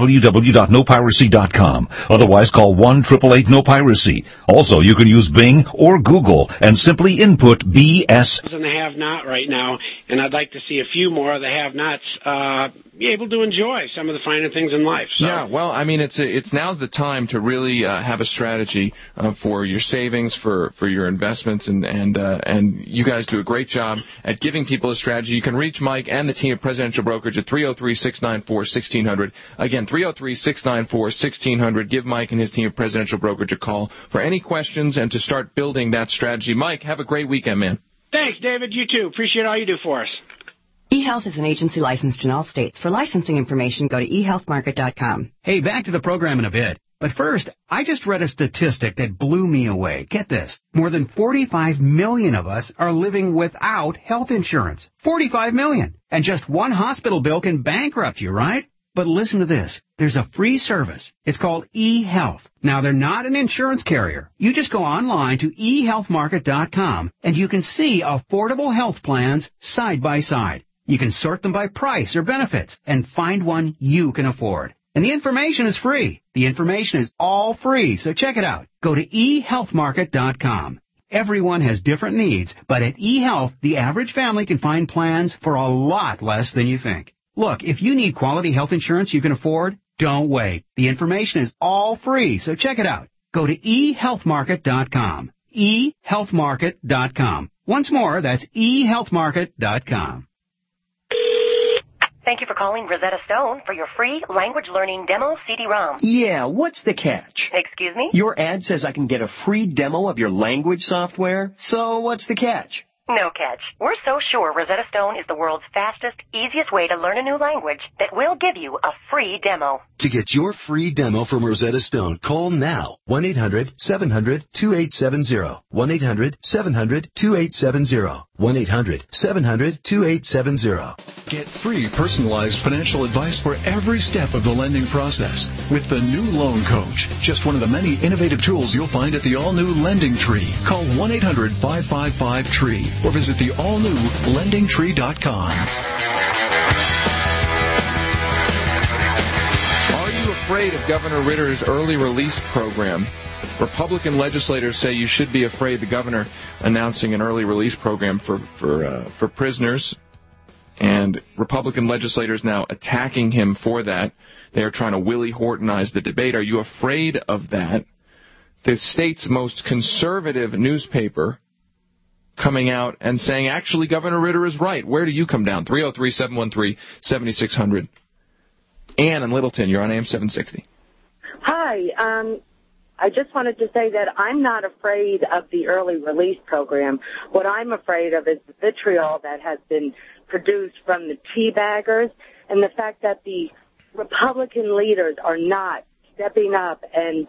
www.nopiracy.com. Otherwise, call 1-888-NO-PIRACY. Also, you can use Bing or Google and simply input BS. And the have-not right now, and I'd like to see a few more of the have-nots be able to enjoy some of the finer things in life. So. Yeah, well, I mean, it's now's the time to really have a strategy for your savings, for your investments, and you guys do a great job at giving people a strategy. You can reach Mike and the team at Presidential Brokerage at 303-694-1600. Again, 303-694-1600. Give Mike and his team at Presidential Brokerage a call for any questions and to start building that strategy. Mike, have a great weekend, man. Thanks, David. You too. Appreciate all you do for us. eHealth is an agency licensed in all states. For licensing information, go to eHealthMarket.com. Hey, back to the program in a bit. But first, I just read a statistic that blew me away. Get this. More than 45 million of us are living without health insurance. 45 million. And just one hospital bill can bankrupt you, right? But listen to this. There's a free service. It's called eHealth. Now, they're not an insurance carrier. You just go online to eHealthMarket.com, and you can see affordable health plans side by side. You can sort them by price or benefits and find one you can afford. And the information is free. The information is all free, so check it out. Go to eHealthMarket.com. Everyone has different needs, but at eHealth, the average family can find plans for a lot less than you think. Look, if you need quality health insurance you can afford, don't wait. The information is all free, so check it out. Go to eHealthMarket.com. eHealthMarket.com. Once more, that's eHealthMarket.com. Thank you for calling Rosetta Stone for your free language learning demo CD-ROM. Yeah, what's the catch? Excuse me? Your ad says I can get a free demo of your language software, so what's the catch? No catch. We're so sure Rosetta Stone is the world's fastest, easiest way to learn a new language that we'll give you a free demo. To get your free demo from Rosetta Stone, call now. 1-800-700-2870. 1-800-700-2870. 1-800-700-2870. Get free personalized financial advice for every step of the lending process with the new Loan Coach. Just one of the many innovative tools you'll find at the all-new Lending Tree. Call 1-800-555-TREE or visit the all-new LendingTree.com. Are you afraid of Governor Ritter's early release program? Republican legislators say you should be afraid the governor announcing an early release program for prisoners, and Republican legislators now attacking him for that. They are trying to Willie Hortonize the debate. Are you afraid of that? The state's most conservative newspaper coming out and saying, actually, Governor Ritter is right. Where do you come down? 303-713-7600. Ann in Littleton, you're on AM 760. Hi. I just wanted to say that I'm not afraid of the early release program. What I'm afraid of is the vitriol that has been produced from the teabaggers and the fact that the Republican leaders are not stepping up and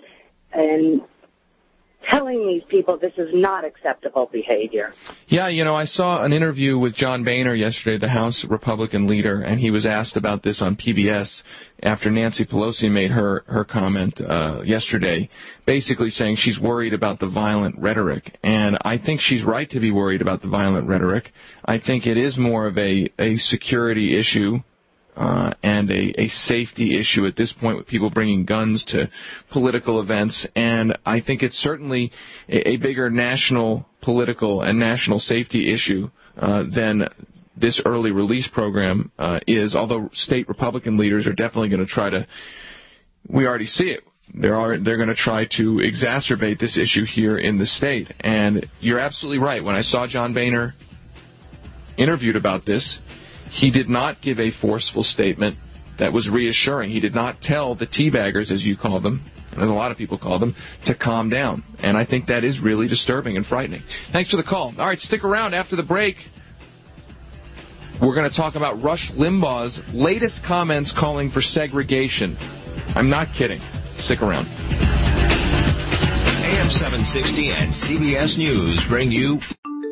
telling these people this is not acceptable behavior. Yeah, you know, I saw an interview with John Boehner yesterday, the House Republican leader, and he was asked about this on PBS after Nancy Pelosi made her comment yesterday, basically saying she's worried about the violent rhetoric. And I think she's right to be worried about the violent rhetoric. I think it is more of a security issue and a safety issue at this point with people bringing guns to political events. And I think it's certainly a bigger national political and national safety issue than this early release program is, although state Republican leaders are definitely going to try to, we already see it, they're going to try to exacerbate this issue here in the state. And you're absolutely right. When I saw John Boehner interviewed about this, he did not give a forceful statement that was reassuring. He did not tell the teabaggers, as you call them, and as a lot of people call them, to calm down. And I think that is really disturbing and frightening. Thanks for the call. All right, stick around after the break. We're going to talk about Rush Limbaugh's latest comments calling for segregation. I'm not kidding. Stick around. AM 760 and CBS News bring you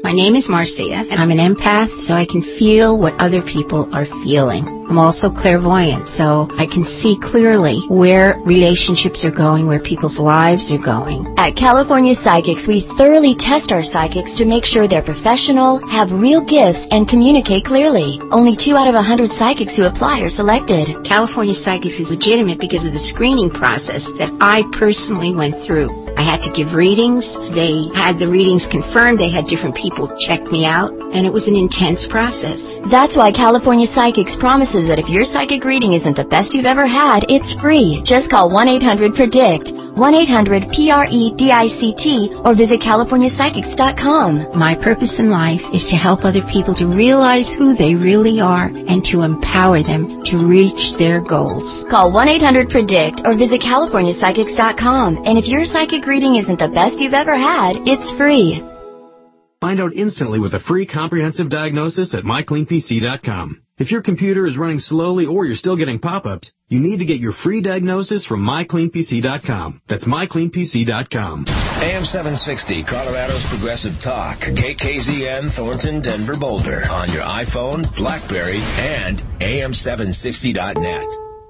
My name is Marcia, and I'm an empath, so I can feel what other people are feeling. I'm also clairvoyant, so I can see clearly where relationships are going, where people's lives are going. At California Psychics, we thoroughly test our psychics to make sure they're professional, have real gifts, and communicate clearly. Only 2 out of 100 psychics who apply are selected. California Psychics is legitimate because of the screening process that I personally went through. I had to give readings. They had the readings confirmed. They had different people check me out, and it was an intense process. That's why California Psychics promises that if your psychic reading isn't the best you've ever had, it's free. Just call 1-800-PREDICT, 1-800-PREDICT, or visit CaliforniaPsychics.com. My purpose in life is to help other people to realize who they really are and to empower them to reach their goals. Call 1-800-PREDICT or visit CaliforniaPsychics.com. And if your psychic reading isn't the best you've ever had, it's free. Find out instantly with a free comprehensive diagnosis at MyCleanPC.com. If your computer is running slowly or you're still getting pop-ups, you need to get your free diagnosis from MyCleanPC.com. That's MyCleanPC.com. AM 760, Colorado's Progressive Talk. KKZN, Thornton, Denver, Boulder. On your iPhone, BlackBerry, and AM760.net.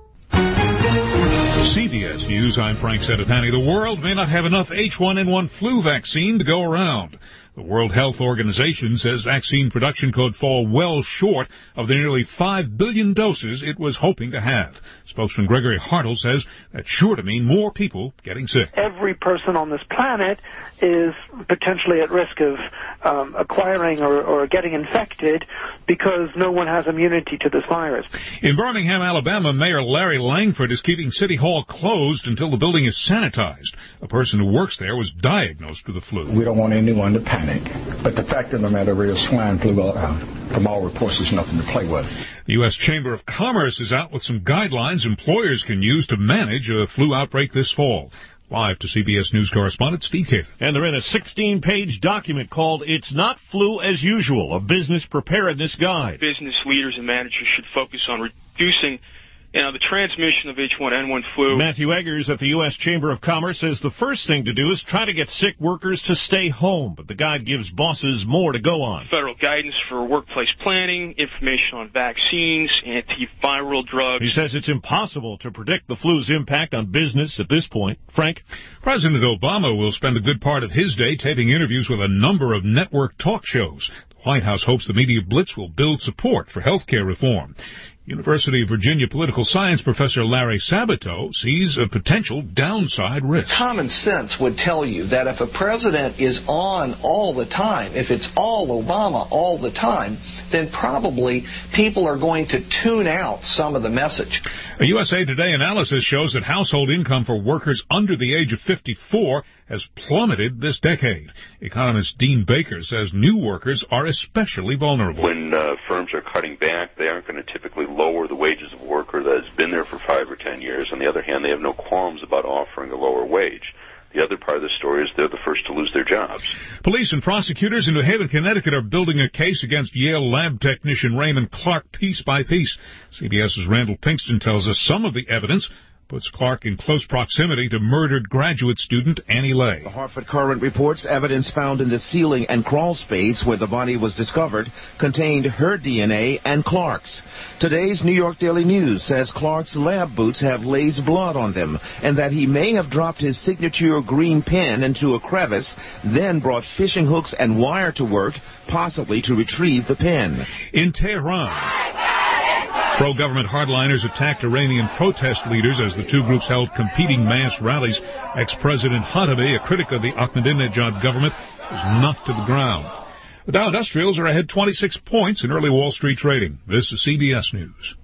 CBS News, I'm Frank Sedapani. The world may not have enough H1N1 flu vaccine to go around. The World Health Organization says vaccine production could fall well short of the nearly 5 billion doses it was hoping to have. Spokesman Gregory Hartle says that's sure to mean more people getting sick. Every person on this planet is potentially at risk of acquiring or getting infected because no one has immunity to this virus. In Birmingham, Alabama, Mayor Larry Langford is keeping City Hall closed until the building is sanitized. A person who works there was diagnosed with the flu. We don't want anyone to panic. But the fact of the matter is swine flu, from all reports, is nothing to play with. The U.S. Chamber of Commerce is out with some guidelines employers can use to manage a flu outbreak this fall. Live to CBS News correspondent Steve Caven. And they're in a 16-page document called It's Not Flu as Usual, a business preparedness guide. Business leaders and managers should focus on reducing the transmission of H1N1 flu. Matthew Eggers at the U.S. Chamber of Commerce says the first thing to do is try to get sick workers to stay home, but the guide gives bosses more to go on. Federal guidance for workplace planning, information on vaccines, antiviral drugs. He says it's impossible to predict the flu's impact on business at this point. Frank? President Obama will spend a good part of his day taping interviews with a number of network talk shows. The White House hopes the media blitz will build support for health care reform. University of Virginia political science professor Larry Sabato sees a potential downside risk. Common sense would tell you that if a president is on all the time, if it's all Obama all the time, then probably people are going to tune out some of the message. A USA Today analysis shows that household income for workers under the age of 54 has plummeted this decade. Economist Dean Baker says new workers are especially vulnerable. When firms are cutting back, they aren't going to typically lower the wages of a worker that has been there for 5 or 10 years. On the other hand, they have no qualms about offering a lower wage. The other part of the story is they're the first to lose their jobs. Police and prosecutors in New Haven, Connecticut are building a case against Yale lab technician Raymond Clark piece by piece. CBS's Randall Pinkston tells us some of the evidence puts Clark in close proximity to murdered graduate student Annie Lay. The Hartford Courant reports evidence found in the ceiling and crawl space where the body was discovered contained her DNA and Clark's. Today's New York Daily News says Clark's lab boots have Lay's blood on them and that he may have dropped his signature green pen into a crevice, then brought fishing hooks and wire to work, possibly to retrieve the pen. In Tehran, pro-government hardliners attacked Iranian protest leaders as the two groups held competing mass rallies. Ex-President Khatami, a critic of the Ahmadinejad government, was knocked to the ground. The Dow Industrials are ahead 26 points in early Wall Street trading. This is CBS News.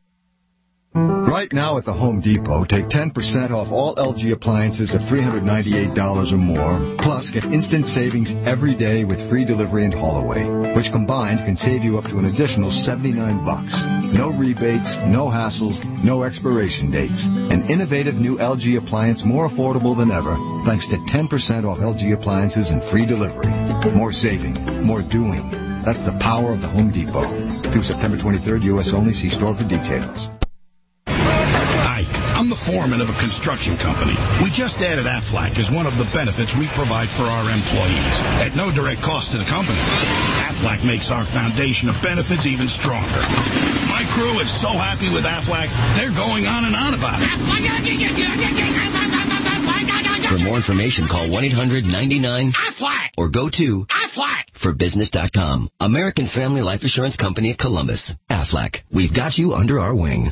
Right now at the Home Depot, take 10% off all LG appliances of $398 or more, plus get instant savings every day with free delivery and haul away, which combined can save you up to an additional $79. No rebates, no hassles, no expiration dates. An innovative new LG appliance more affordable than ever, thanks to 10% off LG appliances and free delivery. More saving, more doing. That's the power of the Home Depot. Through September 23rd, U.S. only. See store for details. Hi, I'm the the foreman of a construction company. We just added Aflac as one of the benefits we provide for our employees at no direct cost to the company. Aflac makes our foundation of benefits even stronger. My crew is so happy with Aflac, they're going on and on about it. For more information, call 1-800-99-AFLAC or go to AFLACforbusiness.com. American Family Life Assurance Company of Columbus. Aflac. We've got you under our wing.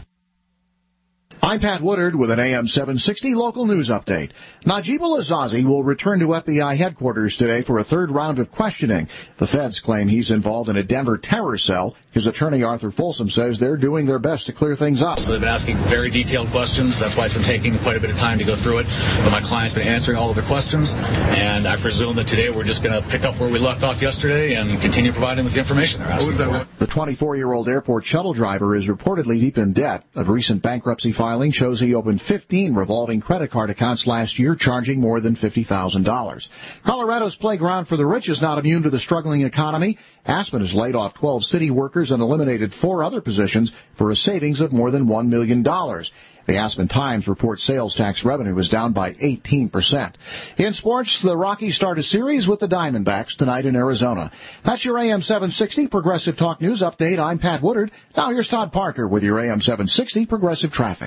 I'm Pat Woodard with an AM 760 local news update. Najib al-Azazi will return to FBI headquarters today for a third round of questioning. The feds claim he's involved in a Denver terror cell. His attorney, Arthur Folsom, says they're doing their best to clear things up. So they've been asking very detailed questions. That's why it's been taking quite a bit of time to go through it. But my client's been answering all of the questions, and I presume that today we're just going to pick up where we left off yesterday and continue providing with the information they're asking for. The 24-year-old airport shuttle driver is reportedly deep in debt. A recent bankruptcy filing shows he opened 15 revolving credit card accounts last year, charging more than $50,000. Colorado's playground for the rich is not immune to the struggling economy. Aspen has laid off 12 city workers and eliminated 4 other positions for a savings of more than $1 million. The Aspen Times reports sales tax revenue is down by 18%. In sports, the Rockies start a series with the Diamondbacks tonight in Arizona. That's your AM 760 Progressive Talk News Update. I'm Pat Woodard. Now here's Todd Parker with your AM 760 Progressive Traffic.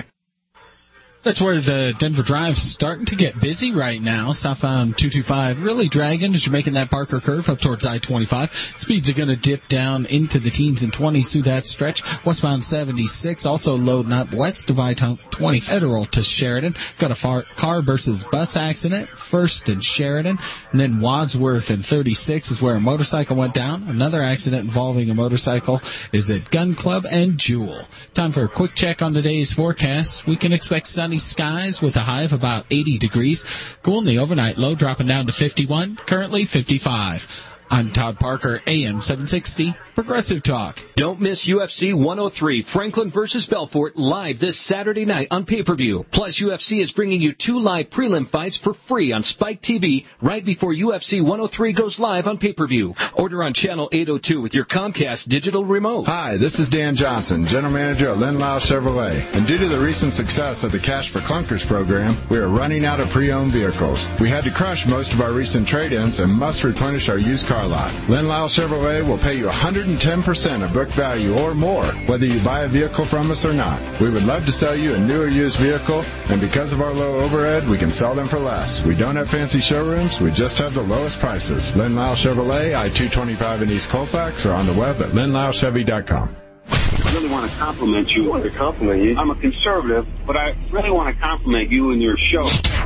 That's where the Denver Drive's starting to get busy right now. Southbound 225 really dragging as you're making that Parker curve up towards I-25. Speeds are going to dip down into the teens and 20s through that stretch. Westbound 76 also loading up west of I-20 Federal to Sheridan. Got a car versus bus accident, First and Sheridan. And then Wadsworth and 36 is where a motorcycle went down. Another accident involving a motorcycle is at Gun Club and Jewel. Time for a quick check on today's forecast. We can expect sunny skies with a high of about 80 degrees. Cool in the overnight low, dropping down to 51, currently 55. I'm Todd Parker, AM 760, Progressive Talk. Don't miss UFC 103, Franklin versus Belfort, live this Saturday night on pay-per-view. Plus, UFC is bringing you 2 live prelim fights for free on Spike TV right before UFC 103 goes live on pay-per-view. Order on Channel 802 with your Comcast digital remote. Hi, this is Dan Johnson, General Manager at Lin-Lau Chevrolet. And due to the recent success of the Cash for Clunkers program, we are running out of pre-owned vehicles. We had to crush most of our recent trade-ins and must replenish our used car lot. Lin-Lau Chevrolet will pay you 110% of book value or more, whether you buy a vehicle from us or not. We would love to sell you a new or used vehicle, and because of our low overhead, we can sell them for less. We don't have fancy showrooms, we just have the lowest prices. Lin-Lau Chevrolet, I-225 in East Colfax, or on the web at linlauchevy.com. I really want to compliment you. I want to compliment you. I'm a conservative, but I really want to compliment you and your show.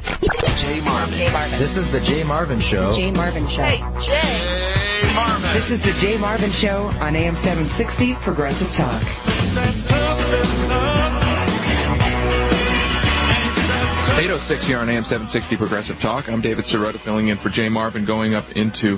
Jay Marvin. This is the Jay Marvin Show. Jay Marvin Show. Hey, Jay Marvin. This is the Jay Marvin Show on AM 760 Progressive Talk. 8:06 here on AM 760 Progressive Talk. I'm David Sirota filling in for Jay Marvin, going up into,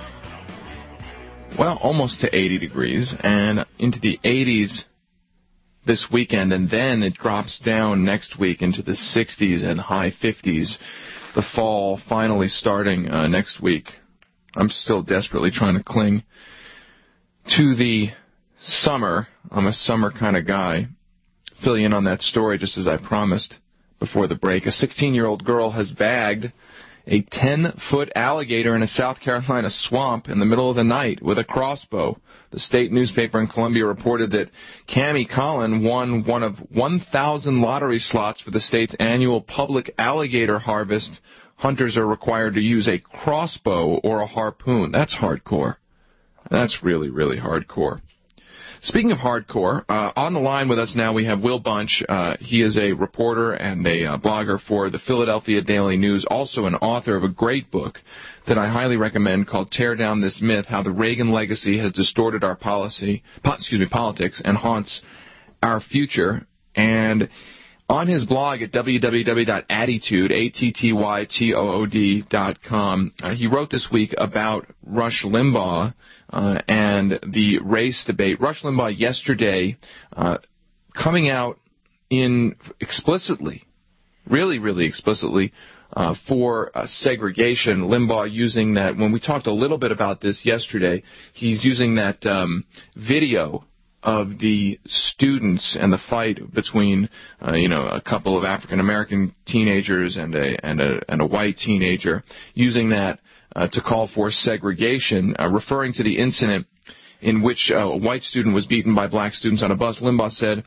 well, almost to 80 degrees and into the 80s this weekend, and then it drops down next week into the 60s and high 50s. The fall finally starting next week. I'm still desperately trying to cling to the summer. I'm a summer kind of guy. Fill you in on that story just as I promised before the break. A 16-year-old girl has bagged a 10-foot alligator in a South Carolina swamp in the middle of the night with a crossbow. The state newspaper in Columbia reported that Cammie Collin won one of 1,000 lottery slots for the state's annual public alligator harvest. Hunters are required to use a crossbow or a harpoon. That's hardcore. That's really, really hardcore. Speaking of hardcore, on the line with us now we have Will Bunch. He is a reporter and a blogger for the Philadelphia Daily News, also an author of a great book that I highly recommend called Tear Down This Myth, How the Reagan Legacy Has Distorted Our Politics and Haunts Our Future. And on his blog at www.attitude.com, he wrote this week about Rush Limbaugh and the race debate. Rush Limbaugh yesterday coming out in explicitly, really, really explicitly, for segregation. Limbaugh using that, when we talked a little bit about this yesterday, he's using that video of the students and the fight between, a couple of African American teenagers and a white teenager, using that to call for segregation, referring to the incident in which a white student was beaten by black students on a bus. Limbaugh said,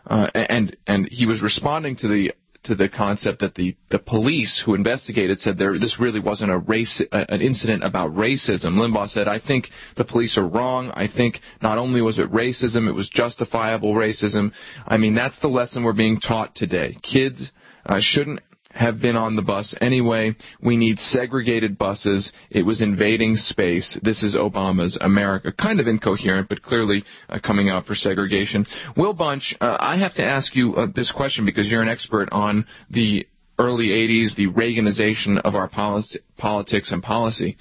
and he was responding to the concept that the police who investigated said this really wasn't an incident about racism. Limbaugh said, I think the police are wrong. I think not only was it racism, it was justifiable racism. I mean, that's the lesson we're being taught today. Kids shouldn't have been on the bus anyway. We need segregated buses. It was invading space. This is Obama's America. Kind of incoherent, but clearly coming out for segregation. Will Bunch, I have to ask you this question because you're an expert on the early 80s, the Reaganization of our politics and policy.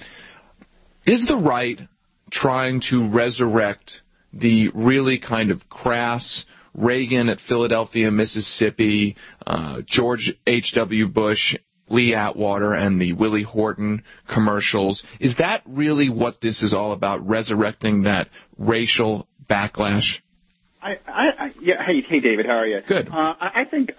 Is the right trying to resurrect the really kind of crass Reagan at Philadelphia, Mississippi, George H.W. Bush, Lee Atwater, and the Willie Horton commercials? Is that really what this is all about, resurrecting that racial backlash? Yeah. Hey, David, how are you? Good. I think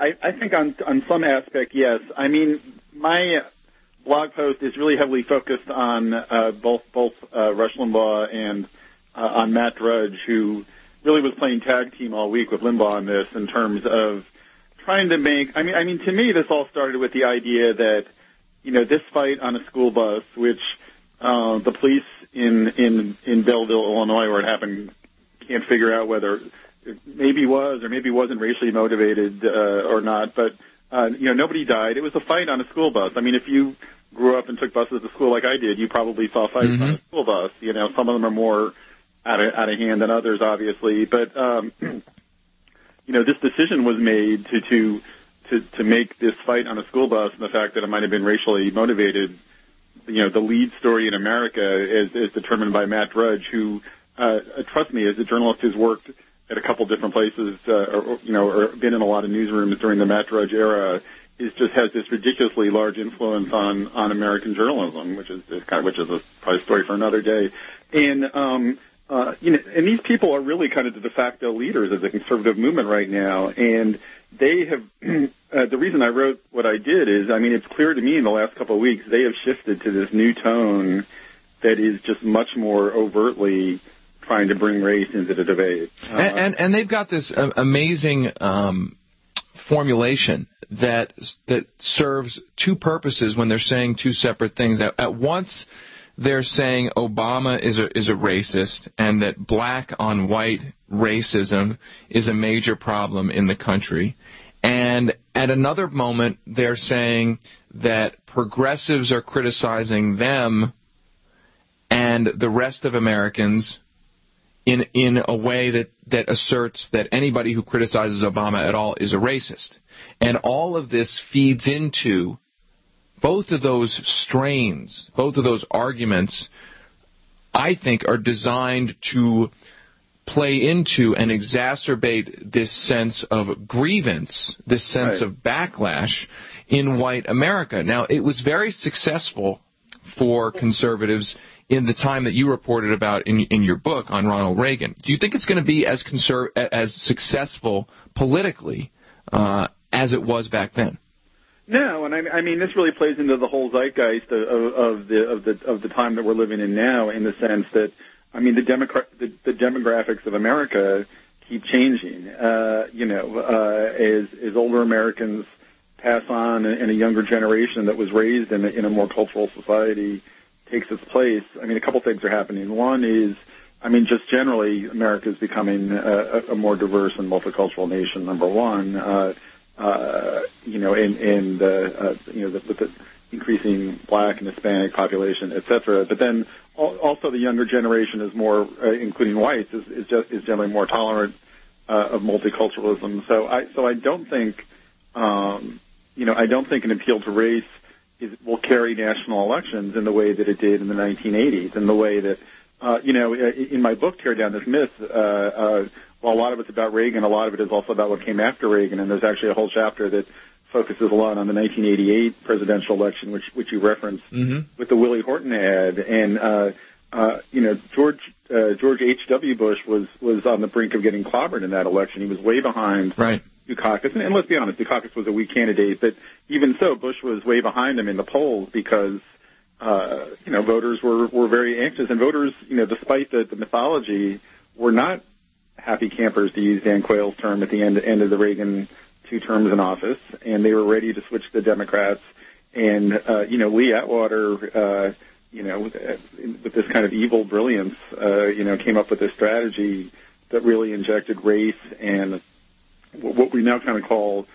on some aspect, yes. I mean, my blog post is really heavily focused on both Rush Limbaugh and on Matt Drudge, who really was playing tag team all week with Limbaugh on this in terms of trying to make, I mean, to me, this all started with the idea that, this fight on a school bus, which the police in Belleville, Illinois, where it happened, can't figure out whether it maybe was or maybe wasn't racially motivated or not, but, nobody died. It was a fight on a school bus. I mean, if you grew up and took buses to school like I did, you probably saw fights on a school bus. Some of them are more out of hand than others, obviously, but this decision was made to make this fight on a school bus and the fact that it might have been racially motivated, the lead story in America is determined by Matt Drudge, who, trust me, as a journalist who's worked at a couple different places, or been in a lot of newsrooms during the Matt Drudge era, has this ridiculously large influence on American journalism, which is probably a story for another day, and. And these people are really kind of the de facto leaders of the conservative movement right now, and they have, the reason I wrote what I did is, I mean, it's clear to me in the last couple of weeks, they have shifted to this new tone that is just much more overtly trying to bring race into the debate. And they've got this amazing formulation that serves two purposes when they're saying two separate things. At once, they're saying Obama is a racist and that black on white racism is a major problem in the country. And at another moment, they're saying that progressives are criticizing them and the rest of Americans in a way that asserts that anybody who criticizes Obama at all is a racist. And all of this feeds into both of those strains, both of those arguments, I think, are designed to play into and exacerbate this sense of grievance, this sense of backlash in white America. Now, it was very successful for conservatives in the time that you reported about in your book on Ronald Reagan. Do you think it's going to be as successful politically as it was back then? No, and I mean this really plays into the whole zeitgeist of the time that we're living in now, in the sense that, I mean, the demographics of America keep changing. As older Americans pass on and a younger generation that was raised in a more cultural society takes its place, I mean, a couple things are happening. One is, I mean, just generally, America is becoming a more diverse and multicultural nation, number one. With the increasing black and Hispanic population, et cetera. But then also the younger generation is more, including whites, is generally more tolerant of multiculturalism. So I don't think, I don't think an appeal to race will carry national elections in the way that it did in the 1980s, in the way that, in my book, Tear Down This Myth, well, a lot of it's about Reagan, a lot of it is also about what came after Reagan, and there's actually a whole chapter that focuses a lot on the 1988 presidential election, which you referenced with the Willie Horton ad. And George H.W. Bush was on the brink of getting clobbered in that election. He was way behind Dukakis. And let's be honest, Dukakis was a weak candidate, but even so, Bush was way behind him in the polls because, voters were very anxious. And voters, despite the mythology, were not happy campers, to use Dan Quayle's term, at the end of the Reagan 2 terms in office. And they were ready to switch to the Democrats. And, Lee Atwater, with this kind of evil brilliance, came up with this strategy that really injected race and what we now kind of call,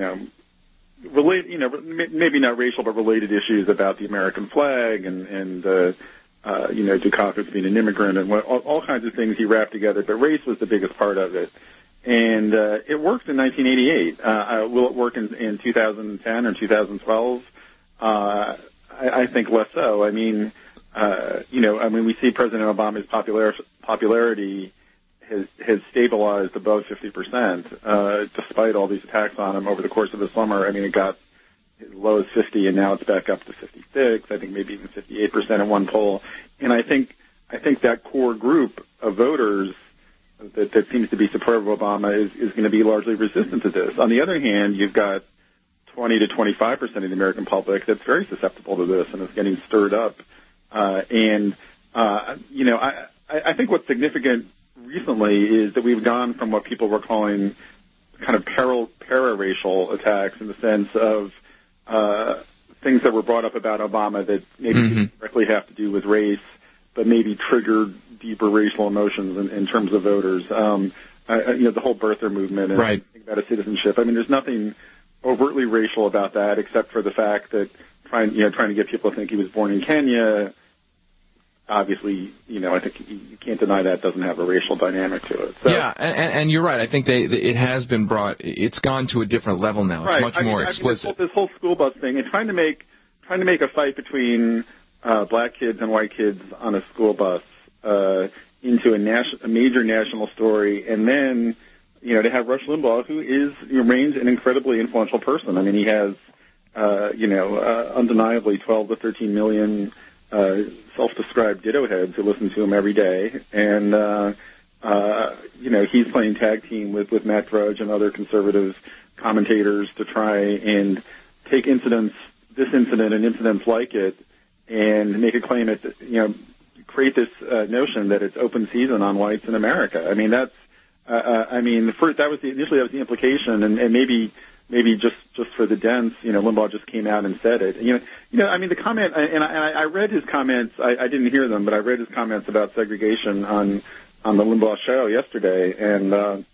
maybe not racial, but related issues about the American flag and Dukakis being an immigrant and all kinds of things he wrapped together. But race was the biggest part of it. And it worked in 1988. Will it work in 2010 or 2012? I think less so. I mean, we see President Obama's popularity has stabilized above 50%, despite all these attacks on him over the course of the summer. I mean, it got as low as 50, and now it's back up to 56. I think maybe even 58% in one poll. And I think that core group of voters that seems to be supportive of Obama is going to be largely resistant to this. On the other hand, you've got 20 to 25% of the American public that's very susceptible to this and is getting stirred up. I think what's significant recently is that we've gone from what people were calling kind of para-racial attacks, in the sense of things that were brought up about Obama that maybe didn't directly have to do with race, but maybe triggered deeper racial emotions in terms of voters. The whole birther movement and about a citizenship. I mean, there's nothing overtly racial about that, except for the fact that trying to get people to think he was born in Kenya. Obviously, I think you can't deny that doesn't have a racial dynamic to it. So, yeah, and you're right. I think it has been brought. It's gone to a different level now. It's much more explicit. This whole school bus thing, and trying to make a fight between black kids and white kids on a school bus into a major national story, and then to have Rush Limbaugh, who remains an incredibly influential person. I mean, he has undeniably 12 to 13 million self-described ditto heads who listen to him every day, and he's playing tag team with Matt Drudge and other conservative commentators to try and take this incident and incidents like it, and make a claim that create this notion that it's open season on whites in America. I mean, that was the implication, and maybe just for the dents, Limbaugh just came out and said it. The comment, and I read his comments. I didn't hear them, but I read his comments about segregation on the Limbaugh show yesterday. And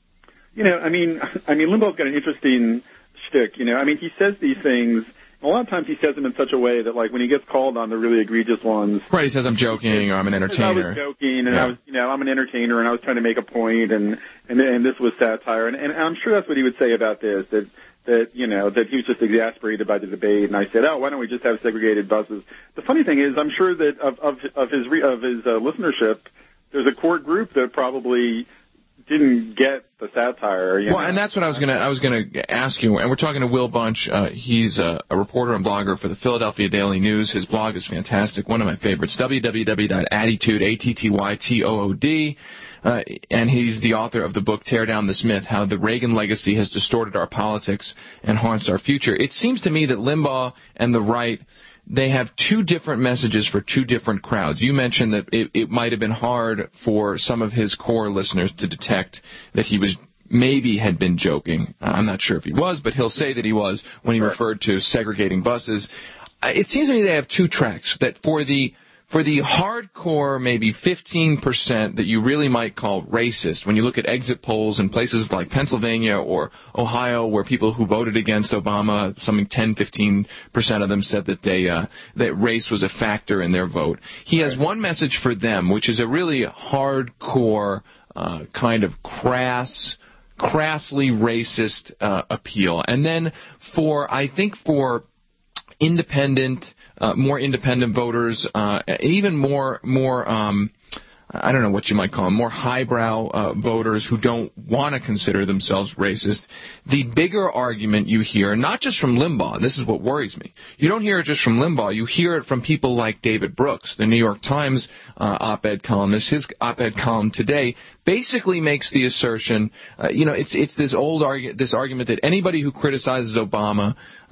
Limbaugh's got an interesting shtick. He says these things. A lot of times he says them in such a way that, like, when he gets called on the really egregious ones, he says, "I'm joking," or "I'm an entertainer." I was joking, and I'm an entertainer, and I was trying to make a point, and this was satire, and I'm sure that's what he would say about this. That he was just exasperated by the debate, and I said, "Oh, why don't we just have segregated buses?" The funny thing is, I'm sure that of his listenership, there's a core group that probably didn't get the satire. Well, and that's what I was gonna ask you. And we're talking to Will Bunch. He's a reporter and blogger for the Philadelphia Daily News. His blog is fantastic, one of my favorites. www.attitude, and he's the author of the book Tear Down this Myth: How the Reagan Legacy Has Distorted Our Politics and Haunts Our Future. It seems to me that Limbaugh and the right, they have two different messages for two different crowds. You mentioned that it might have been hard for some of his core listeners to detect that he had been joking. I'm not sure if he was, but he'll say that he was when he referred to segregating buses. It seems to me they have two tracks, that for the hardcore, maybe 15% that you really might call racist, when you look at exit polls in places like Pennsylvania or Ohio, where people who voted against Obama, something 10-15% of them said that that race was a factor in their vote. He has one message for them, which is a really hardcore kind of crassly racist appeal. And then for independent, more independent voters, even more I don't know what you might call them, more highbrow voters who don't want to consider themselves racist. The bigger argument you hear, not just from Limbaugh, and this is what worries me, you don't hear it just from Limbaugh, you hear it from people like David Brooks, the New York Times op-ed columnist. His op-ed column today basically makes the assertion, it's this old argument that anybody who criticizes Obama,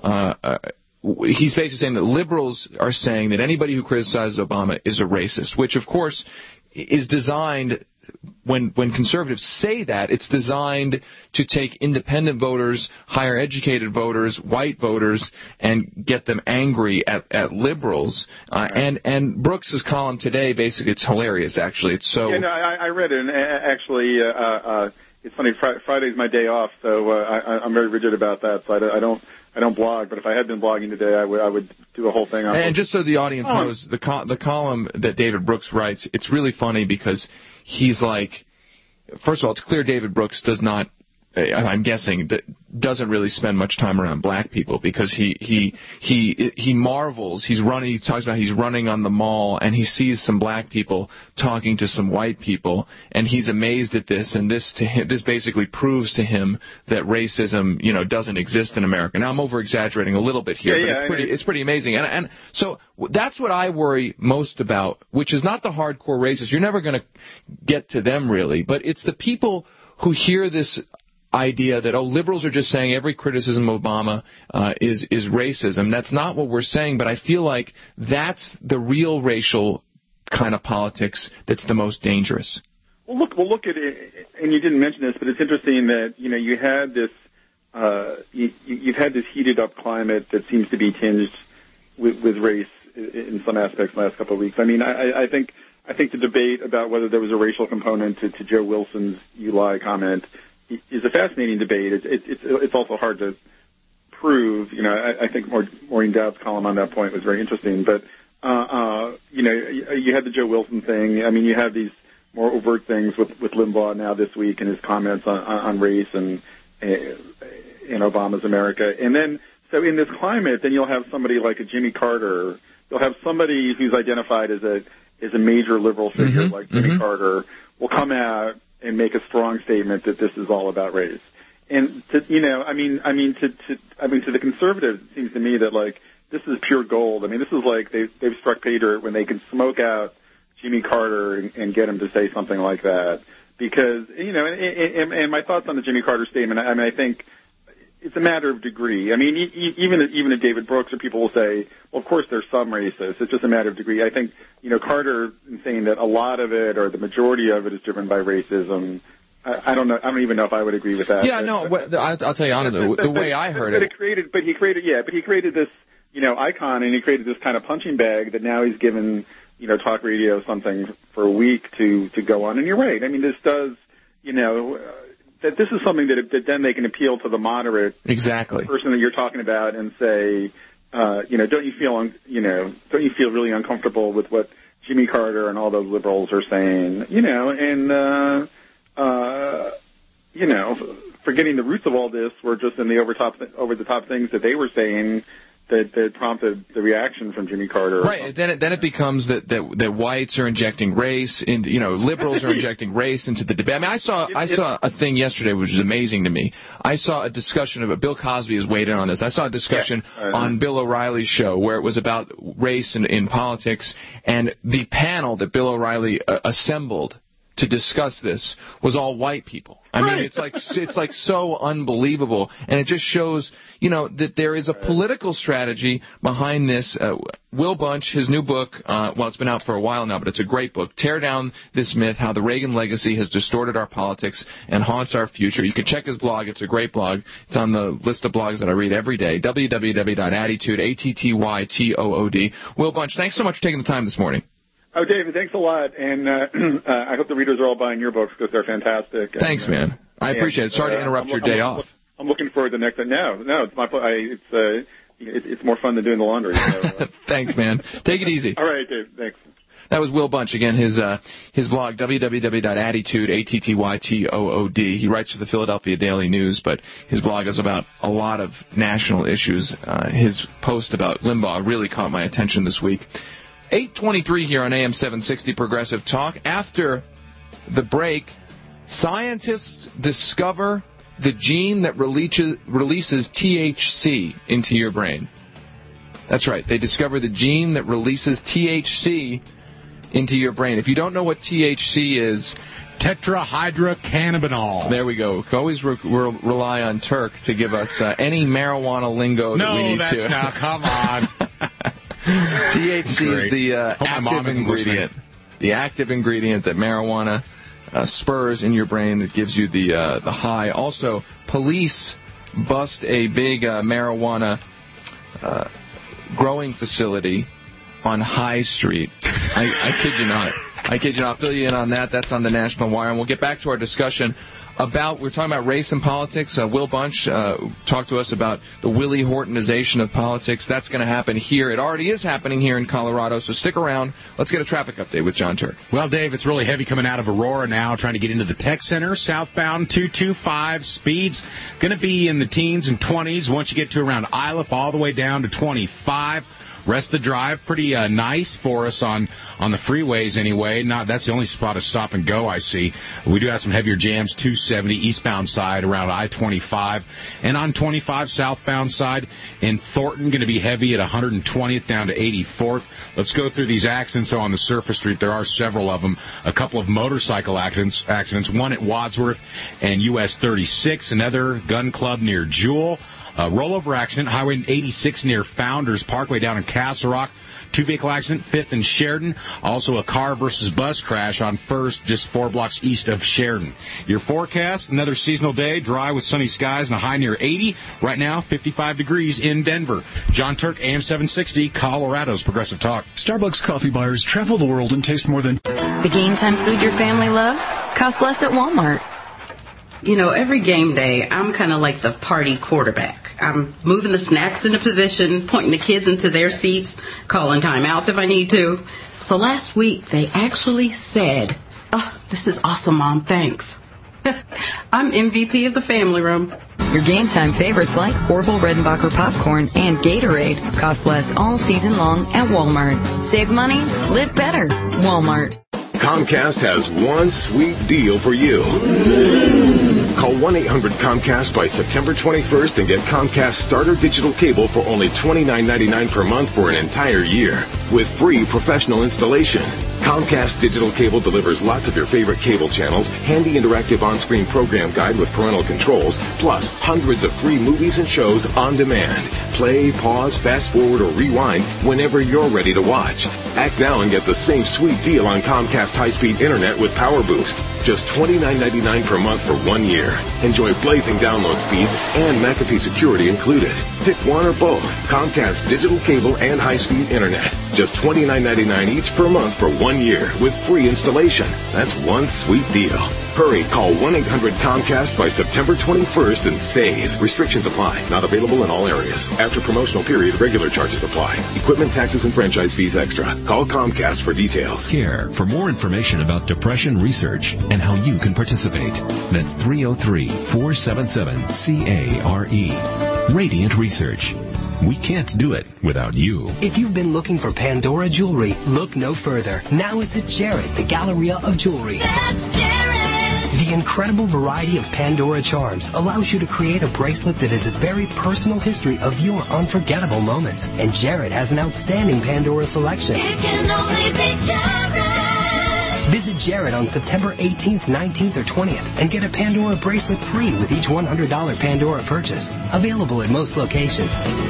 he's basically saying that liberals are saying that anybody who criticizes Obama is a racist, which, of course, is designed, when conservatives say that, it's designed to take independent voters, higher educated voters, white voters, and get them angry at liberals. And Brooks's column today, basically, it's hilarious, actually. It's so... Yeah, no, I read it, and actually, it's funny, Friday's my day off, so I'm very rigid about that, so I don't blog, but if I had been blogging today, I would do a whole thing on it. And just so the audience knows, the column that David Brooks writes, it's really funny because he's like, first of all, it's clear David Brooks does not, I'm guessing, doesn't really spend much time around black people because he marvels. He talks about he's running on the mall and he sees some black people talking to some white people and he's amazed at this, and this basically proves to him that racism, doesn't exist in America. Now I'm over exaggerating a little bit here, but it's pretty amazing. And so that's what I worry most about, which is not the hardcore racists. You're never going to get to them really, but it's the people who hear this idea that, liberals are just saying every criticism of Obama is racism. That's not what we're saying, but I feel like that's the real racial kind of politics that's the most dangerous. Well, look at it, and you didn't mention this, but it's interesting that, you had this, you've had this heated up climate that seems to be tinged with race in some aspects the last couple of weeks. I mean, I think the debate about whether there was a racial component to Joe Wilson's "you lie" comment is a fascinating debate. It's also hard to prove. I think Maureen Dowd's column on that point was very interesting. But you had the Joe Wilson thing. I mean, you have these more overt things with Limbaugh now this week and his comments on race and in Obama's America. And then, so in this climate, then you'll have somebody like a Jimmy Carter. You'll have somebody who's identified as a major liberal figure like Jimmy Carter will come out and make a strong statement that this is all about race. And to the conservatives, it seems to me that like this is pure gold. I mean, this is like they've struck pay dirt when they can smoke out Jimmy Carter and get him to say something like that. Because and my thoughts on the Jimmy Carter statement. I mean, I think it's a matter of degree. I mean, even at David Brooks, or people will say, well, of course there's some racists. It's just a matter of degree. I think, Carter saying that a lot of it or the majority of it is driven by racism, I don't know. I don't even know if I would agree with that. Yeah, I'll tell you honestly, the way I heard it. But he created this, icon, and he created this kind of punching bag that now he's given, talk radio something for a week to go on. And you're right. I mean, this does, that this is something that then they can appeal to the moderate person that you're talking about and say, don't you feel really uncomfortable with what Jimmy Carter and all those liberals are saying, forgetting the roots of all this were just in the over the top things that they were saying that prompted the reaction from Jimmy Carter. Right. Then it becomes that whites are injecting race, liberals are injecting race into the debate. I mean, I saw a thing yesterday which was amazing to me. I saw a discussion of it. Bill Cosby has weighed in on this. I saw a discussion on Bill O'Reilly's show where it was about race in politics, and the panel that Bill O'Reilly assembled to discuss this was all white people. I mean, it's like so unbelievable, and it just shows, that there is a political strategy behind this. Will Bunch, his new book, it's been out for a while now, but it's a great book. Tear Down This Myth: How the Reagan Legacy Has Distorted Our Politics and Haunts Our Future. You can check his blog. It's a great blog. It's on the list of blogs that I read every day. www.attitude.com. Will Bunch, thanks so much for taking the time this morning. Oh, David, thanks a lot, and I hope the readers are all buying your books because they're fantastic. Thanks, man. I appreciate it. Sorry to interrupt your day off. I'm looking forward to the next. No, it's my. It's more fun than doing the laundry. So, Thanks, man. Take it easy. All right, Dave. Thanks. That was Will Bunch. Again, his blog, www.attitude.com. He writes for the Philadelphia Daily News, but his blog is about a lot of national issues. His post about Limbaugh really caught my attention this week. 8:23 here on AM 760 Progressive Talk. After the break, scientists discover the gene that releases THC into your brain. That's right. They discover the gene that releases THC into your brain. If you don't know what THC is... Tetrahydrocannabinol. There we go. Always rely on Turk to give us any marijuana lingo that we need to. No, that's not. Come on. THC is the active ingredient. The active ingredient that marijuana spurs in your brain that gives you the high. Also, police bust a big marijuana growing facility on High Street. I kid you not. I'll fill you in on that. That's on the National Wire. And we'll get back to our discussion about, we're talking about race and politics. Will Bunch talked to us about the Willie Hortonization of politics. That's going to happen here. It already is happening here in Colorado, so stick around. Let's get a traffic update with John Turk. Well, Dave, it's really heavy coming out of Aurora now, trying to get into the Tech Center. Southbound 225 speeds going to be in the teens and 20s once you get to around Iliff, all the way down to 25. Rest of the drive, pretty nice for us on the freeways anyway. That's the only spot of stop and go I see. We do have some heavier jams, 270 eastbound side around I-25. And on 25 southbound side in Thornton, going to be heavy at 120th down to 84th. Let's go through these accidents. So on the surface street, there are several of them. A couple of motorcycle accidents, one at Wadsworth and US 36, another gun club near Jewel. Rollover accident, Highway 86 near Founders Parkway down in Castle Rock. 2-vehicle accident, 5th and Sheridan. Also a car versus bus crash on 1st, just 4 blocks east of Sheridan. Your forecast, another seasonal day, dry with sunny skies and a high near 80. Right now, 55 degrees in Denver. John Turk, AM 760, Colorado's Progressive Talk. Starbucks coffee buyers travel the world and taste more than... The game time food your family loves costs less at Walmart. You know, every game day, I'm kind of like the party quarterback. I'm moving the snacks into position, pointing the kids into their seats, calling timeouts if I need to. So last week, they actually said, "Oh, this is awesome, Mom, thanks." I'm MVP of the family room. Your game time favorites like Orville Redenbacher popcorn and Gatorade cost less all season long at Walmart. Save money, live better. Walmart. Comcast has one sweet deal for you. Call 1-800-COMCAST by September 21st and get Comcast starter digital cable for only $29.99 per month for an entire year with free professional installation. Comcast digital cable delivers lots of your favorite cable channels, handy interactive on-screen program guide with parental controls, plus hundreds of free movies and shows on demand. Play, pause, fast forward, or rewind whenever you're ready to watch. Act now and get the same sweet deal on Comcast high-speed internet with Power Boost. Just $29.99 per month for 1 year. Enjoy blazing download speeds and McAfee security included. Pick one or both. Comcast digital cable and high-speed internet. Just $29.99 each per month for 1 year with free installation. That's one sweet deal. Hurry, call 1-800-COMCAST by September 21st and save. Restrictions apply. Not available in all areas. After promotional period, regular charges apply. Equipment, taxes, and franchise fees extra. Call Comcast for details. CARE for more information about depression research and how you can participate. That's 303-477-CARE. Radiant Research. We can't do it without you. If you've been looking for Pandora jewelry, look no further. Now it's at Jared, the Galleria of Jewelry. That's Jared! The incredible variety of Pandora charms allows you to create a bracelet that has a very personal history of your unforgettable moments. And Jared has an outstanding Pandora selection. It can only be Jared! Visit Jared on September 18th, 19th, or 20th and get a Pandora bracelet free with each $100 Pandora purchase. Available at most locations.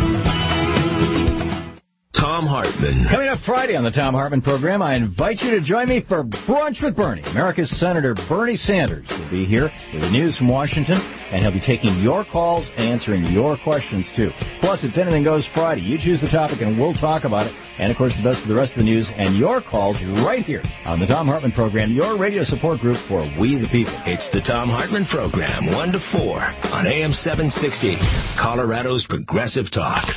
Thom Hartmann. Coming up Friday on the Thom Hartmann program, I invite you to join me for Brunch with Bernie. America's Senator Bernie Sanders will be here with the news from Washington, and he'll be taking your calls and answering your questions, too. Plus, it's Anything Goes Friday. You choose the topic, and we'll talk about it. And, of course, the best of the rest of the news and your calls right here on the Thom Hartmann program, your radio support group for We the People. It's the Thom Hartmann program, 1 to 4 on AM 760, Colorado's Progressive Talk.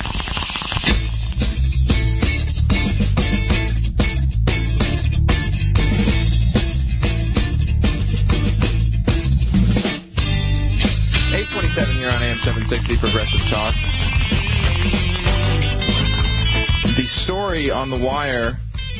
Here on AM 760 Progressive Talk. The story on the wire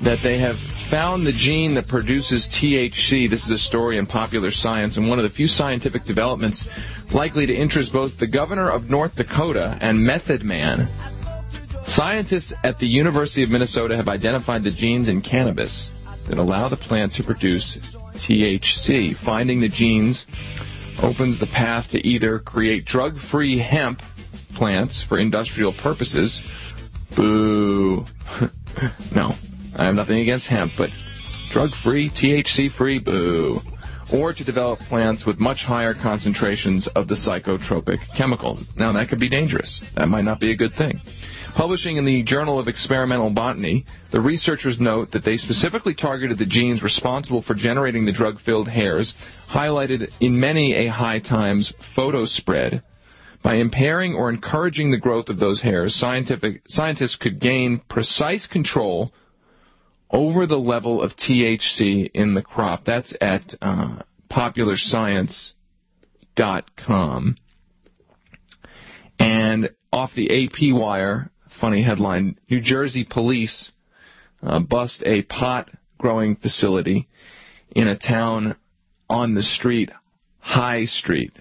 that they have found the gene that produces THC. This is a story in Popular Science, and one of the few scientific developments likely to interest both the governor of North Dakota and Method Man. Scientists at the University of Minnesota have identified the genes in cannabis that allow the plant to produce THC. Finding the genes opens the path to either create drug-free hemp plants for industrial purposes. Boo. No, I have nothing against hemp, but drug-free, THC-free, boo. Or to develop plants with much higher concentrations of the psychotropic chemical. Now, that could be dangerous. That might not be a good thing. Publishing in the Journal of Experimental Botany, the researchers note that they specifically targeted the genes responsible for generating the drug-filled hairs, highlighted in many a High Times photo spread. By impairing or encouraging the growth of those hairs, scientists could gain precise control over the level of THC in the crop. That's at popularscience.com. And off the AP wire, funny headline, New Jersey police bust a pot-growing facility in a town on the street, High Street.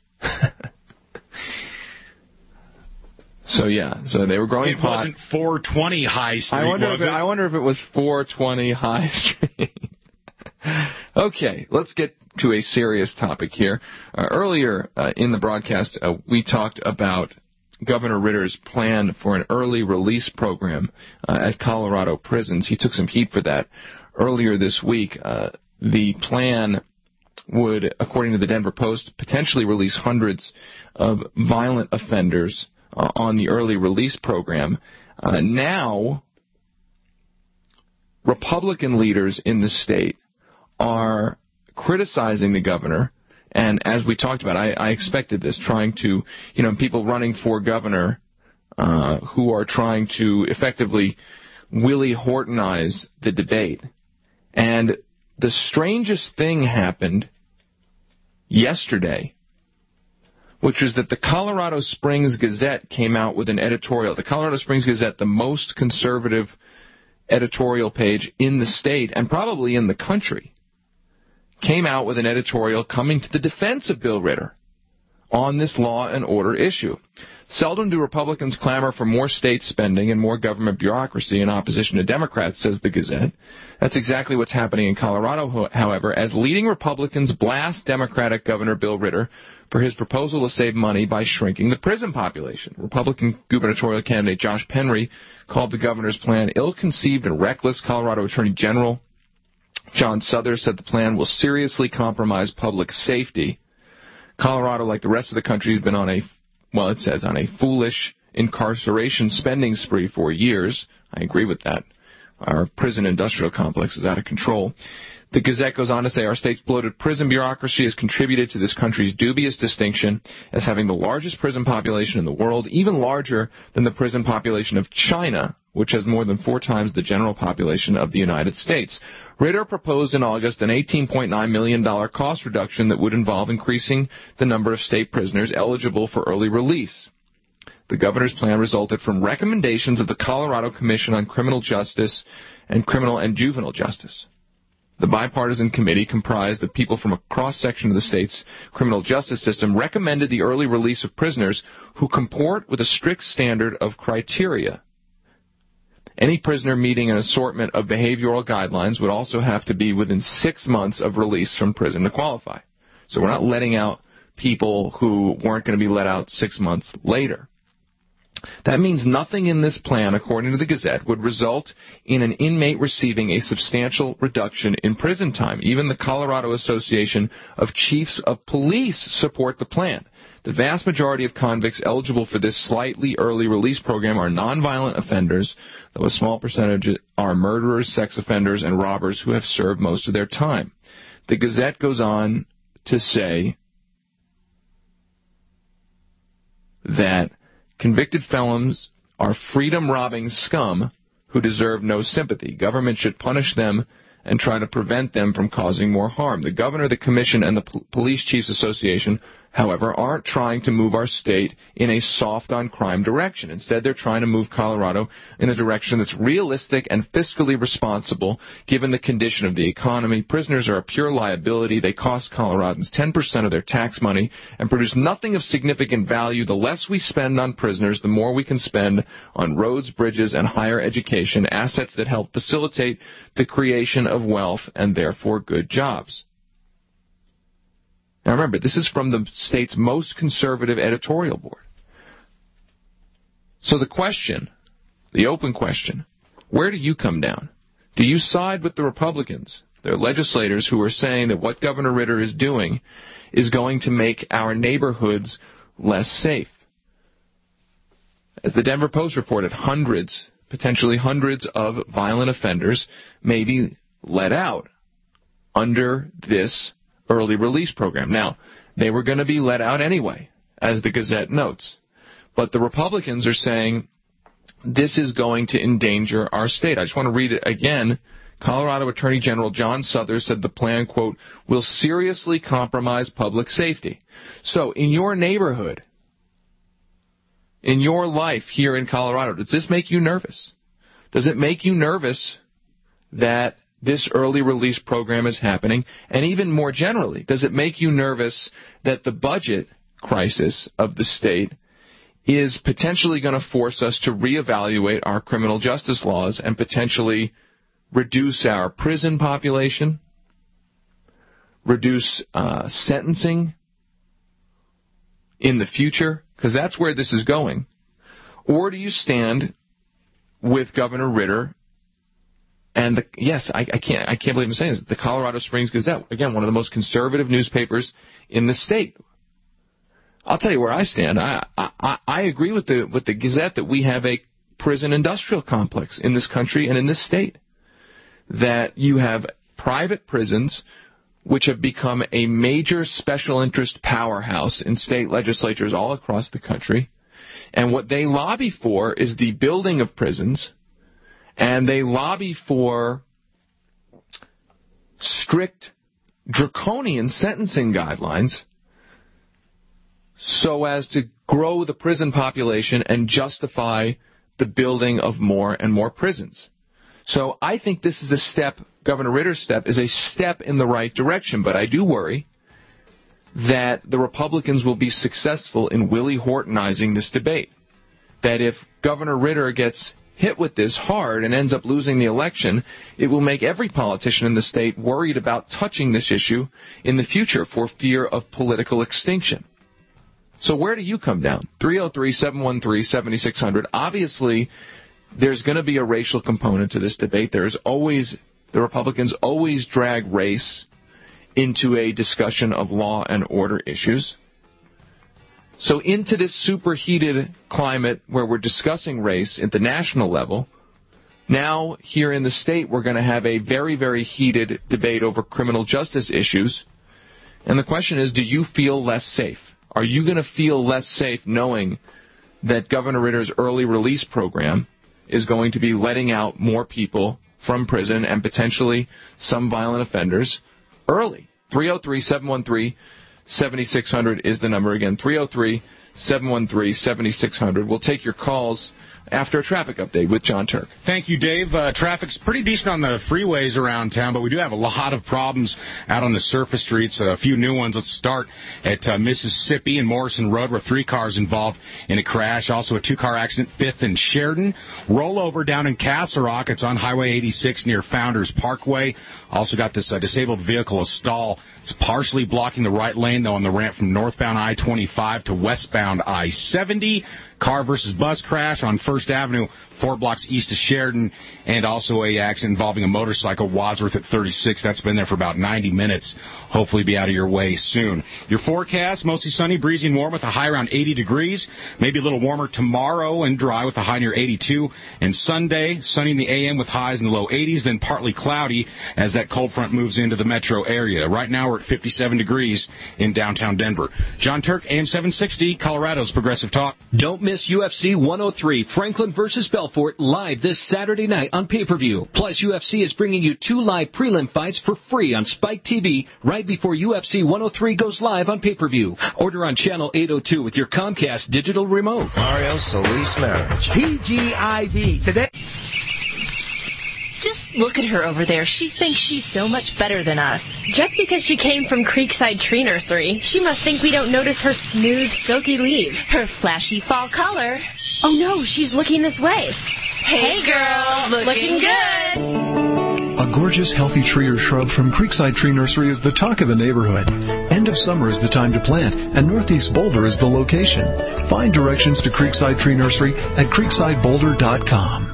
So they were growing pot. It wasn't 420 High Street, I wonder if it was 420 High Street. Okay, let's get to a serious topic here. Earlier in the broadcast, we talked about Governor Ritter's plan for an early release program at Colorado prisons. He took some heat for that. Earlier this week, the plan would, according to the Denver Post, potentially release hundreds of violent offenders on the early release program. Now, Republican leaders in the state are criticizing the governor, and as we talked about, I expected this, trying to, people running for governor who are trying to effectively Willie Hortonize the debate. And the strangest thing happened yesterday, which was that the Colorado Springs Gazette came out with an editorial. The Colorado Springs Gazette, the most conservative editorial page in the state and probably in the country, came out with an editorial coming to the defense of Bill Ritter on this law and order issue. Seldom do Republicans clamor for more state spending and more government bureaucracy in opposition to Democrats, says the Gazette. That's exactly what's happening in Colorado, however, as leading Republicans blast Democratic Governor Bill Ritter for his proposal to save money by shrinking the prison population. Republican gubernatorial candidate Josh Penry called the governor's plan ill-conceived and reckless. Colorado Attorney General John Souther said the plan will seriously compromise public safety. Colorado, like the rest of the country, has been on a foolish incarceration spending spree for years. I agree with that. Our prison industrial complex is out of control. The Gazette goes on to say our state's bloated prison bureaucracy has contributed to this country's dubious distinction as having the largest prison population in the world, even larger than the prison population of China, which has more than 4 times the general population of the United States. Ritter proposed in August an $18.9 million cost reduction that would involve increasing the number of state prisoners eligible for early release. The governor's plan resulted from recommendations of the Colorado Commission on Criminal Justice and Criminal and Juvenile Justice. The bipartisan committee, comprised of people from a cross-section of the state's criminal justice system, recommended the early release of prisoners who comport with a strict standard of criteria. Any prisoner meeting an assortment of behavioral guidelines would also have to be within 6 months of release from prison to qualify. So we're not letting out people who weren't going to be let out 6 months later. That means nothing in this plan, according to the Gazette, would result in an inmate receiving a substantial reduction in prison time. Even the Colorado Association of Chiefs of Police support the plan. The vast majority of convicts eligible for this slightly early release program are nonviolent offenders, though a small percentage are murderers, sex offenders, and robbers who have served most of their time. The Gazette goes on to say that convicted felons are freedom-robbing scum who deserve no sympathy. Government should punish them and try to prevent them from causing more harm. The governor, the commission, and the Police Chiefs Association however, aren't trying to move our state in a soft-on-crime direction. Instead, they're trying to move Colorado in a direction that's realistic and fiscally responsible, given the condition of the economy. Prisoners are a pure liability. They cost Coloradans 10% of their tax money and produce nothing of significant value. The less we spend on prisoners, the more we can spend on roads, bridges, and higher education, assets that help facilitate the creation of wealth and therefore good jobs. Now remember, this is from the state's most conservative editorial board. So the question, the open question, where do you come down? Do you side with the Republicans, their legislators who are saying that what Governor Ritter is doing is going to make our neighborhoods less safe? As the Denver Post reported, potentially hundreds of violent offenders may be let out under this early release program. Now, they were going to be let out anyway, as the Gazette notes. But the Republicans are saying this is going to endanger our state. I just want to read it again. Colorado Attorney General John Suthers said the plan, quote, will seriously compromise public safety. So in your neighborhood, in your life here in Colorado, does this make you nervous? Does it make you nervous that this early release program is happening? And even more generally, does it make you nervous that the budget crisis of the state is potentially going to force us to reevaluate our criminal justice laws and potentially reduce our prison population, reduce sentencing in the future? Because that's where this is going. Or do you stand with Governor Ritter? And yes, I can't believe I'm saying this. The Colorado Springs Gazette, again, one of the most conservative newspapers in the state. I'll tell you where I stand. I agree with the Gazette that we have a prison industrial complex in this country and in this state. That you have private prisons which have become a major special interest powerhouse in state legislatures all across the country. And what they lobby for is the building of prisons. And they lobby for strict, draconian sentencing guidelines so as to grow the prison population and justify the building of more and more prisons. So I think this is a step, Governor Ritter's step, is a step in the right direction. But I do worry that the Republicans will be successful in Willie Hortonizing this debate. That if Governor Ritter gets hit with this hard and ends up losing the election, it will make every politician in the state worried about touching this issue in the future for fear of political extinction. So where do you come down? 303-713-7600. Obviously, there's going to be a racial component to this debate. The Republicans always drag race into a discussion of law and order issues. So into this superheated climate where we're discussing race at the national level, now here in the state we're going to have a very, very heated debate over criminal justice issues. And the question is, do you feel less safe? Are you going to feel less safe knowing that Governor Ritter's early release program is going to be letting out more people from prison and potentially some violent offenders early? 303-713-7600 is the number. Again, 303-713-7600. We'll take your calls after a traffic update with John Turk. Thank you, Dave. Traffic's pretty decent on the freeways around town, but we do have a lot of problems out on the surface streets. A few new ones. Let's start at Mississippi and Morrison Road, where 3 cars involved in a crash. Also a 2-car accident, 5th and Sheridan. Rollover down in Castle Rock. It's on Highway 86 near Founders Parkway. Also got this disabled vehicle, a stall. It's partially blocking the right lane, though, on the ramp from northbound I-25 to westbound I-70. Car versus bus crash on First Avenue, 4 blocks east of Sheridan, and also a accident involving a motorcycle, Wadsworth at 36. That's been there for about 90 minutes. Hopefully be out of your way soon. Your forecast, mostly sunny, breezy, and warm with a high around 80 degrees. Maybe a little warmer tomorrow and dry with a high near 82. And Sunday, sunny in the AM with highs in the low 80s, then partly cloudy as that cold front moves into the metro area. Right now we're at 57 degrees in downtown Denver. John Turk, AM 760, Colorado's Progressive Talk. Don't miss UFC 103. Franklin versus Belfort live this Saturday night on pay-per-view. Plus, UFC is bringing you 2 live prelim fights for free on Spike TV right before UFC 103 goes live on pay-per-view. Order on Channel 802 with your Comcast digital remote. Mario Solis Marriage. TGIV. Today. Just look at her over there. She thinks she's so much better than us. Just because she came from Creekside Tree Nursery, she must think we don't notice her smooth, silky leaves, her flashy fall color. Oh no, she's looking this way. Hey girl, looking good. A gorgeous, healthy tree or shrub from Creekside Tree Nursery is the talk of the neighborhood. End of summer is the time to plant, and Northeast Boulder is the location. Find directions to Creekside Tree Nursery at creeksideboulder.com.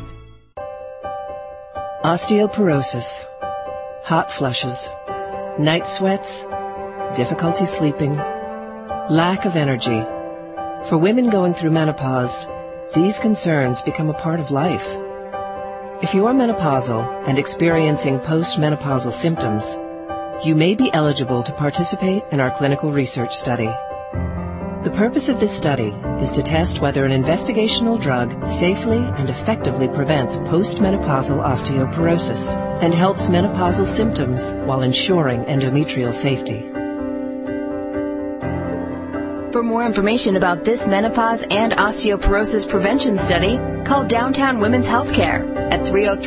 Osteoporosis, hot flushes, night sweats, difficulty sleeping, lack of energy. For women going through menopause, these concerns become a part of life. If you are menopausal and experiencing postmenopausal symptoms, you may be eligible to participate in our clinical research study. The purpose of this study is to test whether an investigational drug safely and effectively prevents postmenopausal osteoporosis and helps menopausal symptoms while ensuring endometrial safety. For more information about this menopause and osteoporosis prevention study, call Downtown Women's Healthcare at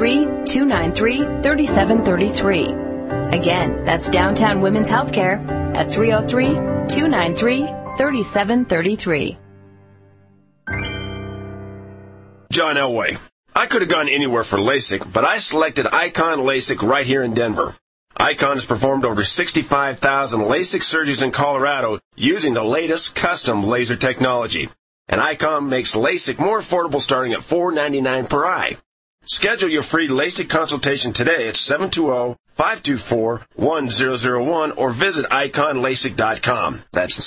303-293-3733. Again, that's Downtown Women's Healthcare at 303-293-3733. John Elway. I could have gone anywhere for LASIK, but I selected Icon LASIK right here in Denver. Icon has performed over 65,000 LASIK surgeries in Colorado using the latest custom laser technology. And Icon makes LASIK more affordable starting at $4.99 per eye. Schedule your free LASIK consultation today at 720-524-1001 or visit iconlasik.com. That's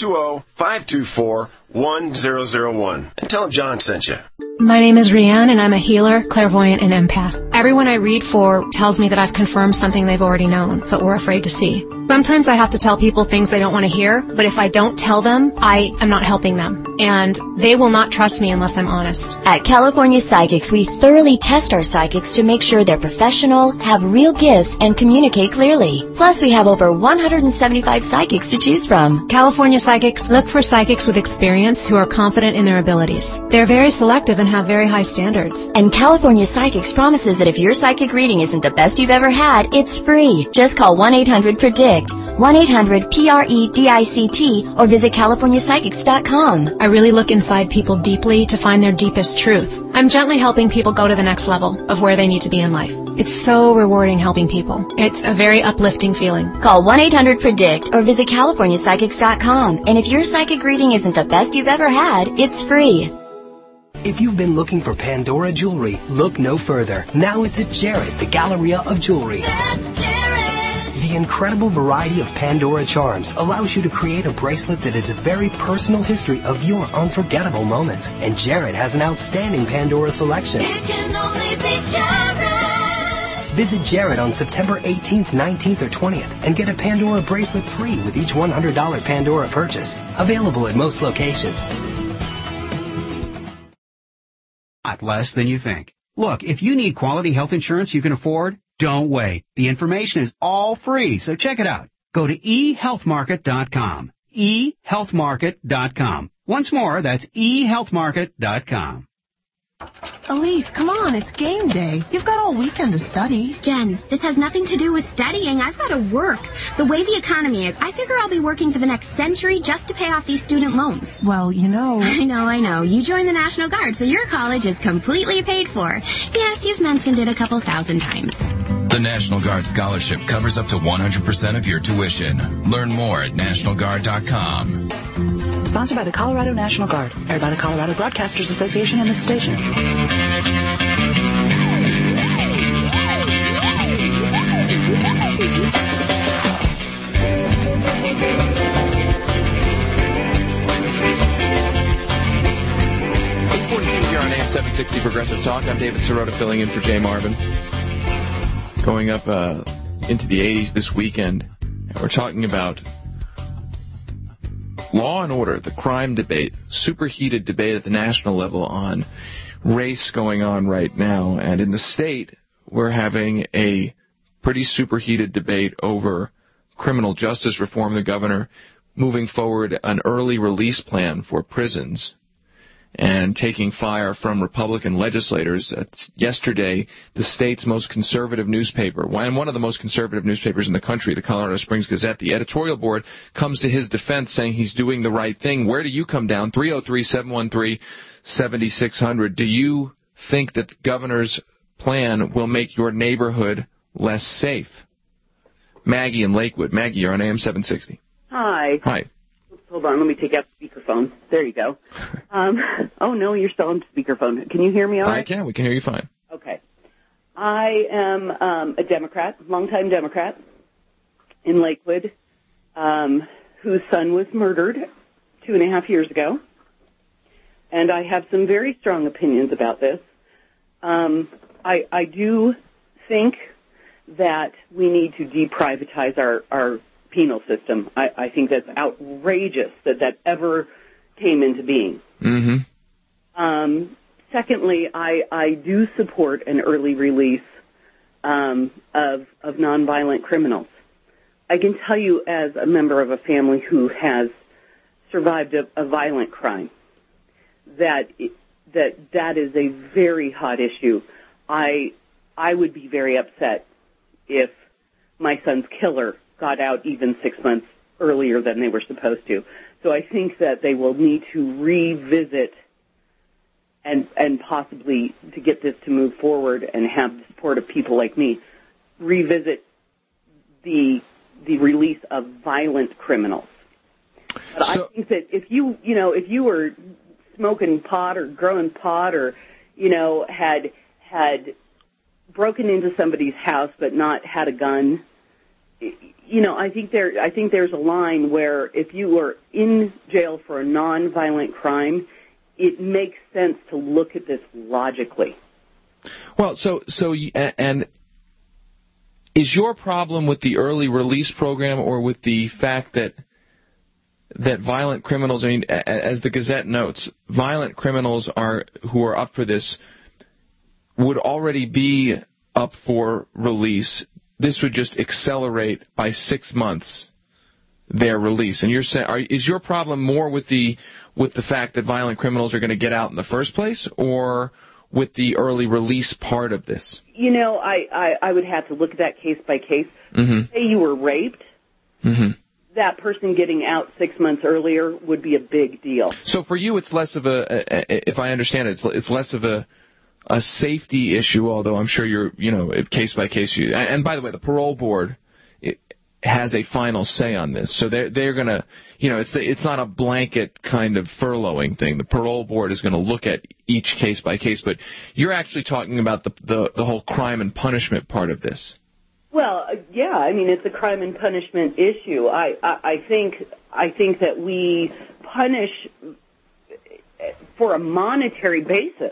720-524-1001. And tell them John sent you. My name is Rianne, and I'm a healer, clairvoyant, and empath. Everyone I read for tells me that I've confirmed something they've already known, but were afraid to see. Sometimes I have to tell people things they don't want to hear, but if I don't tell them, I am not helping them. And they will not trust me unless I'm honest. At California Psychics, we thoroughly test our psychics to make sure they're professional, have real gifts, and communicate clearly. Plus, we have over 175 psychics to choose from. California Psychics look for psychics with experience who are confident in their abilities. They're very selective and have very high standards. And California Psychics promises that if your psychic reading isn't the best you've ever had, it's free. Just call 1-800-PREDICT, 1-800-PREDICT, or visit CaliforniaPsychics.com. I really look inside people deeply to find their deepest truth. I'm gently helping people go to the next level of where they need to be in life. It's so rewarding helping people. It's a very uplifting feeling. Call 1-800-PREDICT or visit CaliforniaPsychics.com. And if your psychic reading isn't the best you've ever had, it's free. If you've been looking for Pandora jewelry, look no further. Now it's at Jared, the Galleria of Jewelry. That's Jared. The incredible variety of Pandora charms allows you to create a bracelet that is a very personal history of your unforgettable moments. And Jared has an outstanding Pandora selection. It can only be Jared. Visit Jared on September 18th, 19th, or 20th and get a Pandora bracelet free with each $100 Pandora purchase. Available at most locations. Less than you think. Look, if you need quality health insurance you can afford, don't wait. The information is all free, so check it out. Go to eHealthMarket.com. eHealthMarket.com. Once more, that's eHealthMarket.com. Elise, come on, it's game day. You've got all weekend to study. Jen, this has nothing to do with studying. I've got to work. The way the economy is, I figure I'll be working for the next century just to pay off these student loans. Well, you know... I know. You joined the National Guard, so your college is completely paid for. Yes, you've mentioned it a couple thousand times. The National Guard Scholarship covers up to 100% of your tuition. Learn more at nationalguard.com. Sponsored by the Colorado National Guard. Aired by the Colorado Broadcasters Association and this station. Here on AM 760 Progressive Talk. I'm David Sirota filling in for Jay Marvin. Going up into the 80s this weekend, and we're talking about Law and Order, the crime debate, superheated debate at the national level on race going on right now. And in the state, we're having a pretty superheated debate over criminal justice reform. The governor moving forward an early release plan for prisons and taking fire from Republican legislators. Yesterday, the state's most conservative newspaper, and one of the most conservative newspapers in the country, the Colorado Springs Gazette, the editorial board comes to his defense saying he's doing the right thing. Where do you come down? 303-713-7600. Do you think that the governor's plan will make your neighborhood less safe? Maggie in Lakewood. Maggie, you're on AM 760. Hi. Hi. Hold on, let me take out speakerphone. There you go. Oh, no, you're still on speakerphone. Can you hear me all right? I can. We can hear you fine. Okay. I am a Democrat, longtime Democrat in Lakewood, whose son was murdered 2.5 years ago. And I have some very strong opinions about this. I do think that we need to deprivatize our penal system. I think that's outrageous that ever came into being. Mm-hmm. Secondly, I do support an early release of nonviolent criminals. I can tell you as a member of a family who has survived a violent crime that is a very hot issue. I would be very upset if my son's killer got out even 6 months earlier than they were supposed to. So I think that they will need to revisit and possibly, to get this to move forward and have the support of people like me, revisit the release of violent criminals. But I think that if you were smoking pot or growing pot or, had broken into somebody's house but not had a gun, I think there's a line where if you were in jail for a nonviolent crime, it makes sense to look at this logically. Well, and is your problem with the early release program or with the fact that violent criminals, as the Gazette notes, violent criminals who are up for this would already be up for release? This would just accelerate by 6 months their release. And you're saying, is your problem more with the fact that violent criminals are going to get out in the first place, or with the early release part of this? I would have to look at that case by case. Mm-hmm. Say you were raped, mm-hmm. that person getting out 6 months earlier would be a big deal. So for you, it's less of if I understand it, it's less of a safety issue, although I'm sure you're, case by case. And by the way, the parole board has a final say on this. So they're going to, it's not a blanket kind of furloughing thing. The parole board is going to look at each case by case. But you're actually talking about the whole crime and punishment part of this. Well, yeah, it's a crime and punishment issue. I think that we punish for a monetary basis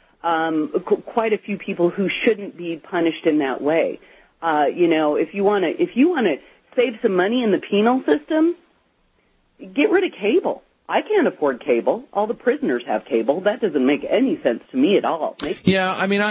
quite a few people who shouldn't be punished in that way. If you want to save some money in the penal system, get rid of cable. I can't afford cable. All the prisoners have cable. That doesn't make any sense to me at all. Yeah,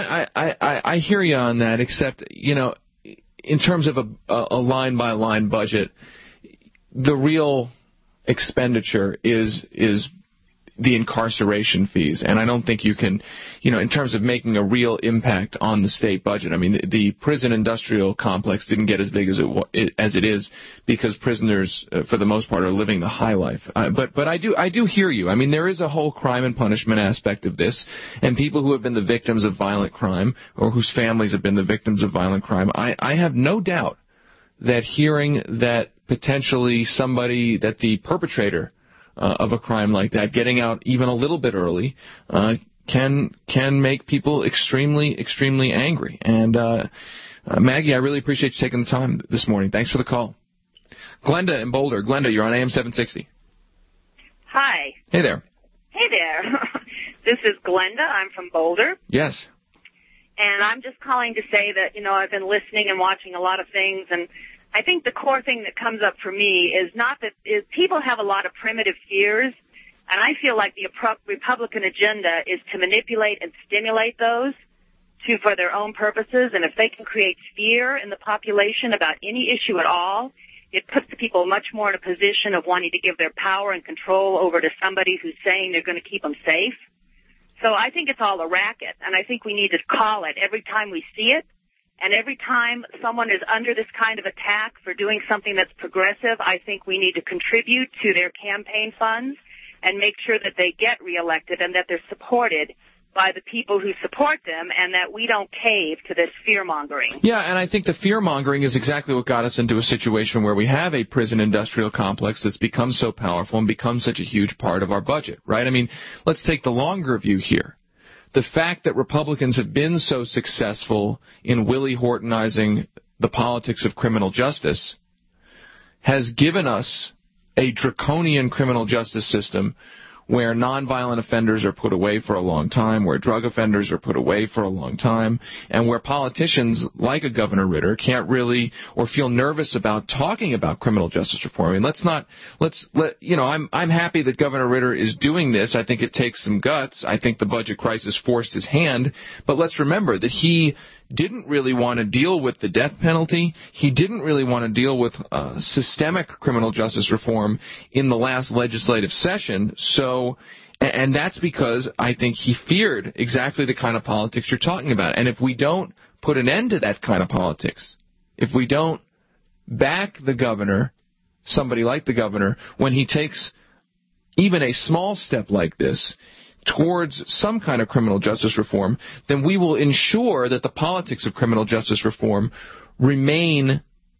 I hear you on that, except, in terms of a line-by-line budget, the real expenditure is the incarceration fees. And I don't think you can, in terms of making a real impact on the state budget. The prison industrial complex didn't get as big as it is because prisoners, for the most part, are living the high life. But I do hear you. There is a whole crime and punishment aspect of this, and people who have been the victims of violent crime or whose families have been the victims of violent crime, I have no doubt that hearing that potentially that the perpetrator of a crime like that, getting out even a little bit early, can make people extremely, extremely angry. And Maggie, I really appreciate you taking the time this morning. Thanks for the call. Glenda in Boulder. Glenda, you're on AM 760. Hi. Hey there. Hey there. This is Glenda. I'm from Boulder. Yes. And I'm just calling to say that, I've been listening and watching a lot of things, and I think the core thing that comes up for me is not that people have a lot of primitive fears, And I feel like the Republican agenda is to manipulate and stimulate those for their own purposes. And if they can create fear in the population about any issue at all, it puts the people much more in a position of wanting to give their power and control over to somebody who's saying they're going to keep them safe. So I think it's all a racket, and I think we need to call it every time we see it. And every time someone is under this kind of attack for doing something that's progressive, I think we need to contribute to their campaign funds and make sure that they get reelected and that they're supported by the people who support them, and that we don't cave to this fear-mongering. Yeah, and I think the fear-mongering is exactly what got us into a situation where we have a prison industrial complex that's become so powerful and become such a huge part of our budget, right? I mean, let's take the longer view here. The fact that Republicans have been so successful in Willie Hortonizing the politics of criminal justice has given us a draconian criminal justice system where nonviolent offenders are put away for a long time, where drug offenders are put away for a long time, and where politicians like a Governor Ritter can't really or feel nervous about talking about criminal justice reform. I mean, I'm happy that Governor Ritter is doing this. I think it takes some guts. I think the budget crisis forced his hand, but let's remember that he didn't really want to deal with the death penalty. He didn't really want to deal with systemic criminal justice reform in the last legislative session. And that's because I think he feared exactly the kind of politics you're talking about. And if we don't put an end to that kind of politics, if we don't back the governor, somebody like the governor, when he takes even a small step like this towards some kind of criminal justice reform, then we will ensure that the politics of criminal justice reform remain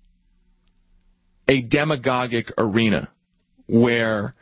a demagogic arena where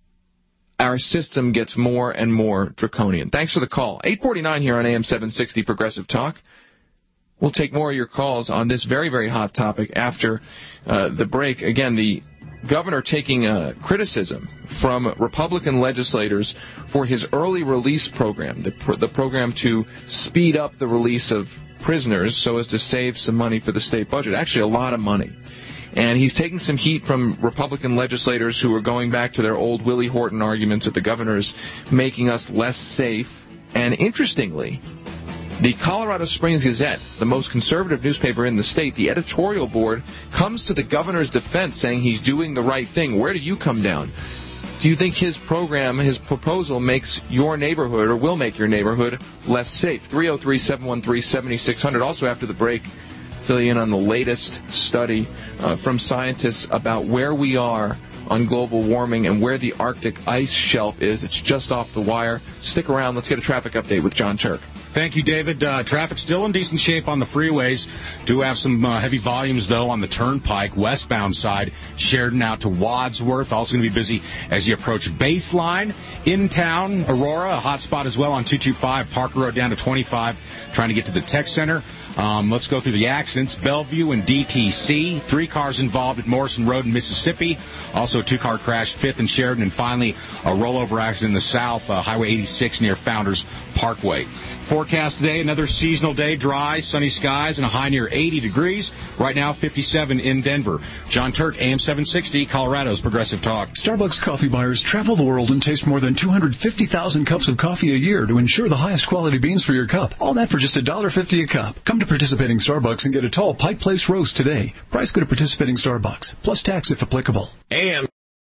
our system gets more and more draconian. Thanks for the call. 849 here on AM 760 Progressive Talk. We'll take more of your calls on this very, very hot topic after the break. Again, the governor taking criticism from Republican legislators for his early release program, the program to speed up the release of prisoners so as to save some money for the state budget, actually a lot of money. And he's taking some heat from Republican legislators who are going back to their old Willie Horton arguments that the governor's making us less safe. And interestingly, the Colorado Springs Gazette, the most conservative newspaper in the state, the editorial board comes to the governor's defense saying he's doing the right thing. Where do you come down? Do you think his program, his proposal makes your neighborhood or will make your neighborhood less safe? 303-713-7600. Also after the break, fill you in on the latest study from scientists about where we are on global warming and where the Arctic ice shelf is. It's just off the wire. Stick around. Let's get a traffic update with John Turk. Thank you, David. Traffic still in decent shape on the freeways. Do have some heavy volumes, though, on the Turnpike, westbound side, Sheridan out to Wadsworth. Also going to be busy as you approach Baseline. In town, Aurora, a hot spot as well on 225, Parker Road down to 25, trying to get to the Tech Center. Let's go through the accidents. Bellevue and DTC. 3 cars involved at Morrison Road in Mississippi. Also a 2-car crash, 5th and Sheridan. And finally, a rollover accident in the south, Highway 86 near Founders Parkway. Forecast today, another seasonal day, dry, sunny skies, and a high near 80 degrees. Right now, 57 in Denver. John Turk, AM 760, Colorado's Progressive Talk. Starbucks coffee buyers travel the world and taste more than 250,000 cups of coffee a year to ensure the highest quality beans for your cup. All that for just $1.50 a cup. Come to participating Starbucks and get a tall Pike Place roast today. Price good at participating Starbucks, plus tax if applicable. The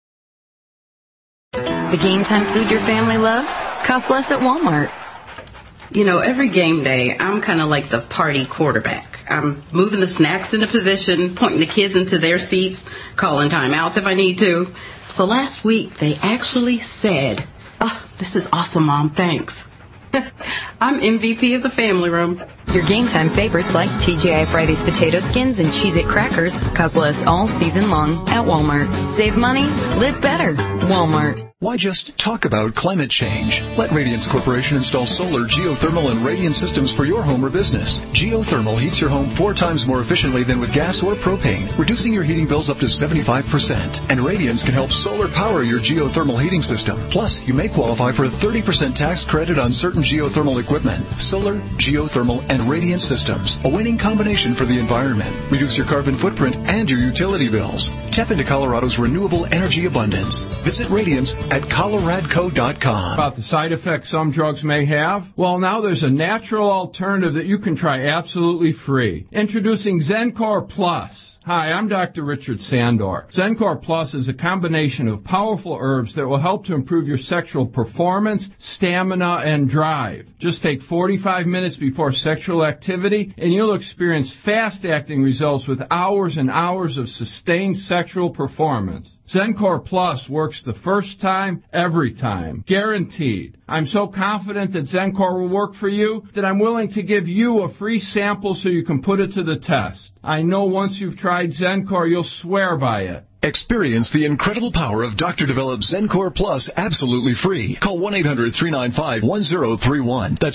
game time food your family loves costs less at Walmart. You know, every game day, I'm kind of like the party quarterback. I'm moving the snacks into position, pointing the kids into their seats, calling timeouts if I need to. So last week, they actually said, "Oh, this is awesome, Mom, thanks." I'm MVP of the family room. Your game time favorites like TGI Fridays potato skins and Cheez-It crackers cost less all season long at Walmart. Save money, live better. Walmart. Why just talk about climate change? Let Radiance Corporation install solar, geothermal, and radiant systems for your home or business. Geothermal heats your home 4 times more efficiently than with gas or propane, reducing your heating bills up to 75%. And Radiance can help solar power your geothermal heating system. Plus, you may qualify for a 30% tax credit on certain geothermal equipment. Solar, geothermal, and Radiant Systems, a winning combination for the environment. Reduce your carbon footprint and your utility bills. Tap into Colorado's renewable energy abundance. Visit Radiance at coloradco.com. About the side effects some drugs may have? Well, now there's a natural alternative that you can try absolutely free. Introducing Zencor Plus. Hi, I'm Dr. Richard Sandor. Zencor Plus is a combination of powerful herbs that will help to improve your sexual performance, stamina, and drive. Just take 45 minutes before sexual activity, and you'll experience fast-acting results with hours and hours of sustained sexual performance. Zencor Plus works the first time, every time. Guaranteed. I'm so confident that Zencor will work for you that I'm willing to give you a free sample so you can put it to the test. I know once you've tried Zencor, you'll swear by it. Experience the incredible power of doctor-developed Zencor Plus absolutely free. Call 1-800-395-1031. That's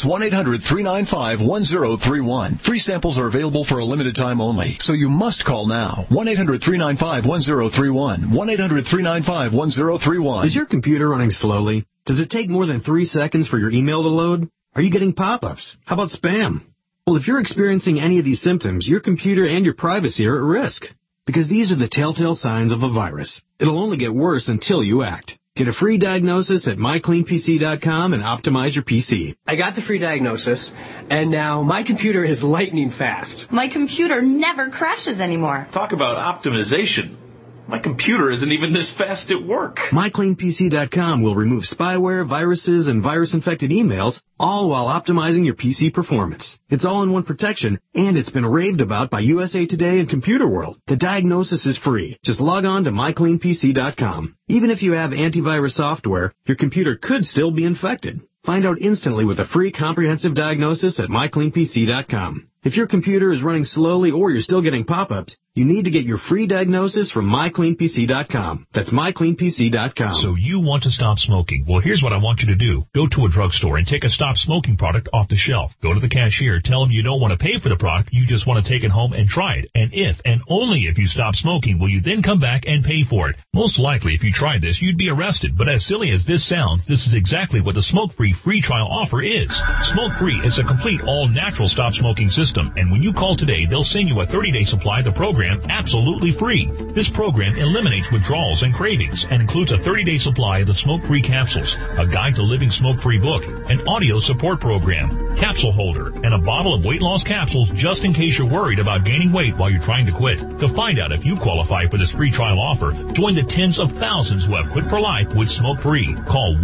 1-800-395-1031. Free samples are available for a limited time only, so you must call now. 1-800-395-1031. 1-800-395-1031. Is your computer running slowly? Does it take more than 3 seconds for your email to load? Are you getting pop-ups? How about spam? Well, if you're experiencing any of these symptoms, your computer and your privacy are at risk. Because these are the telltale signs of a virus. It'll only get worse until you act. Get a free diagnosis at mycleanpc.com and optimize your PC. I got the free diagnosis, and now my computer is lightning fast. My computer never crashes anymore. Talk about optimization. My computer isn't even this fast at work. MyCleanPC.com will remove spyware, viruses, and virus-infected emails, all while optimizing your PC performance. It's all-in-one protection, and it's been raved about by USA Today and Computer World. The diagnosis is free. Just log on to MyCleanPC.com. Even if you have antivirus software, your computer could still be infected. Find out instantly with a free comprehensive diagnosis at MyCleanPC.com. If your computer is running slowly or you're still getting pop-ups, you need to get your free diagnosis from MyCleanPC.com. That's MyCleanPC.com. So you want to stop smoking. Well, here's what I want you to do. Go to a drugstore and take a stop smoking product off the shelf. Go to the cashier. Tell them you don't want to pay for the product. You just want to take it home and try it. And if, and only if you stop smoking, will you then come back and pay for it. Most likely, if you tried this, you'd be arrested. But as silly as this sounds, this is exactly what the Smoke-Free free trial offer is. Smoke-Free is a complete all-natural stop smoking system. And when you call today, they'll send you a 30-day supply of the program absolutely free. This program eliminates withdrawals and cravings and includes a 30-day supply of the smoke-free capsules, a guide to living smoke-free book, an audio support program, capsule holder, and a bottle of weight loss capsules just in case you're worried about gaining weight while you're trying to quit. To find out if you qualify for this free trial offer, join the tens of thousands who have quit for life with smoke-free. Call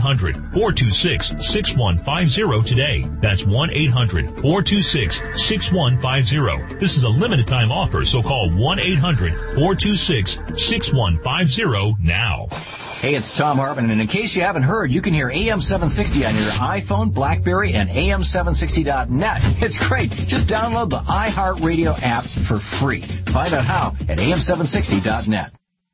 1-800-426-6150 today. That's 1-800-426-6150. This is a limited time offer, so call 1-800-426-6150 now. Hey, it's Tom Hartman, and in case you haven't heard, you can hear AM 760 on your iPhone, BlackBerry, and AM760.net. It's great. Just download the iHeartRadio app for free. Find out how at AM760.net.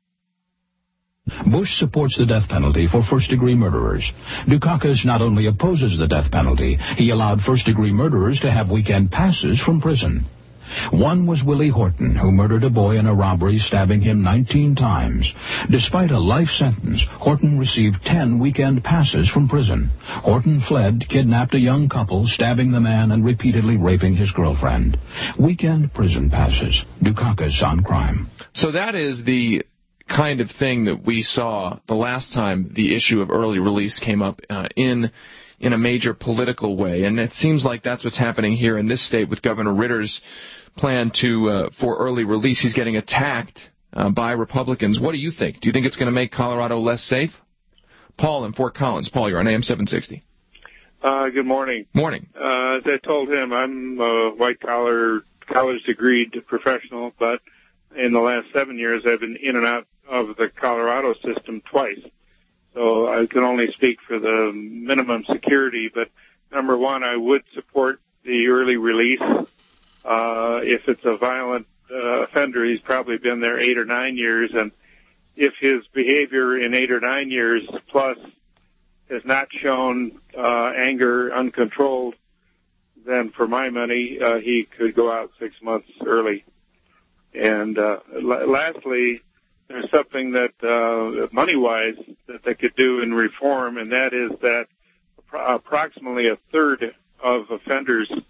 Bush supports the death penalty for first-degree murderers. Dukakis not only opposes the death penalty, he allowed first-degree murderers to have weekend passes from prison. One was Willie Horton, who murdered a boy in a robbery, stabbing him 19 times. Despite a life sentence, Horton received 10 weekend passes from prison. Horton fled, kidnapped a young couple, stabbing the man and repeatedly raping his girlfriend. Weekend prison passes. Dukakis on crime. So that is the kind of thing that we saw the last time the issue of early release came up in a major political way, and it seems like that's what's happening here in this state with Governor Ritter's plan for early release. He's getting attacked by Republicans. What do you think? Do you think it's going to make Colorado less safe? Paul in Fort Collins. Paul, you're on AM 760. Good morning. Morning. As I told him, I'm a white-collar, college-degreed professional, but in the last 7 years I've been in and out of the Colorado system twice. So I can only speak for the minimum security, but number one, I would support the early release. If it's a violent offender, he's probably been there 8 or 9 years, and if his behavior in 8 or 9 years plus has not shown anger uncontrolled, then for my money, he could go out 6 months early. And lastly, there's something that money-wise that they could do in reform, and that is that approximately a third of offenders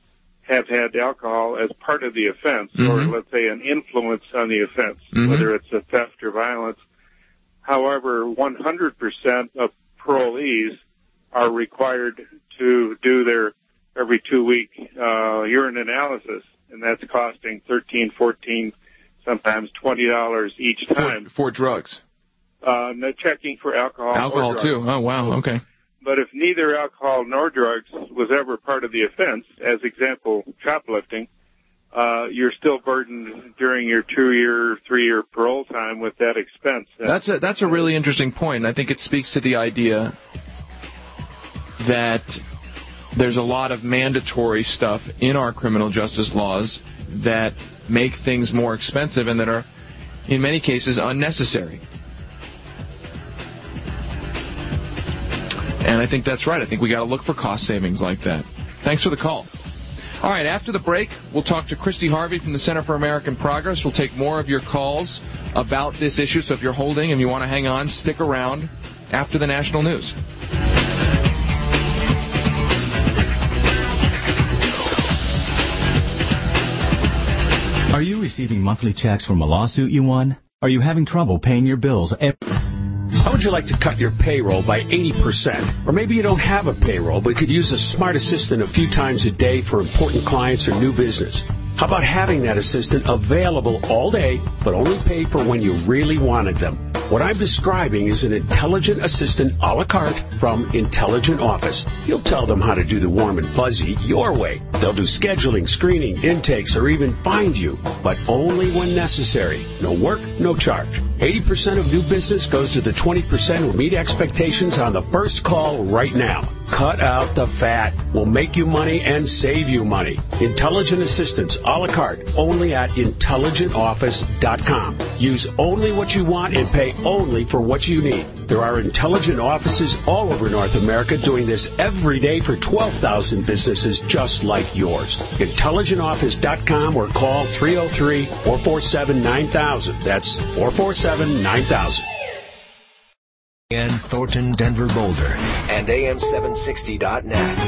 have had alcohol as part of the offense, or let's say an influence on the offense, whether it's a theft or violence. However, 100% of parolees are required to do their every 2-week urine analysis, and that's costing $13, $14, sometimes $20 each time. For drugs? No, checking for alcohol. Alcohol, too. Oh, wow. Okay. But if neither alcohol nor drugs was ever part of the offense, as example, shoplifting, you're still burdened during your 2-year, 3-year parole time with that expense. That's a really interesting point, and I think it speaks to the idea that there's a lot of mandatory stuff in our criminal justice laws that make things more expensive and that are, in many cases, unnecessary. And I think that's right. I think we got to look for cost savings like that. Thanks for the call. All right, after the break, we'll talk to Christy Harvey from the Center for American Progress. We'll take more of your calls about this issue, so if you're holding and you want to hang on, stick around after the national news. Are you receiving monthly checks from a lawsuit you won? Are you having trouble paying your bills? How would you like to cut your payroll by 80%? Or maybe you don't have a payroll, but could use a smart assistant a few times a day for important clients or new business. How about having that assistant available all day, but only paid for when you really wanted them? What I'm describing is an intelligent assistant a la carte from Intelligent Office. You'll tell them how to do the warm and fuzzy your way. They'll do scheduling, screening, intakes, or even find you, but only when necessary. No work, no charge. 80% of new business goes to the 20% who meet expectations on the first call right now. Cut out the fat. We'll make you money and save you money. Intelligent assistants a la carte, only at intelligentoffice.com. Use only what you want and pay only for what you need. There are intelligent offices all over North America doing this every day for 12,000 businesses just like yours. IntelligentOffice.com or call 303-447-9000. That's 447-9000. And Thornton, Denver, Boulder, and AM760.net.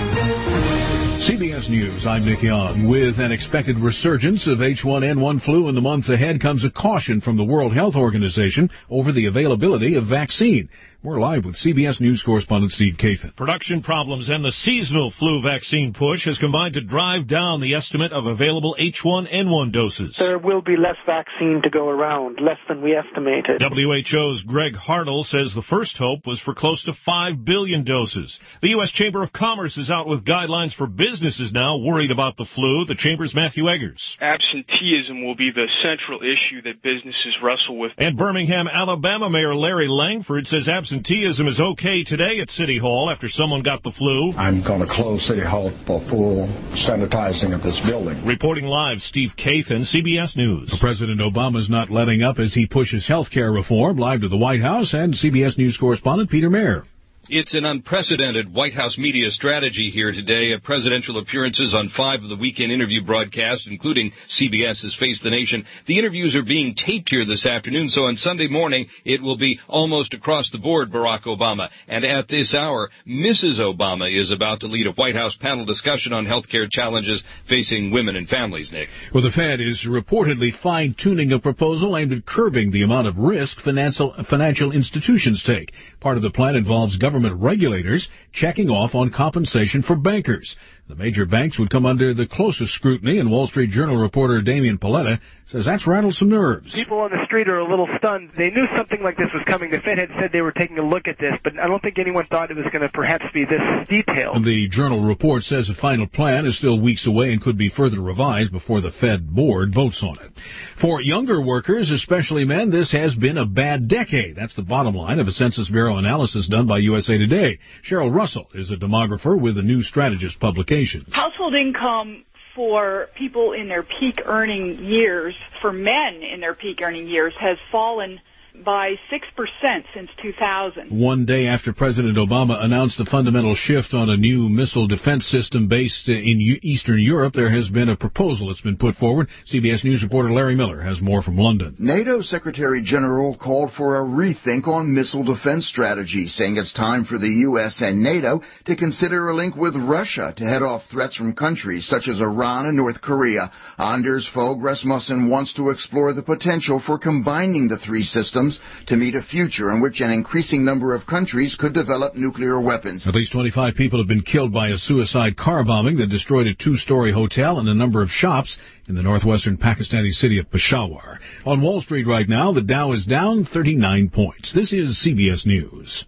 CBS News, I'm Nick Young. With an expected resurgence of H1N1 flu in the months ahead comes a caution from the World Health Organization over the availability of vaccine. We're live with CBS News correspondent Steve Kathan. Production problems and the seasonal flu vaccine push has combined to drive down the estimate of available H1N1 doses. There will be less vaccine to go around, less than we estimated. WHO's Greg Hartle says the first hope was for close to 5 billion doses. The U.S. Chamber of Commerce is out with guidelines for businesses now worried about the flu. The Chamber's Matthew Eggers. Absenteeism will be the central issue that businesses wrestle with. And Birmingham, Alabama Mayor Larry Langford says absenteeism is okay today at City Hall after someone got the flu. I'm going to close City Hall for full sanitizing of this building. Reporting live, Steve Kathan, CBS News. President Obama's not letting up as he pushes health care reform. Live to the White House and CBS News correspondent Peter Mayer. It's an unprecedented White House media strategy here today. Presidential appearances on 5 of the weekend interview broadcasts, including CBS's Face the Nation. The interviews are being taped here this afternoon, so on Sunday morning it will be almost across the board Barack Obama. And at this hour, Mrs. Obama is about to lead a White House panel discussion on health care challenges facing women and families, Nick. Well, the Fed is reportedly fine-tuning a proposal aimed at curbing the amount of risk financial institutions take. Part of the plan involves government regulators checking off on compensation for bankers. The major banks would come under the closest scrutiny, and Wall Street Journal reporter Damian Paletta says that's rattled some nerves. People on the street are a little stunned. They knew something like this was coming. The Fed had said they were taking a look at this, but I don't think anyone thought it was going to perhaps be this detailed. And the Journal report says a final plan is still weeks away and could be further revised before the Fed board votes on it. For younger workers, especially men, this has been a bad decade. That's the bottom line of a Census Bureau analysis done by USA Today. Cheryl Russell is a demographer with the New Strategist publication. Household income for people in their peak earning years, for men in their peak earning years, has fallen by 6% since 2000. One day after President Obama announced a fundamental shift on a new missile defense system based in Eastern Europe, there has been a proposal that's been put forward. CBS News reporter Larry Miller has more from London. NATO Secretary General called for a rethink on missile defense strategy, saying it's time for the U.S. and NATO to consider a link with Russia to head off threats from countries such as Iran and North Korea. Anders Fogh Rasmussen wants to explore the potential for combining the three systems to meet a future in which an increasing number of countries could develop nuclear weapons. At least 25 people have been killed by a suicide car bombing that destroyed a two-story hotel and a number of shops in the northwestern Pakistani city of Peshawar. On Wall Street right now, the Dow is down 39 points. This is CBS News.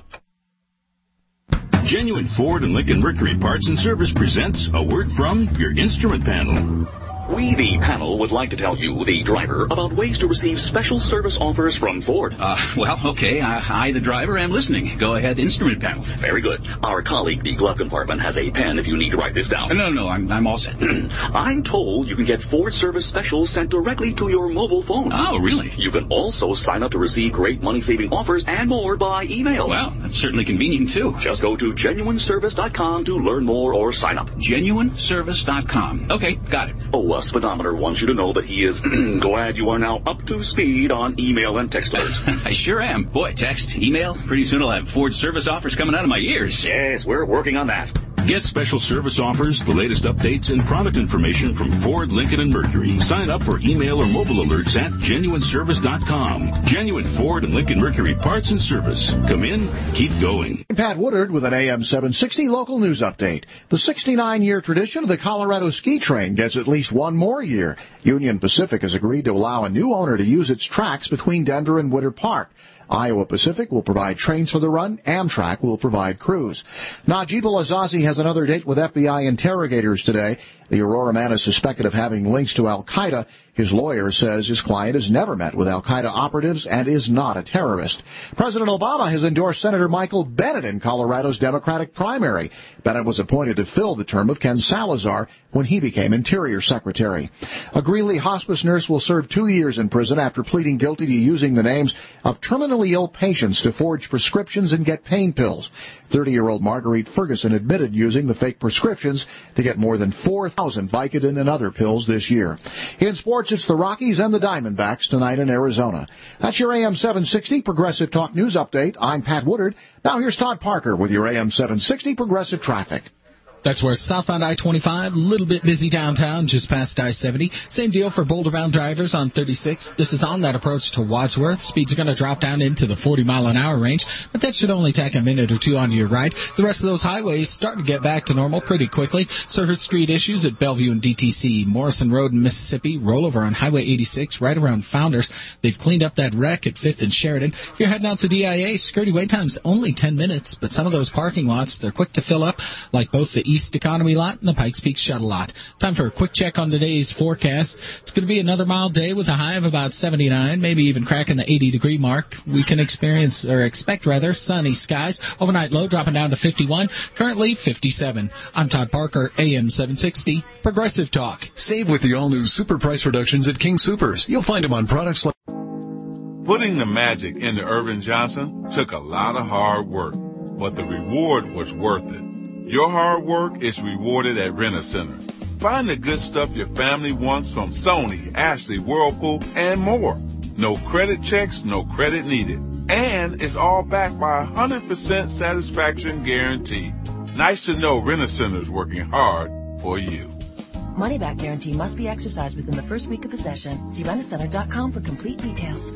Genuine Ford and Lincoln Mercury Parts and Service presents a word from your instrument panel. We, the panel, would like to tell you, the driver, about ways to receive special service offers from Ford. Okay. I, the driver, am listening. Go ahead, instrument panel. Very good. Our colleague, the glove compartment, has a pen if you need to write this down. No, I'm all set. I'm told you can get Ford service specials sent directly to your mobile phone. Oh, really? You can also sign up to receive great money-saving offers and more by email. Well, that's certainly convenient, too. Just go to GenuineService.com to learn more or sign up. GenuineService.com. Okay, got it. Oh, Speedometer wants you to know that he is glad you are now up to speed on email and text alerts. I sure am. Boy, text, email, pretty soon I'll have Ford service offers coming out of my ears. Yes, we're working on that. Get special service offers, the latest updates, and product information from Ford, Lincoln, and Mercury. Sign up for email or mobile alerts at GenuineService.com. Genuine Ford and Lincoln Mercury Parts and Service. Come in, keep going. Pat Woodard with an AM 760 local news update. The 69-year tradition of the Colorado Ski Train gets at least one more year. Union Pacific has agreed to allow a new owner to use its tracks between Denver and Woodard Park. Iowa Pacific will provide trains for the run. Amtrak will provide crews. Najib al-Azazi has another date with FBI interrogators today. The Aurora man is suspected of having links to al-Qaeda. His lawyer says his client has never met with al-Qaeda operatives and is not a terrorist. President Obama has endorsed Senator Michael Bennet in Colorado's Democratic primary. Bennet was appointed to fill the term of Ken Salazar when he became Interior Secretary. A Greeley hospice nurse will serve 2 years in prison after pleading guilty to using the names of terminally ill patients to forge prescriptions and get pain pills. 30-year-old Marguerite Ferguson admitted using the fake prescriptions to get more than 4,000 Vicodin and other pills this year. In sports, it's the Rockies and the Diamondbacks tonight in Arizona. That's your AM 760 Progressive Talk News Update. I'm Pat Woodard. Now here's Todd Parker with your AM 760 Progressive Traffic. That's where southbound I-25, a little bit busy downtown, just past I-70. Same deal for Boulder-bound drivers on 36. This is on that approach to Wadsworth. Speeds are going to drop down into the 40-mile-an-hour range, but that should only take a minute or two onto your ride. The rest of those highways starting to get back to normal pretty quickly. Surface Street issues at Bellevue and DTC. Morrison Road in Mississippi, rollover on Highway 86 right around Founders. They've cleaned up that wreck at 5th and Sheridan. If you're heading out to DIA, security wait time's only 10 minutes, but some of those parking lots, they're quick to fill up, like both the East Economy lot and the Pikes Peak Shuttle lot. Time for a quick check on today's forecast. It's going to be another mild day with a high of about 79, maybe even cracking the 80-degree mark. We can expect sunny skies. Overnight low dropping down to 51, currently 57. I'm Todd Parker, AM 760, Progressive Talk. Save with the all-new super price reductions at King Soopers. You'll find them on products like... Putting the magic into Irvin Johnson took a lot of hard work, but the reward was worth it. Your hard work is rewarded at Rent-A-Center. Find the good stuff your family wants from Sony, Ashley, Whirlpool, and more. No credit checks, no credit needed. And it's all backed by a 100% satisfaction guarantee. Nice to know Rent-A-Center is working hard for you. Money-back guarantee must be exercised within the first week of possession. See Rent-A-Center.com for complete details.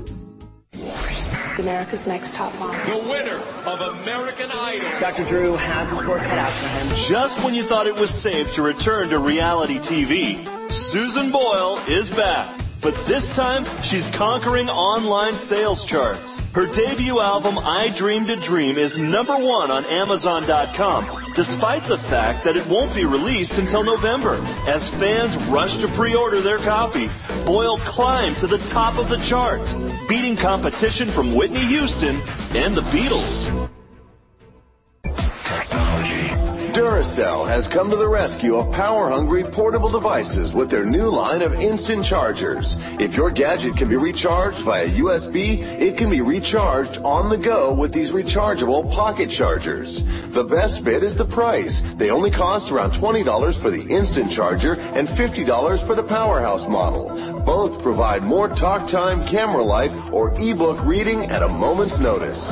America's Next Top Model. The winner of American Idol. Dr. Drew has his work cut out for him. Just when you thought it was safe to return to reality TV, Susan Boyle is back. But this time, she's conquering online sales charts. Her debut album, I Dreamed a Dream, is #1 on Amazon.com, despite the fact that it won't be released until November. As fans rush to pre-order their copy, Boyle climbed to the top of the charts, beating competition from Whitney Houston and the Beatles. Duracell has come to the rescue of power-hungry portable devices with their new line of instant chargers. If your gadget can be recharged via USB, it can be recharged on the go with these rechargeable pocket chargers. The best bit is the price. They only cost around $20 for the instant charger and $50 for the Powerhouse model. Both provide more talk time, camera life, or ebook reading at a moment's notice.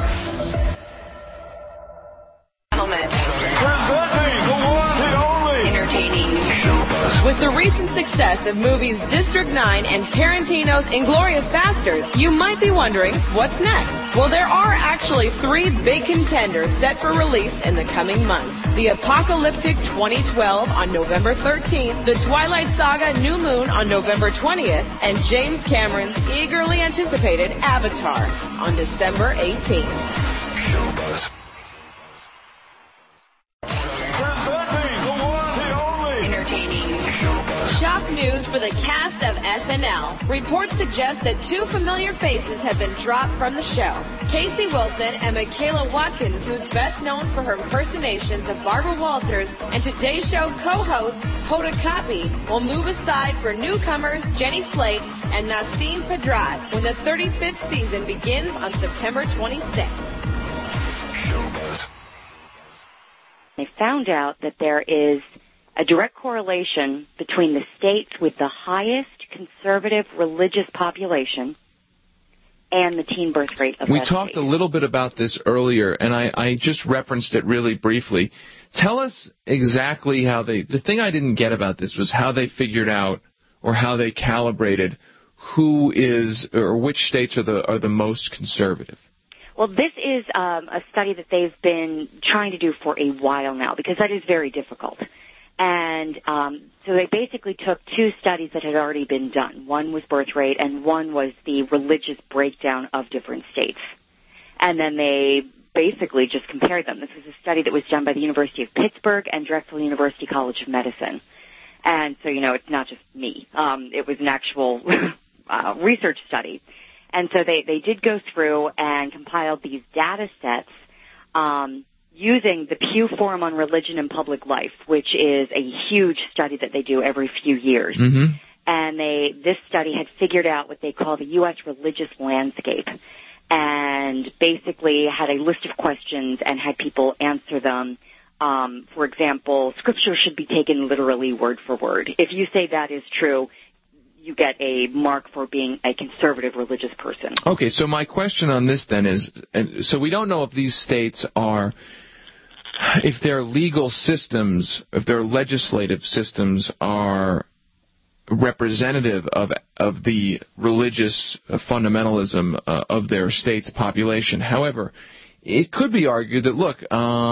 Entertaining. With the recent success of movies District 9 and Tarantino's Inglourious Basterds, you might be wondering, what's next? Well, there are actually 3 big contenders set for release in the coming months. The Apocalyptic 2012 on November 13th, The Twilight Saga New Moon on November 20th, and James Cameron's eagerly anticipated Avatar on December 18th. Shock news for the cast of SNL. Reports suggest that 2 familiar faces have been dropped from the show. Casey Wilson and Michaela Watkins, who's best known for her impersonations of Barbara Walters and Today Show co-host Hoda Kotb, will move aside for newcomers Jenny Slate and Nasim Pedrad when the 35th season begins on September 26th. They found out that there is a direct correlation between the states with the highest conservative religious population and the teen birth rate of We that talked state. a little bit about this earlier, and I just referenced it really briefly. Tell us exactly how the thing I didn't get about this was how they figured out or how they calibrated who is or which states are the most conservative. Well, this is a study that they've been trying to do for a while now because that is very difficult. And so they basically took 2 studies that had already been done. One was birth rate, and one was the religious breakdown of different states. And then they basically just compared them. This was a study that was done by the University of Pittsburgh and Drexel University College of Medicine. And so, it's not just me. It was an actual research study. And so they did go through and compiled these data sets using the Pew Forum on Religion and Public Life, which is a huge study that they do every few years. Mm-hmm. And this study had figured out what they call the U.S. religious landscape, and basically had a list of questions and had people answer them. For example, Scripture should be taken literally word for word. If you say that is true, you get a mark for being a conservative religious person. Okay, so my question on this then is, so we don't know if these states are, if their legal systems, if their legislative systems are representative of the religious fundamentalism of their state's population. However, it could be argued that, look,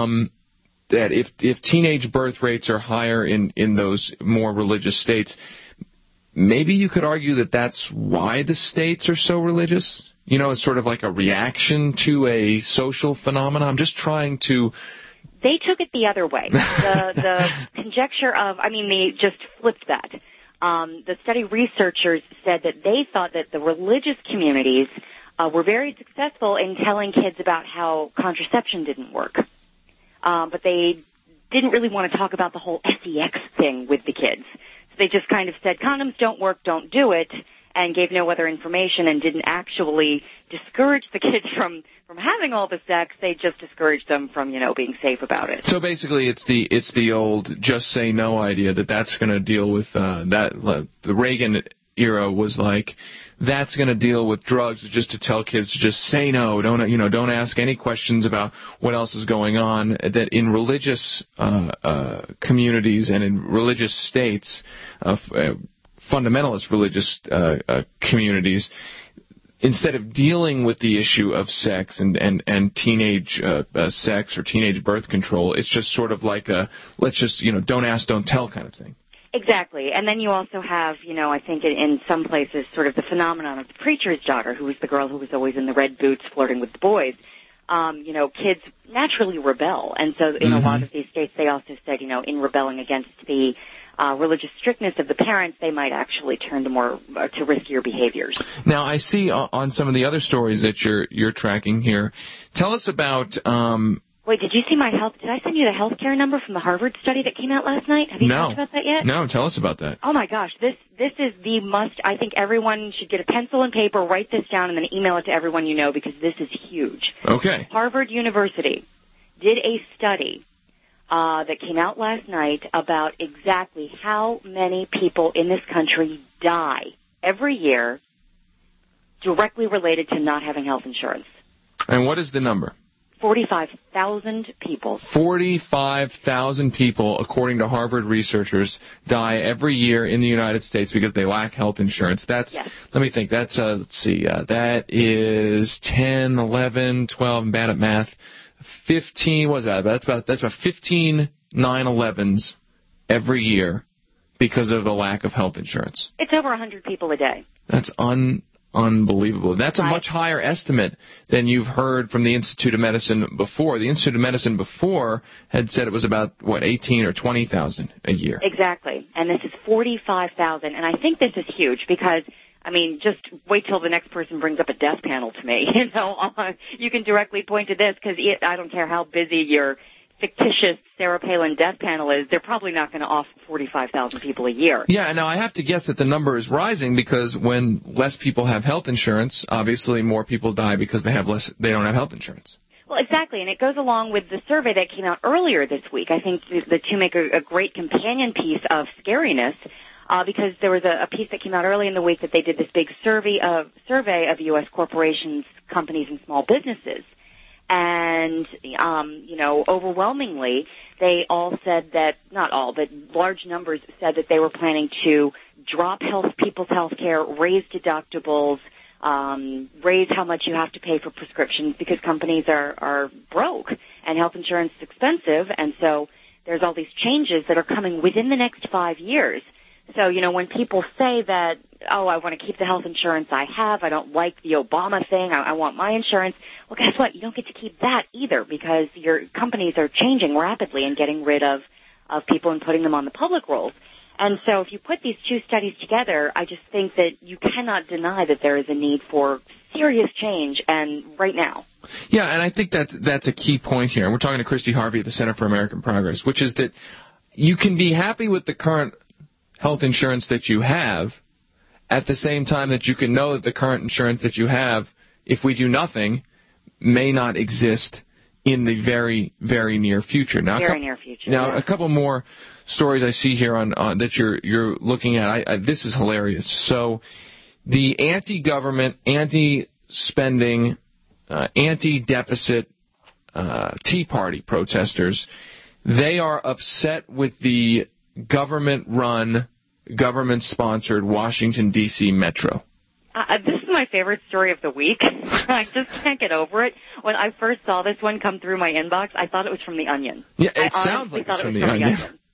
that if teenage birth rates are higher in those more religious states, maybe you could argue that that's why the states are so religious. It's sort of like a reaction to a social phenomenon. I'm just trying to... They took it the other way. The conjecture of, they just flipped that. The study researchers said that they thought that the religious communities were very successful in telling kids about how contraception didn't work. But they didn't really want to talk about the whole sex thing with the kids. So they just kind of said, condoms don't work, don't do it, and gave no other information and didn't actually discourage the kids from having all the sex. They just discouraged them from, being safe about it. So basically it's the old just say no idea that's going to deal with that. The Reagan era was like, that's going to deal with drugs, just to tell kids to just say no, don't ask any questions about what else is going on. That in religious communities and in religious states, fundamentalist religious communities, instead of dealing with the issue of sex and teenage sex or teenage birth control, it's just sort of like a let's just don't ask, don't tell kind of thing. Exactly. And then you also have, I think in some places sort of the phenomenon of the preacher's daughter, who was the girl who was always in the red boots flirting with the boys. Kids naturally rebel. And so in a lot of these states, they also said, in rebelling against the religious strictness of the parents, they might actually turn to riskier behaviors. Now, I see on some of the other stories that you're tracking here, tell us about Wait, did you see my health? Did I send you the healthcare number from the Harvard study that came out last night? Have you talked about that yet? No, tell us about that. Oh my gosh, this is the must. I think everyone should get a pencil and paper, write this down, and then email it to everyone you know because this is huge. Okay. Harvard University did a study that came out last night about exactly how many people in this country die every year directly related to not having health insurance. And what is the number? 45,000 people. 45,000 people, according to Harvard researchers, die every year in the United States because they lack health insurance. That's, yes. Let me think, that's, let's see, that is 10, 11, 12, I'm bad at math, 15, what's that? That's about 15 9/11s every year because of the lack of health insurance. It's over 100 people a day. That's unbelievable. That's a much higher estimate than you've heard from the Institute of Medicine before. The Institute of Medicine before had said it was about, 18 or 20,000 a year. Exactly. And this is 45,000. And I think this is huge because, I mean, just wait till the next person brings up a death panel to me. You know, you can directly point to this because I don't care how busy your fictitious Sarah Palin death panel is, they're probably not going to offer 45,000 people a year. Yeah, now I have to guess that the number is rising because when less people have health insurance, obviously more people die because they don't have health insurance. Well, exactly, and it goes along with the survey that came out earlier this week. I think the two make a great companion piece of scariness because there was a piece that came out early in the week that they did this big survey of U.S. corporations, companies, and small businesses. And, overwhelmingly, they all said that, not all, but large numbers said that they were planning to drop people's health care, raise deductibles, raise how much you have to pay for prescriptions because companies are broke and health insurance is expensive. And so there's all these changes that are coming within the next 5 years. So, when people say that, I want to keep the health insurance I have, I don't like the Obama thing, I want my insurance, well, guess what? You don't get to keep that either because your companies are changing rapidly and getting rid of people and putting them on the public rolls. And so if you put these two studies together, I just think that you cannot deny that there is a need for serious change, and right now. Yeah, and I think that's a key point here. And we're talking to Christy Harvey at the Center for American Progress, which is that you can be happy with the current health insurance that you have at the same time that you can know that the current insurance that you have, if we do nothing, may not exist in the very, very near future. Now, near future. Now, a couple more stories I see here on that you're looking at. This is hilarious. So, the anti-government, anti-spending, anti-deficit Tea Party protesters, they are upset with the government-run, government-sponsored Washington, D.C. Metro. This is my favorite story of the week. I just can't get over it. When I first saw this one come through my inbox, I thought it was from The Onion. Yeah, it sounds like it's from The Onion.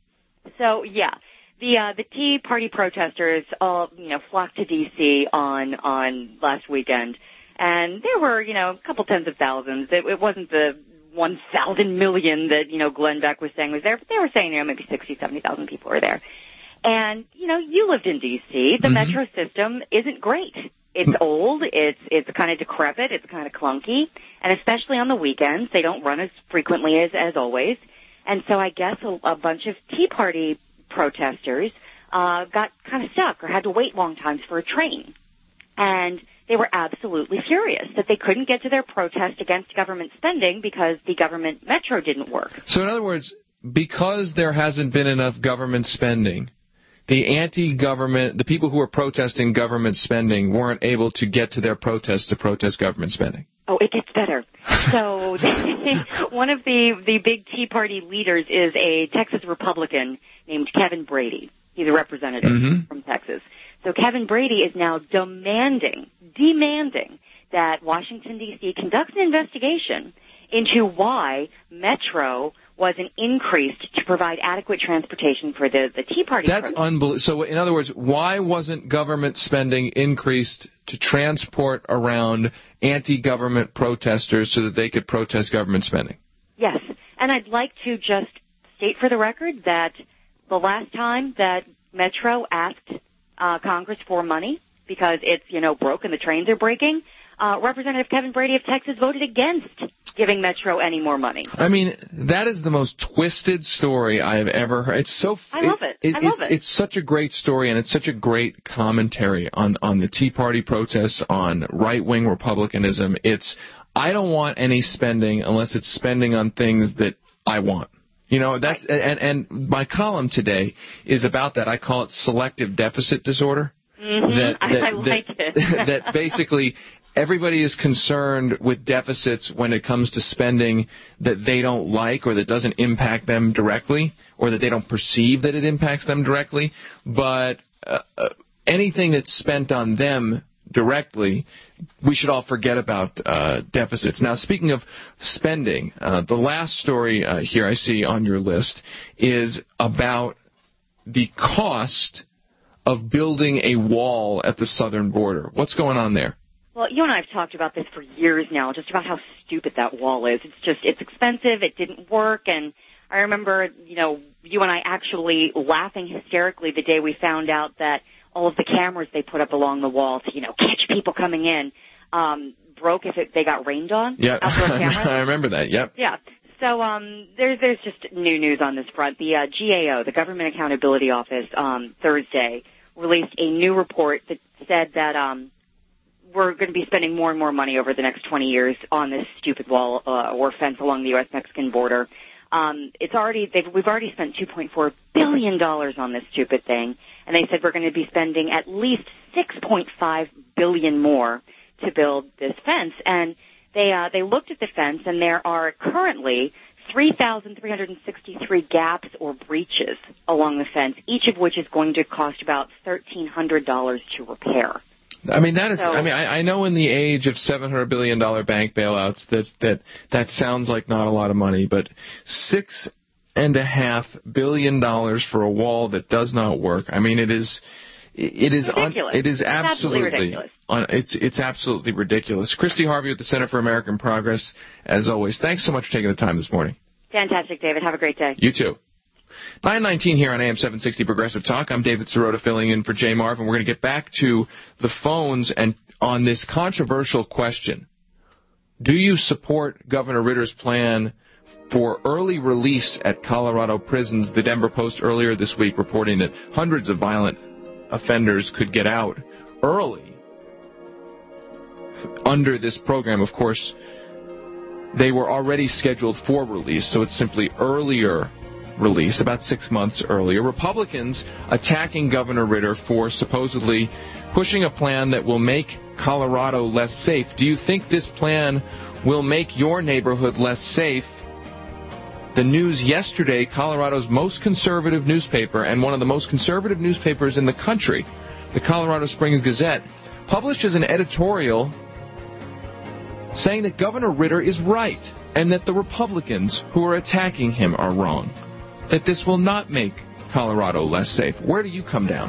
So, yeah, the Tea Party protesters all, flocked to D.C. on last weekend, and there were, a couple tens of thousands. It wasn't the 1,000 million that, Glenn Beck was saying was there, but they were saying, maybe 60, 70,000 people were there. And, you lived in D.C. The metro system isn't great. It's old, it's kind of decrepit, it's kind of clunky, and especially on the weekends, they don't run as frequently as always. And so I guess a bunch of Tea Party protesters got kind of stuck or had to wait long times for a train. And they were absolutely furious that they couldn't get to their protest against government spending because the government metro didn't work. So in other words, because there hasn't been enough government spending, the anti-government, the people who were protesting government spending weren't able to get to their protest to protest government spending. Oh, it gets better. So one of the big Tea Party leaders is a Texas Republican named Kevin Brady. He's a representative from Texas. So Kevin Brady is now demanding that Washington, D.C. conducts an investigation into why Metro wasn't increased to provide adequate transportation for the Tea Party. That's unbelievable. So, in other words, why wasn't government spending increased to transport around anti-government protesters so that they could protest government spending? Yes, and I'd like to just state for the record that the last time that Metro asked Congress for money because it's, broke and the trains are breaking, Representative Kevin Brady of Texas voted against giving Metro any more money. I mean, that is the most twisted story I have ever heard. It's so. I love it. I love it. It's such a great story, and it's such a great commentary on the Tea Party protests, on right-wing republicanism. I don't want any spending unless it's spending on things that I want. You know, that's and my column today is about that. I call it selective deficit disorder. Mm-hmm. I like it. That basically everybody is concerned with deficits when it comes to spending that they don't like or that doesn't impact them directly or that they don't perceive that it impacts them directly. But anything that's spent on them directly, we should all forget about deficits. Now, speaking of spending, the last story here I see on your list is about the cost of building a wall at the southern border. What's going on there? Well, you and I have talked about this for years now, just about how stupid that wall is. It's expensive, it didn't work, and I remember, you and I actually laughing hysterically the day we found out that all of the cameras they put up along the wall to, catch people coming in, broke if they got rained on. Yeah, outdoor cameras. I remember that, yep. Yeah. So there's just new news on this front. The GAO, the Government Accountability Office, Thursday released a new report that said that we're going to be spending more and more money over the next 20 years on this stupid wall or fence along the U.S.-Mexican border. We've already spent $2.4 billion on this stupid thing, and they said we're going to be spending at least $6.5 billion more to build this fence. And they looked at the fence, and there are currently 3,363 gaps or breaches along the fence, each of which is going to cost about $1,300 to repair. I mean, that is. So, I know in the age of $700 billion bank bailouts that sounds like not a lot of money, but $6.5 billion for a wall that does not work. I mean, it is ridiculous. It is absolutely ridiculous. It's absolutely ridiculous. Christy Harvey with the Center for American Progress, as always. Thanks so much for taking the time this morning. Fantastic, David. Have a great day. You too. 9:19 here on AM 760 Progressive Talk. I'm David Sirota filling in for Jay Marv, and we're going to get back to the phones and on this controversial question. Do you support Governor Ritter's plan for early release at Colorado prisons? The Denver Post earlier this week reporting that hundreds of violent offenders could get out early under this program. Of course, they were already scheduled for release, so it's simply earlier release, about 6 months earlier. Republicans attacking Governor Ritter for supposedly pushing a plan that will make Colorado less safe. Do you think this plan will make your neighborhood less safe? The news yesterday, Colorado's most conservative newspaper and one of the most conservative newspapers in the country, the Colorado Springs Gazette, publishes an editorial saying that Governor Ritter is right and that the Republicans who are attacking him are wrong. That this will not make Colorado less safe. Where do you come down?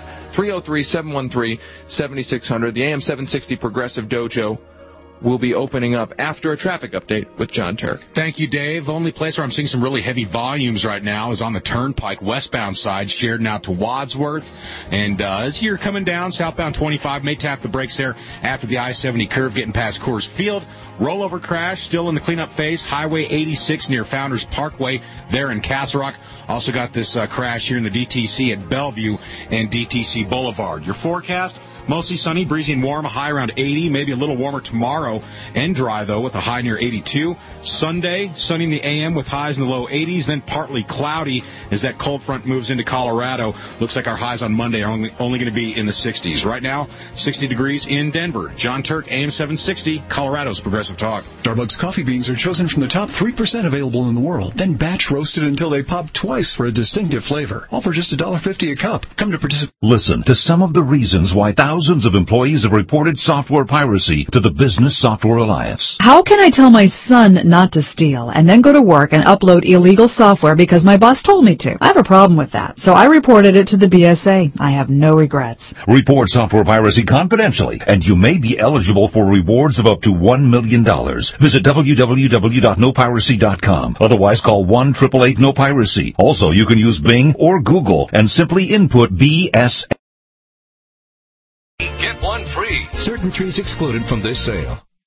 303-713-7600. The AM 760 Progressive Dojo will be opening up after a traffic update with John Turk. Thank you, Dave. The only place where I'm seeing some really heavy volumes right now is on the Turnpike westbound side, Sheridan out to Wadsworth. And as you're coming down, southbound 25 may tap the brakes there after the I-70 curve getting past Coors Field. Rollover crash still in the cleanup phase. Highway 86 near Founders Parkway there in Castle Rock. Also got this crash here in the DTC at Bellevue and DTC Boulevard. Your forecast? Mostly sunny, breezy and warm, a high around 80, maybe a little warmer tomorrow, and dry, though, with a high near 82. Sunday, sunny in the AM with highs in the low 80s, then partly cloudy as that cold front moves into Colorado. Looks like our highs on Monday are only going to be in the 60s. Right now, 60 degrees in Denver. John Turk, AM 760, Colorado's Progressive Talk. Starbucks coffee beans are chosen from the top 3% available in the world, then batch roasted until they pop twice for a distinctive flavor. All for just $1.50 a cup. Come to participate. Listen to some of the reasons why thousands of employees have reported software piracy to the Business Software Alliance. How can I tell my son not to steal and then go to work and upload illegal software because my boss told me to? I have a problem with that, so I reported it to the BSA. I have no regrets. Report software piracy confidentially, and you may be eligible for rewards of up to $1 million. Visit www.nopiracy.com. Otherwise, call 1-888-NO-PIRACY. Also, you can use Bing or Google and simply input BSA. Get one free. Certain trees excluded from this sale.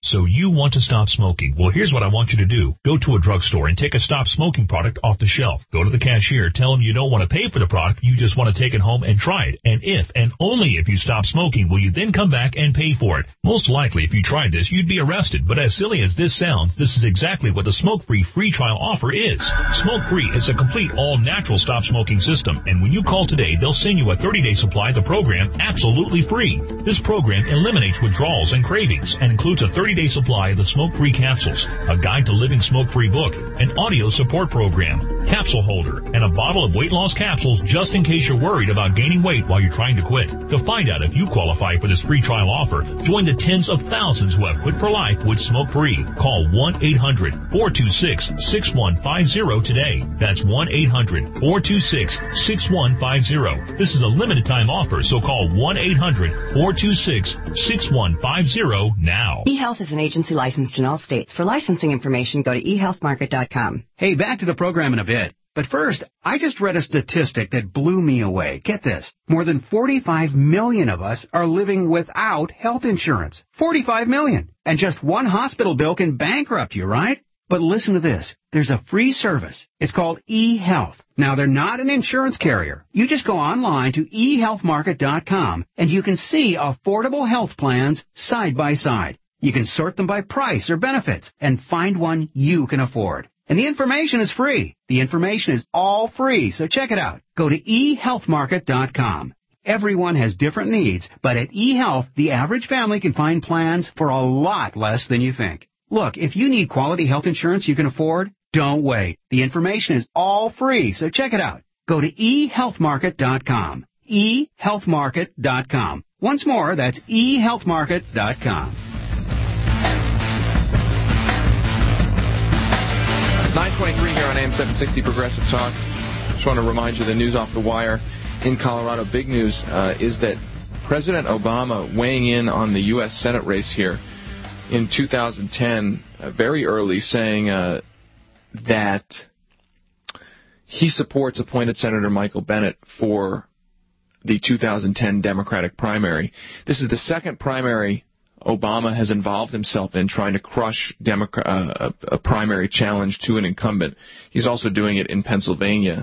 So you want to stop smoking. Well, here's what I want you to do. Go to a drugstore and take a stop smoking product off the shelf. Go to the cashier. Tell them you don't want to pay for the product. You just want to take it home and try it. And if and only if you stop smoking will you then come back and pay for it. Most likely, if you tried this, you'd be arrested. But as silly as this sounds, this is exactly what the Smoke-Free free trial offer is. Smoke-Free is a complete all-natural stop smoking system. And when you call today, they'll send you a 30-day supply of the program absolutely free. This program eliminates withdrawals and cravings and includes a 30-day supply of the smoke-free capsules, a guide to living smoke-free book, an audio support program, capsule holder, and a bottle of weight loss capsules just in case you're worried about gaining weight while you're trying to quit. To find out if you qualify for this free trial offer, join the tens of thousands who have quit for life with Smoke-Free. Call 1-800-426-6150 today. That's 1-800-426-6150. This is a limited time offer, so call 1-800-426-6150 now. eHealth is an agency licensed in all states. For licensing information, go to eHealthMarket.com. Hey, back to the program in a bit. But first, I just read a statistic that blew me away. Get this. More than 45 million of us are living without health insurance. 45 million. And just one hospital bill can bankrupt you, right? But listen to this. There's a free service. It's called eHealth. Now, they're not an insurance carrier. You just go online to eHealthMarket.com, and you can see affordable health plans side by side. You can sort them by price or benefits and find one you can afford. And the information is free. The information is all free, so check it out. Go to eHealthMarket.com. Everyone has different needs, but at eHealth, the average family can find plans for a lot less than you think. Look, if you need quality health insurance you can afford, don't wait. The information is all free, so check it out. Go to eHealthMarket.com. eHealthMarket.com. Once more, that's eHealthMarket.com. 9:23 here on AM 760 Progressive Talk. Just want to remind you the news off the wire in Colorado. Big news is that President Obama weighing in on the U.S. Senate race here in 2010, very early, saying that he supports appointed Senator Michael Bennet for the 2010 Democratic primary. This is the second primary Obama has involved himself in, trying to crush a primary challenge to an incumbent. He's also doing it in Pennsylvania.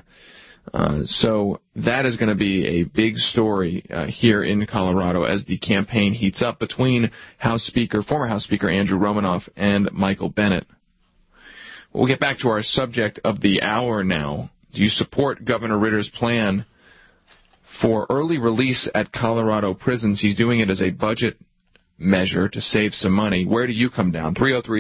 So that is going to be a big story here in Colorado as the campaign heats up between former House Speaker Andrew Romanoff and Michael Bennet. We'll get back to our subject of the hour now. Do you support Governor Ritter's plan for early release at Colorado prisons? He's doing it as a budget measure to save some money. Where do you come down?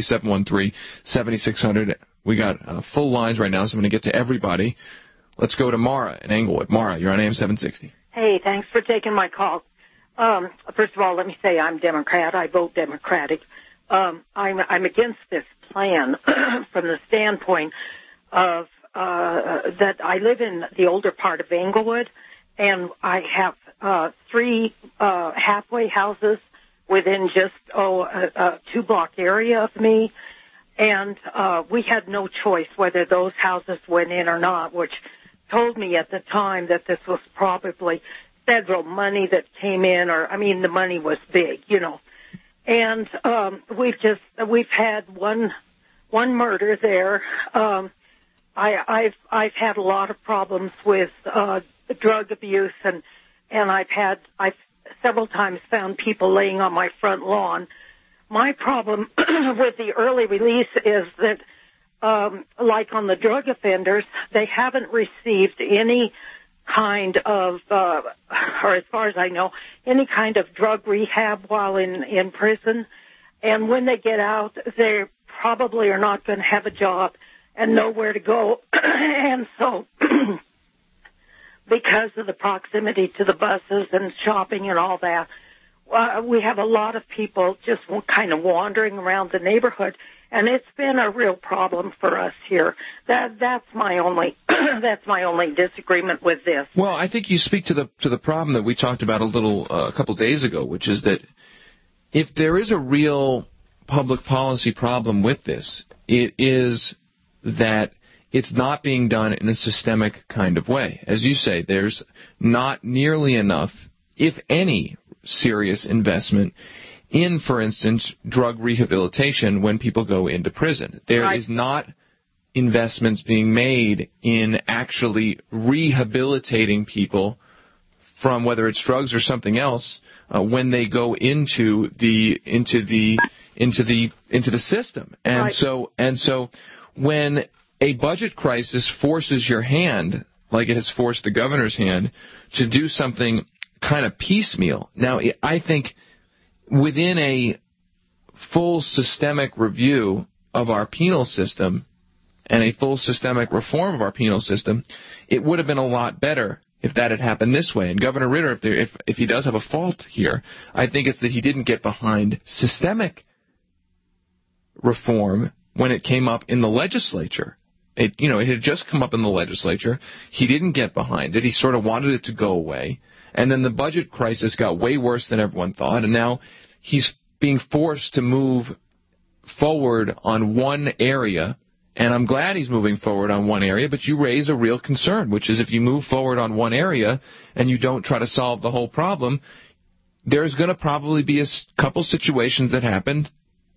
303-713-7600. We got full lines right now, so I'm going to get to everybody. Let's go to Mara in Englewood. Mara, you're on AM 760. Hey, thanks for taking my call. First of all, let me say I'm Democrat. I vote Democratic. I'm against this plan from the standpoint of that I live in the older part of Englewood, and I have 3 halfway houses within just a 2-block area of me, and we had no choice whether those houses went in or not, which told me at the time that this was probably federal money that came in, the money was big, you know. And we've had one murder there. I've had a lot of problems with drug abuse, and I've several times found people laying on my front lawn. My problem with the early release is that, like on the drug offenders, they haven't received any kind of, or as far as I know, any kind of drug rehab while in prison. And when they get out, they probably are not going to have a job and nowhere to go. And so because of the proximity to the buses and shopping and all that, we have a lot of people just kind of wandering around the neighborhood, and it's been a real problem for us here. That's my only disagreement with this. Well, I think you speak to the problem that we talked about a couple days ago, which is that if there is a real public policy problem with this, it is that it's not being done in a systemic kind of way. As you say, there's not nearly enough, if any, serious investment in, for instance, drug rehabilitation when people go into prison. There is not investments being made in actually rehabilitating people from whether it's drugs or something else when they go into the system. And so when a budget crisis forces your hand, like it has forced the governor's hand, to do something kind of piecemeal. Now, I think within a full systemic review of our penal system and a full systemic reform of our penal system, it would have been a lot better if that had happened this way. And Governor Ritter, if he does have a fault here, I think it's that he didn't get behind systemic reform when it came up in the legislature. It had just come up in the legislature. He didn't get behind it. He sort of wanted it to go away. And then the budget crisis got way worse than everyone thought, and now he's being forced to move forward on one area. And I'm glad he's moving forward on one area, but you raise a real concern, which is if you move forward on one area and you don't try to solve the whole problem, there's going to probably be a couple situations that happen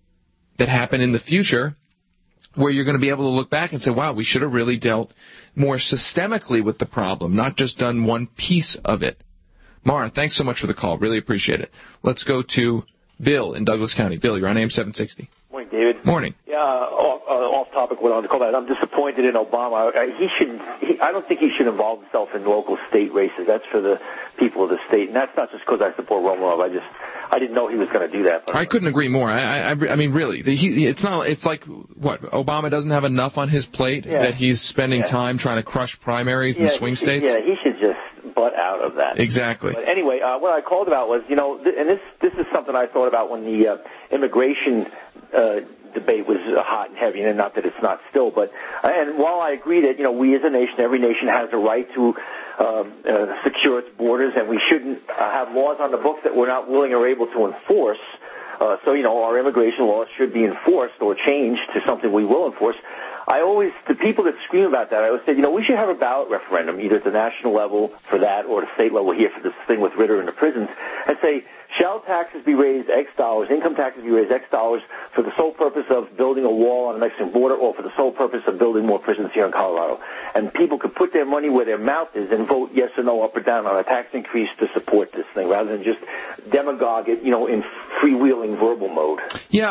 in the future where you're going to be able to look back and say, wow, we should have really dealt more systemically with the problem, not just done one piece of it. Mara, thanks so much for the call. Really appreciate it. Let's go to Bill in Douglas County. Bill, you're on AM 760. Morning, David. Morning. Yeah, off topic, what I wanted to call that. I'm disappointed in Obama. I don't think he should involve himself in local state races. That's for the people of the state, and that's not just because I support Romanov. I didn't know he was going to do that. But I couldn't agree more. I mean, really, it's like what, Obama doesn't have enough on his plate that he's spending time trying to crush primaries in swing states. Yeah, he should just butt out of that. Exactly. But anyway, what I called about was, and this is something I thought about when the immigration debate was hot and heavy, and not that it's not still, but and while I agree that we as a nation, every nation has a right to secure its borders, and we shouldn't have laws on the books that we're not willing or able to enforce. So our immigration laws should be enforced or changed to something we will enforce. The people that scream about that, I always say, we should have a ballot referendum, either at the national level for that or the state level here for this thing with Ritter in the prisons, and say, shall taxes be raised X dollars, income taxes be raised X dollars for the sole purpose of building a wall on the Mexican border or for the sole purpose of building more prisons here in Colorado? And people could put their money where their mouth is and vote yes or no, up or down on a tax increase to support this thing rather than just demagogue it, in freewheeling verbal mode. Yeah,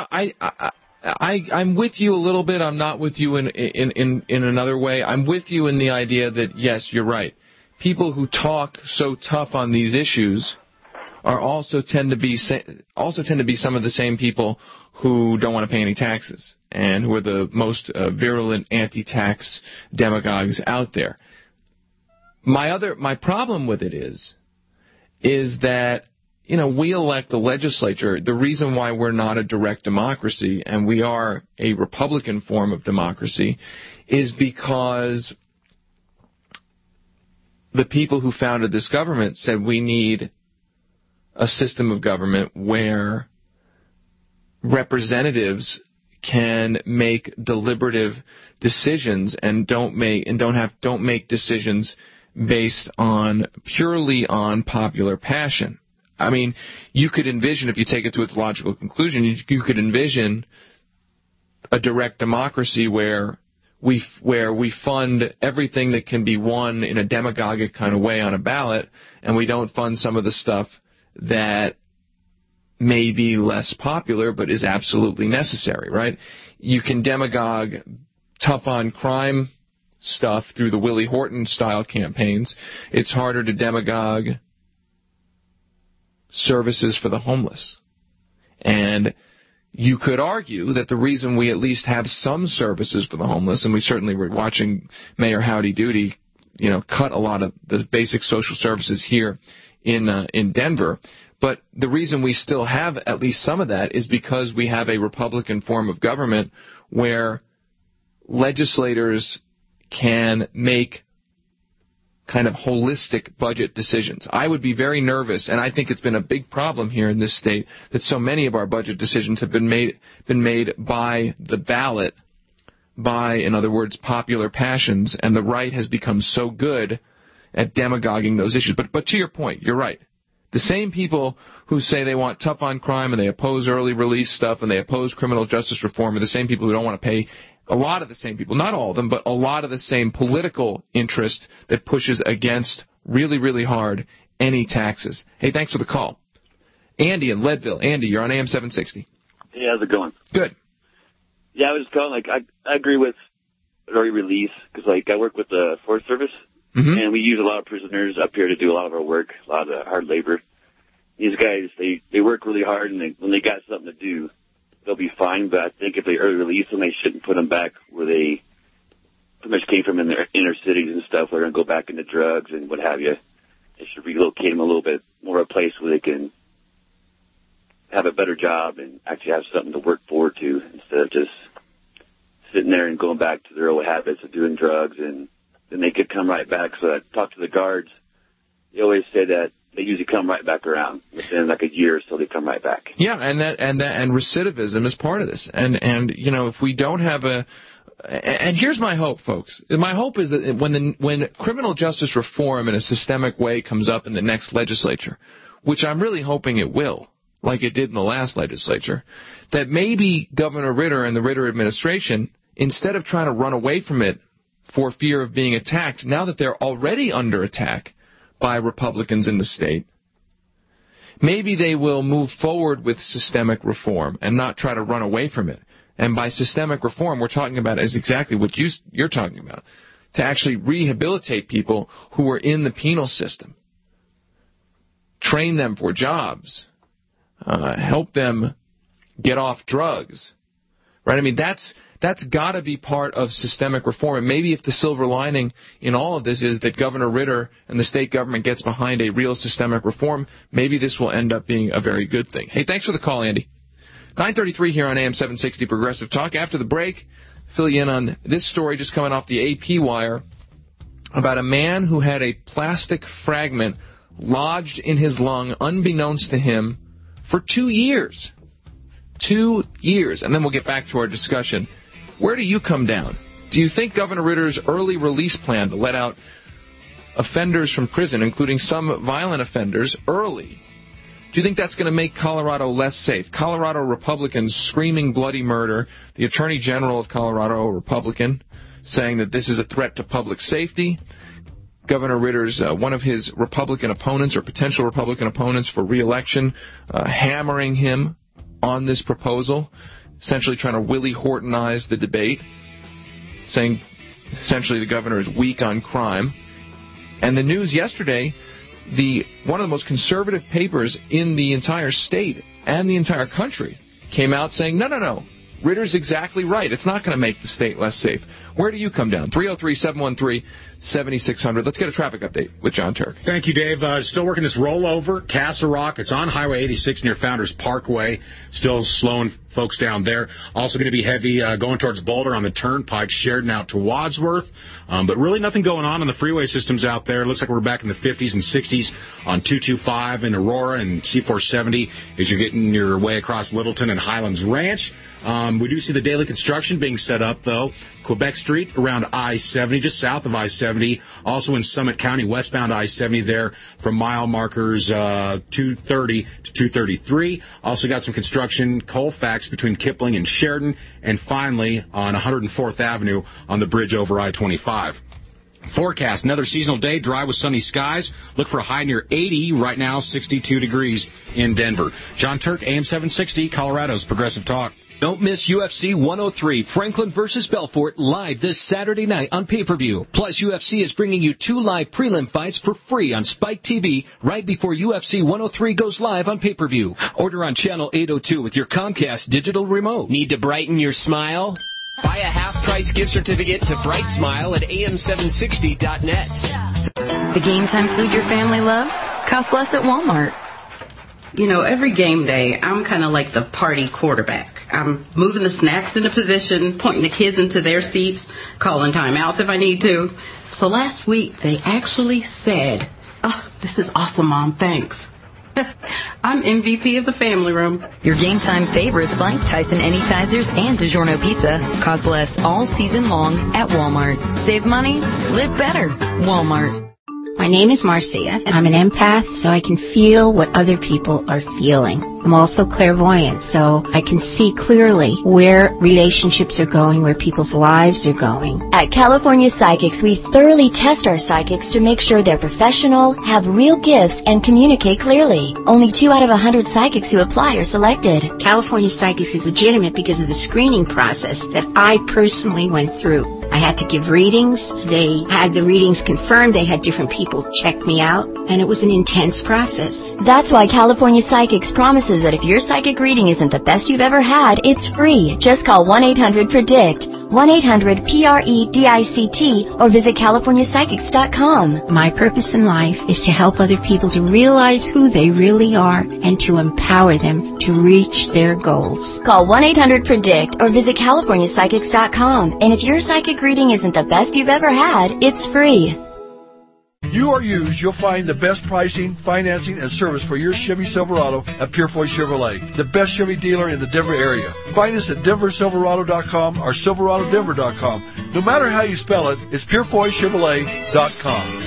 I'm with you a little bit. I'm not with you in another way. I'm with you in the idea that, yes, you're right. People who talk so tough on these issues are also tend to be some of the same people who don't want to pay any taxes and who are the most virulent anti-tax demagogues out there. My problem with it is that we elect the legislature. The reason why we're not a direct democracy and we are a Republican form of democracy is because the people who founded this government said we need a system of government where representatives can make deliberative decisions and don't make decisions based purely on popular passion. I mean, you could envision, if you take it to its logical conclusion, you could envision a direct democracy where we fund everything that can be won in a demagogic kind of way on a ballot, and we don't fund some of the stuff that may be less popular but is absolutely necessary, right? You can demagogue tough on crime stuff through the Willie Horton-style campaigns. It's harder to demagogue services for the homeless. And you could argue that the reason we at least have some services for the homeless, and we certainly were watching Mayor Howdy Doody, cut a lot of the basic social services here in Denver, but the reason we still have at least some of that is because we have a Republican form of government where legislators can make kind of holistic budget decisions. I would be very nervous, and I think it's been a big problem here in this state that so many of our budget decisions have been made by the ballot, by, in other words, popular passions, and the right has become so good at demagoguing those issues. But to your point, you're right. The same people who say they want tough on crime and they oppose early release stuff and they oppose criminal justice reform are the same people who don't want to pay a lot of the same people, not all of them, but a lot of the same political interest that pushes against really, really hard any taxes. Hey, thanks for the call. Andy in Leadville. Andy, you're on AM 760. Hey, how's it going? Good. Yeah, I was calling, I agree with early release because, I work with the Forest Service. Mm-hmm. And we use a lot of prisoners up here to do a lot of our work, a lot of the hard labor. These guys, they work really hard, and when they got something to do, they'll be fine. But I think if they early release them, they shouldn't put them back where they pretty much came from in their inner cities and stuff. They're going to go back into drugs and what have you. They should relocate them a little bit more a place where they can have a better job and actually have something to work forward to instead of just sitting there and going back to their old habits of doing drugs, and then they could come right back. So I talked to the guards. They always say that they usually come right back around within like a year or so. They come right back. Yeah, and recidivism is part of this. And if we don't have and here's my hope, folks. My hope is that when criminal justice reform in a systemic way comes up in the next legislature, which I'm really hoping it will, like it did in the last legislature, that maybe Governor Ritter and the Ritter administration, instead of trying to run away from it for fear of being attacked, now that they're already under attack by Republicans in the state, maybe they will move forward with systemic reform and not try to run away from it. And by systemic reform, we're talking about is exactly what you're talking about, to actually rehabilitate people who are in the penal system, train them for jobs, help them get off drugs, right? I mean, that's got to be part of systemic reform. And maybe if the silver lining in all of this is that Governor Ritter and the state government gets behind a real systemic reform, maybe this will end up being a very good thing. Hey, thanks for the call, Andy. 9:33 here on AM 760 Progressive Talk. After the break, fill you in on this story just coming off the AP wire about a man who had a plastic fragment lodged in his lung unbeknownst to him for 2 years. 2 years. And then we'll get back to our discussion. Where do you come down? Do you think Governor Ritter's early release plan to let out offenders from prison, including some violent offenders, early, do you think that's going to make Colorado less safe? Colorado Republicans screaming bloody murder. The Attorney General of Colorado, a Republican, saying that this is a threat to public safety. Governor Ritter's, one of his Republican opponents or potential Republican opponents for re-election, hammering him on this proposal, essentially trying to Willie Hortonize the debate, saying essentially the governor is weak on crime. And the news yesterday, one of the most conservative papers in the entire state and the entire country came out saying, no, Ritter's exactly right. It's not going to make the state less safe. Where do you come down? 303-713-7600. Let's get a traffic update with John Turk. Thank you, Dave. Still working this rollover, Castle Rock. It's on Highway 86 near Founders Parkway. Still slowing folks down there. Also going to be heavy going towards Boulder on the Turnpike, Sheridan out to Wadsworth. But really nothing going on the freeway systems out there. Looks like we're back in the 50s and 60s on 225 in Aurora and C470 as you're getting your way across Littleton and Highlands Ranch. We do see the daily construction being set up, though. Quebec Street around I-70, just south of I-70. Also in Summit County, westbound I-70 there from mile markers 230 to 233. Also got some construction, Colfax between Kipling and Sheridan. And finally, on 104th Avenue on the bridge over I-25. Forecast, another seasonal day, dry with sunny skies. Look for a high near 80, right now 62 degrees in Denver. John Turk, AM 760, Colorado's Progressive Talk. Don't miss UFC 103, Franklin versus Belfort, live this Saturday night on pay-per-view. Plus, UFC is bringing you 2 live prelim fights for free on Spike TV right before UFC 103 goes live on pay-per-view. Order on Channel 802 with your Comcast digital remote. Need to brighten your smile? Buy a half-price gift certificate to Bright Smile at am760.net. The game time food your family loves costs less at Walmart. You know, every game day, I'm kind of like the party quarterback. I'm moving the snacks into position, pointing the kids into their seats, calling timeouts if I need to. So last week, they actually said, "Oh, this is awesome, Mom, thanks." I'm MVP of the family room. Your game time favorites like Tyson Anytizers and DiGiorno Pizza cost less all season long at Walmart. Save money, live better. Walmart. My name is Marcia, and I'm an empath, so I can feel what other people are feeling. I'm also clairvoyant, so I can see clearly where relationships are going, where people's lives are going. At California Psychics, we thoroughly test our psychics to make sure they're professional, have real gifts, and communicate clearly. Only 2 out of 100 psychics who apply are selected. California Psychics is legitimate because of the screening process that I personally went through. I had to give readings. They had the readings confirmed. They had different people check me out, and it was an intense process. That's why California Psychics promises that if your psychic reading isn't the best you've ever had, it's free. Just call 1-800-PREDICT, 1-800-PREDICT, or visit CaliforniaPsychics.com. My purpose in life is to help other people to realize who they really are and to empower them to reach their goals. Call 1-800-PREDICT or visit CaliforniaPsychics.com. And if your psychic reading isn't the best you've ever had, it's free. You or used, you'll find the best pricing, financing, and service for your Chevy Silverado at Purefoy Chevrolet, the best Chevy dealer in the Denver area. Find us at DenverSilverado.com or SilveradoDenver.com. No matter how you spell it, it's PurefoyChevrolet.com.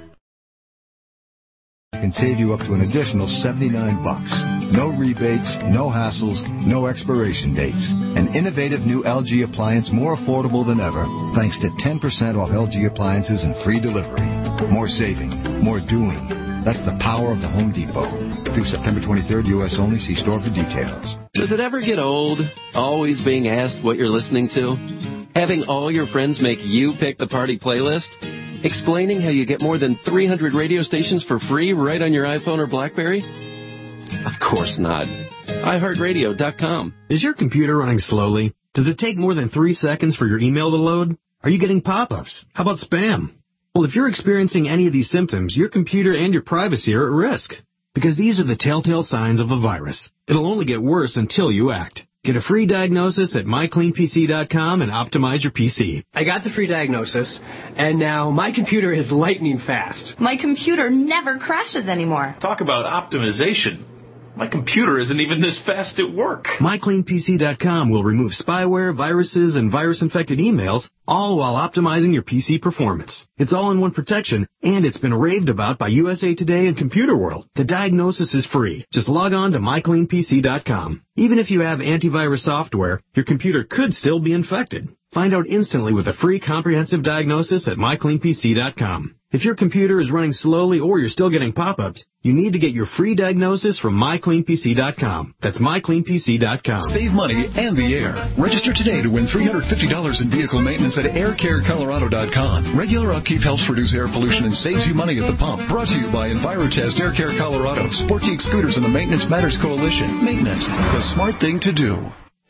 Can save you up to an additional $79. No rebates, no hassles, no expiration dates. An innovative new LG appliance more affordable than ever, thanks to 10% off LG appliances and free delivery. More saving, more doing. That's the power of the Home Depot. Through September 23rd, U.S. only. See store for details. Does it ever get old, always being asked what you're listening to? Having all your friends make you pick the party playlist? Explaining how you get more than 300 radio stations for free right on your iPhone or BlackBerry? Of course not. iHeartRadio.com. Is your computer running slowly? Does it take more than 3 seconds for your email to load? Are you getting pop-ups? How about spam? Well, if you're experiencing any of these symptoms, your computer and your privacy are at risk. Because these are the telltale signs of a virus. It'll only get worse until you act. Get a free diagnosis at mycleanpc.com and optimize your PC. I got the free diagnosis, and now my computer is lightning fast. My computer never crashes anymore. Talk about optimization. My computer isn't even this fast at work. MyCleanPC.com will remove spyware, viruses, and virus-infected emails, all while optimizing your PC performance. It's all-in-one protection, and it's been raved about by USA Today and Computer World. The diagnosis is free. Just log on to MyCleanPC.com. Even if you have antivirus software, your computer could still be infected. Find out instantly with a free comprehensive diagnosis at MyCleanPC.com. If your computer is running slowly or you're still getting pop-ups, you need to get your free diagnosis from MyCleanPC.com. That's MyCleanPC.com. Save money and the air. Register today to win $350 in vehicle maintenance at AirCareColorado.com. Regular upkeep helps reduce air pollution and saves you money at the pump. Brought to you by EnviroTest Air Care Colorado, Sportique Scooters, and the Maintenance Matters Coalition. Maintenance, the smart thing to do.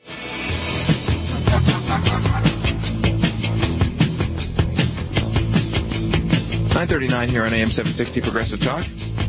$9:39 here on AM 760 Progressive Talk.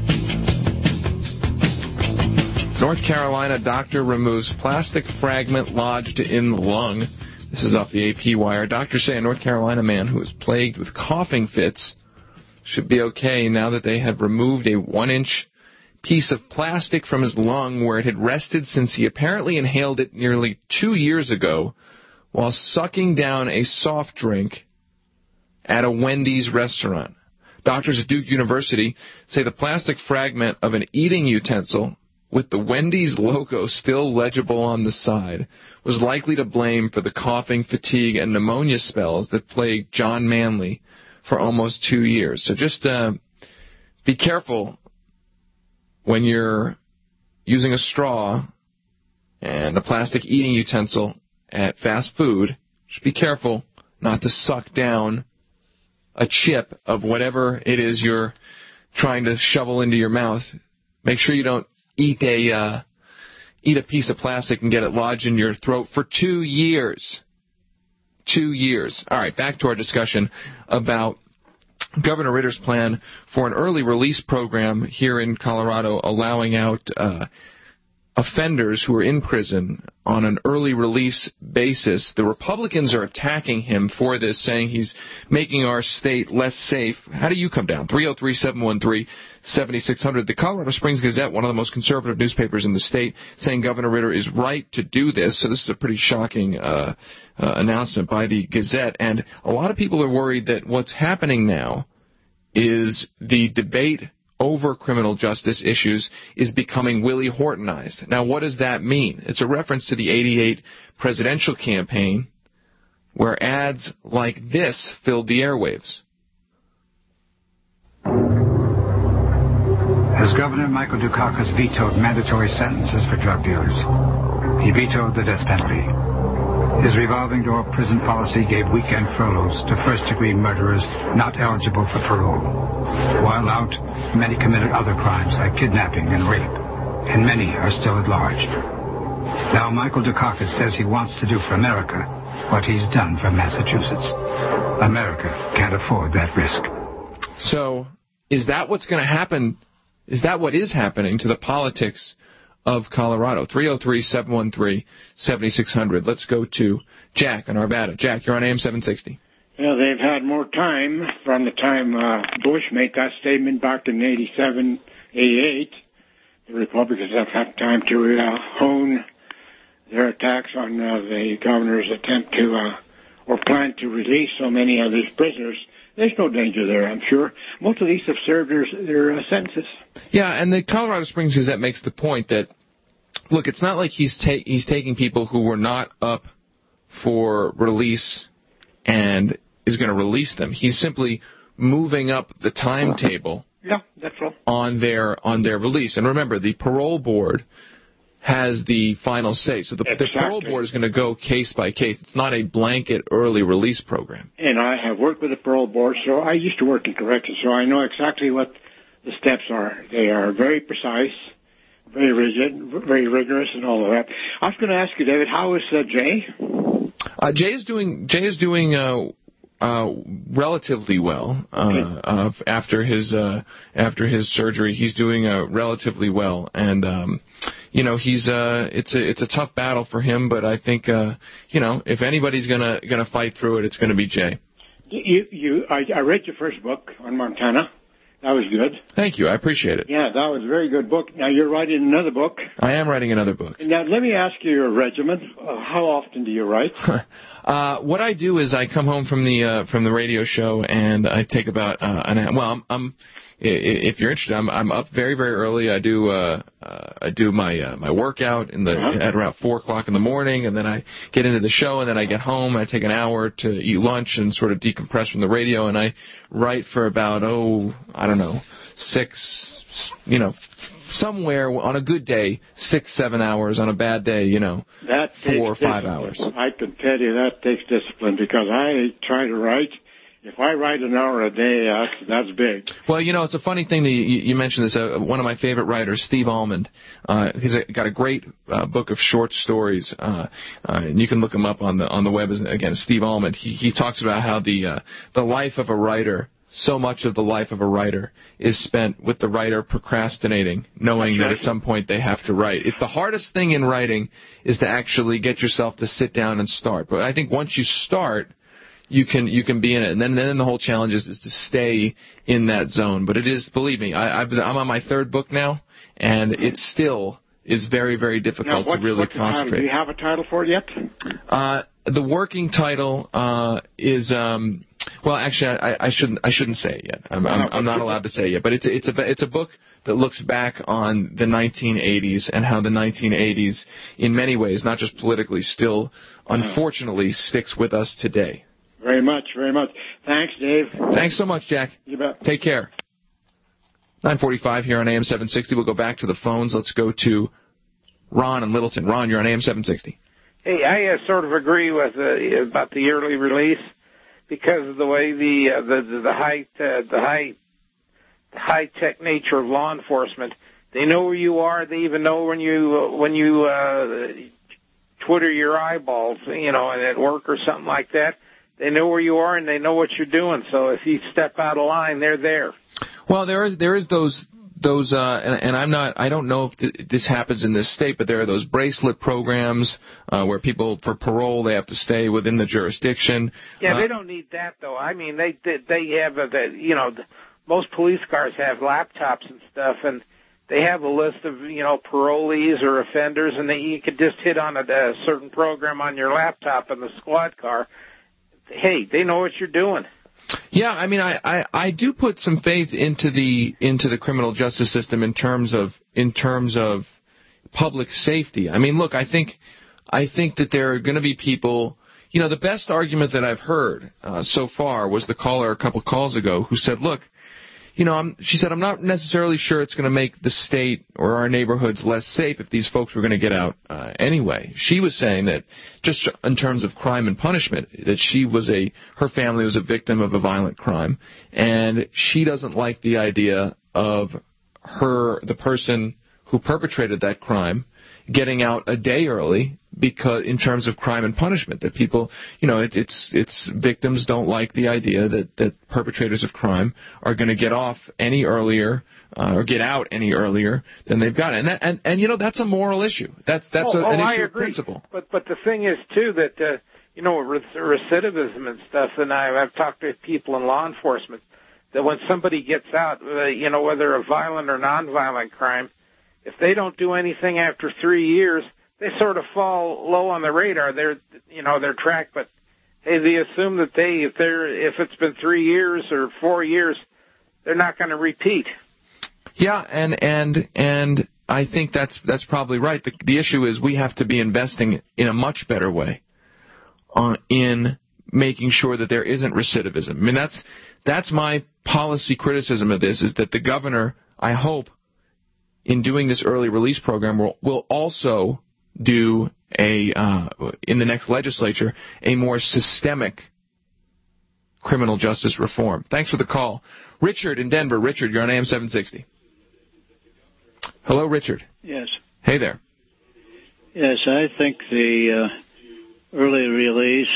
North Carolina doctor removes plastic fragment lodged in lung. This is off the AP wire. Doctors say a North Carolina man who is plagued with coughing fits should be okay now that they have removed a 1-inch piece of plastic from his lung where it had rested since he apparently inhaled it nearly 2 years ago while sucking down a soft drink at a Wendy's restaurant. Doctors at Duke University say the plastic fragment of an eating utensil with the Wendy's logo still legible on the side was likely to blame for the coughing, fatigue, and pneumonia spells that plagued John Manley for almost 2 years. So just be careful when you're using a straw and a plastic eating utensil at fast food. Just be careful not to suck down a chip of whatever it is you're trying to shovel into your mouth. Make sure you don't eat a piece of plastic and get it lodged in your throat for 2 years. 2 years. All right, back to our discussion about Governor Ritter's plan for an early release program here in Colorado, allowing out offenders who are in prison on an early release basis. The Republicans are attacking him for this, saying he's making our state less safe. How do you come down? 303-713-7600. The Colorado Springs Gazette, one of the most conservative newspapers in the state, saying Governor Ritter is right to do this. So this is a pretty shocking announcement by the Gazette. And a lot of people are worried that what's happening now is the debate over criminal justice issues is becoming Willie Hortonized. Now, what does that mean? It's a reference to the '88 presidential campaign where ads like this filled the airwaves. As Governor Michael Dukakis vetoed mandatory sentences for drug dealers, he vetoed the death penalty. His revolving door prison policy gave weekend furloughs to first-degree murderers not eligible for parole. While out, many committed other crimes like kidnapping and rape, and many are still at large. Now Michael Dukakis says he wants to do for America what he's done for Massachusetts. America can't afford that risk. So, is that what's going to happen? Is that what is happening to the politics of Colorado? 303-713-7600. Let's go to Jack in Arvada. Jack, you're on AM 760. Well, they've had more time from the time Bush made that statement back in 87, 88. The Republicans have had time to hone their attacks on the governor's attempt to, or plan to release so many of these prisoners. There's no danger there, I'm sure. Most of these have served their sentences. Yeah, and the Colorado Springs Gazette makes the point that, look, it's not like he's taking people who were not up for release and is going to release them. He's simply moving up the timetable. Yeah, that's all. On their release. And remember, the parole board has the final say. So the parole board is going to go case by case. It's not a blanket early release program. And I have worked with the parole board, so I used to work in corrections, so I know exactly what the steps are. They are very precise, very rigid, very rigorous, and all of that. I was going to ask you, David, how is Jay? Jay is doing relatively well after his surgery. He's doing relatively well, and he's it's a tough battle for him. But I think if anybody's gonna fight through it, it's gonna be Jay. I read your first book on Montana. That was good. Thank you. I appreciate it. Yeah, that was a very good book. Now you're writing another book. I am writing another book. Now let me ask you your regimen. How often do you write? What I do is I come home from the radio show and I take about an hour. Well, if you're interested, I'm up very, very early. I do my workout at around 4:00 in the morning, and then I get into the show, and then I get home. I take an hour to eat lunch and sort of decompress from the radio, and I write for about 6. Somewhere on a good day, 6-7 hours. On a bad day, 4 or 5 hours. I can tell you that takes discipline because I try to write. If I write an hour a day, that's big. Well, it's a funny thing that you mentioned this. One of my favorite writers, Steve Almond, he's got a great book of short stories, and you can look him up on the web. Again, Steve Almond. He talks about how the life of a writer, so much of the life of a writer is spent with the writer procrastinating, knowing that at some point they have to write. It's the hardest thing in writing is to actually get yourself to sit down and start. But I think once you start, you can be in it, and then the whole challenge is to stay in that zone. But it is, believe me, I'm on my third book now, and it still is very, very difficult to really concentrate. Do you have a title for it yet? The working title is well, actually, I shouldn't say it yet. I'm not allowed to say it yet. But it's a book that looks back on the 1980s and how the 1980s, in many ways, not just politically, still unfortunately sticks with us today. Very much, very much. Thanks, Dave. Thanks so much, Jack. You bet. Take care. 9:45 here on AM 760. We'll go back to the phones. Let's go to Ron in Littleton. Ron, you're on AM 760. Hey, I sort of agree with about the yearly release because of the way the high tech nature of law enforcement. They know where you are. They even know when you Twitter your eyeballs, and at work or something like that. They know where you are and they know what you're doing. So if you step out of line, they're there. Well, there is those and I don't know if this happens in this state, but there are those bracelet programs where people for parole they have to stay within the jurisdiction. Yeah, they don't need that though. I mean, they have most police cars have laptops and stuff, and they have a list of parolees or offenders, and you could just hit on a certain program on your laptop in the squad car. Hey, they know what you're doing. Yeah, I mean, I do put some faith into the criminal justice system in terms of public safety. I mean, look, I think that there are going to be people. You know, the best argument that I've heard so far was the caller a couple calls ago who said, look, you know, she said, I'm not necessarily sure it's going to make the state or our neighborhoods less safe if these folks were going to get out anyway. She was saying that just in terms of crime and punishment, that her family was a victim of a violent crime, and she doesn't like the idea of the person who perpetrated that crime getting out a day early, because in terms of crime and punishment, that people, you know, it's victims don't like the idea that perpetrators of crime are going to get off any earlier or get out any earlier than they've got, and you know, that's a moral issue. That's an issue of principle. But the thing is too that you know, recidivism and stuff, and I've talked to people in law enforcement that when somebody gets out, you know, whether a violent or nonviolent crime, if they don't do anything after 3 years, they sort of fall low on the radar. They're tracked, but hey, they assume that if it's been 3 years or 4 years, they're not going to repeat. Yeah, and I think that's probably right. The issue is we have to be investing in a much better way in making sure that there isn't recidivism. I mean, that's my policy criticism of this, is that the governor, I hope, in doing this early release program, will also do in the next legislature, a more systemic criminal justice reform. Thanks for the call. Richard in Denver. Richard, you're on AM 760. Hello, Richard. Yes. Hey there. Yes, I think the early release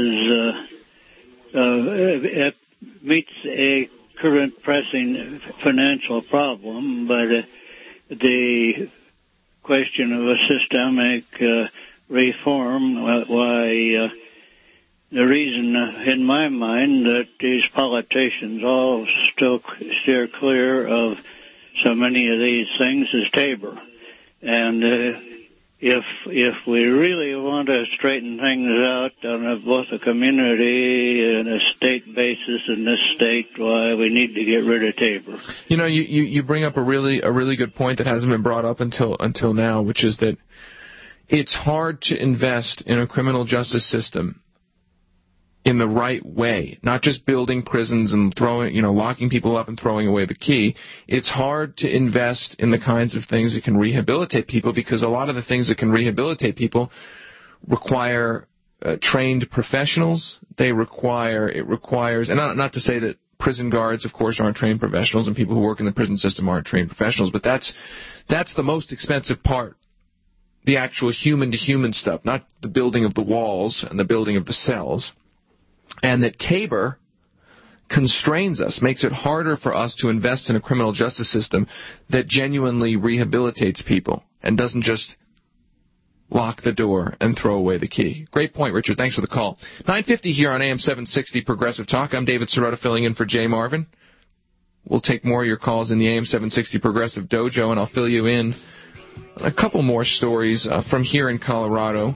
it meets a current pressing financial problem, but the question of a systemic reform, why the reason in my mind that these politicians all still steer clear of so many of these things is Tabor. And if we really want to straighten things out on both a community and a state basis in this state, why we need to get rid of Tabor. You know, you bring up a really good point that hasn't been brought up until now, which is that it's hard to invest in a criminal justice system in the right way, not just building prisons and locking people up and throwing away the key. It's hard to invest in the kinds of things that can rehabilitate people, because a lot of the things that can rehabilitate people require trained professionals. It requires, and not to say that prison guards, of course, aren't trained professionals, and people who work in the prison system aren't trained professionals, but that's the most expensive part. The actual human-to-human stuff, not the building of the walls and the building of the cells. And that Tabor constrains us, makes it harder for us to invest in a criminal justice system that genuinely rehabilitates people and doesn't just lock the door and throw away the key. Great point, Richard. Thanks for the call. 9:50 here on AM 760 Progressive Talk. I'm David Sirota filling in for Jay Marvin. We'll take more of your calls in the AM 760 Progressive Dojo, and I'll fill you in on a couple more stories from here in Colorado.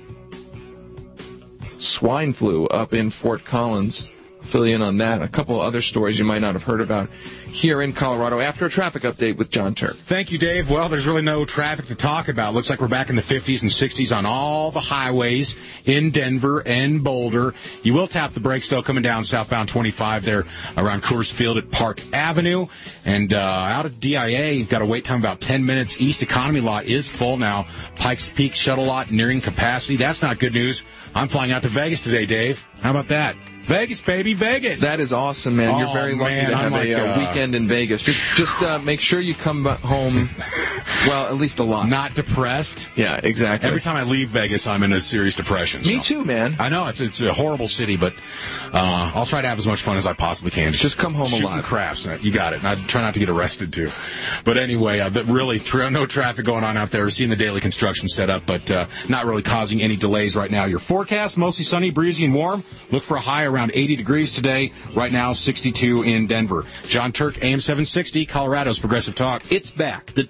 Swine flu up in Fort Collins. Fill you in on that. A couple of other stories you might not have heard about here in Colorado after a traffic update with John Turk. Thank you, Dave. Well, there's really no traffic to talk about. Looks like we're back in the 50s and 60s on all the highways in Denver and Boulder. You will tap the brakes, though, coming down southbound 25 there around Coors Field at Park Avenue. And out at DIA, you've got a wait time about 10 minutes. East Economy Lot is full now. Pikes Peak Shuttle Lot nearing capacity. That's not good news. I'm flying out to Vegas today, Dave. How about that? Vegas, baby, Vegas. That is awesome, man. You're very lucky to have a weekend in Vegas. Just make sure you come home, well, at least a lot. Not depressed? Yeah, exactly. Every time I leave Vegas, I'm in a serious depression. Me too, man. I know, it's a horrible city, but I'll try to have as much fun as I possibly can. Just come home alive. Crafts. You got it. And I try not to get arrested, too. But anyway, really, no traffic going on out there. We're seeing the daily construction set up, but not really causing any delays right now. Your forecast, mostly sunny, breezy, and warm. Look for a high around 80 degrees today. Right now, 62 in Denver. John Turk, AM 760, Colorado's Progressive Talk. It's back. The Tires Plus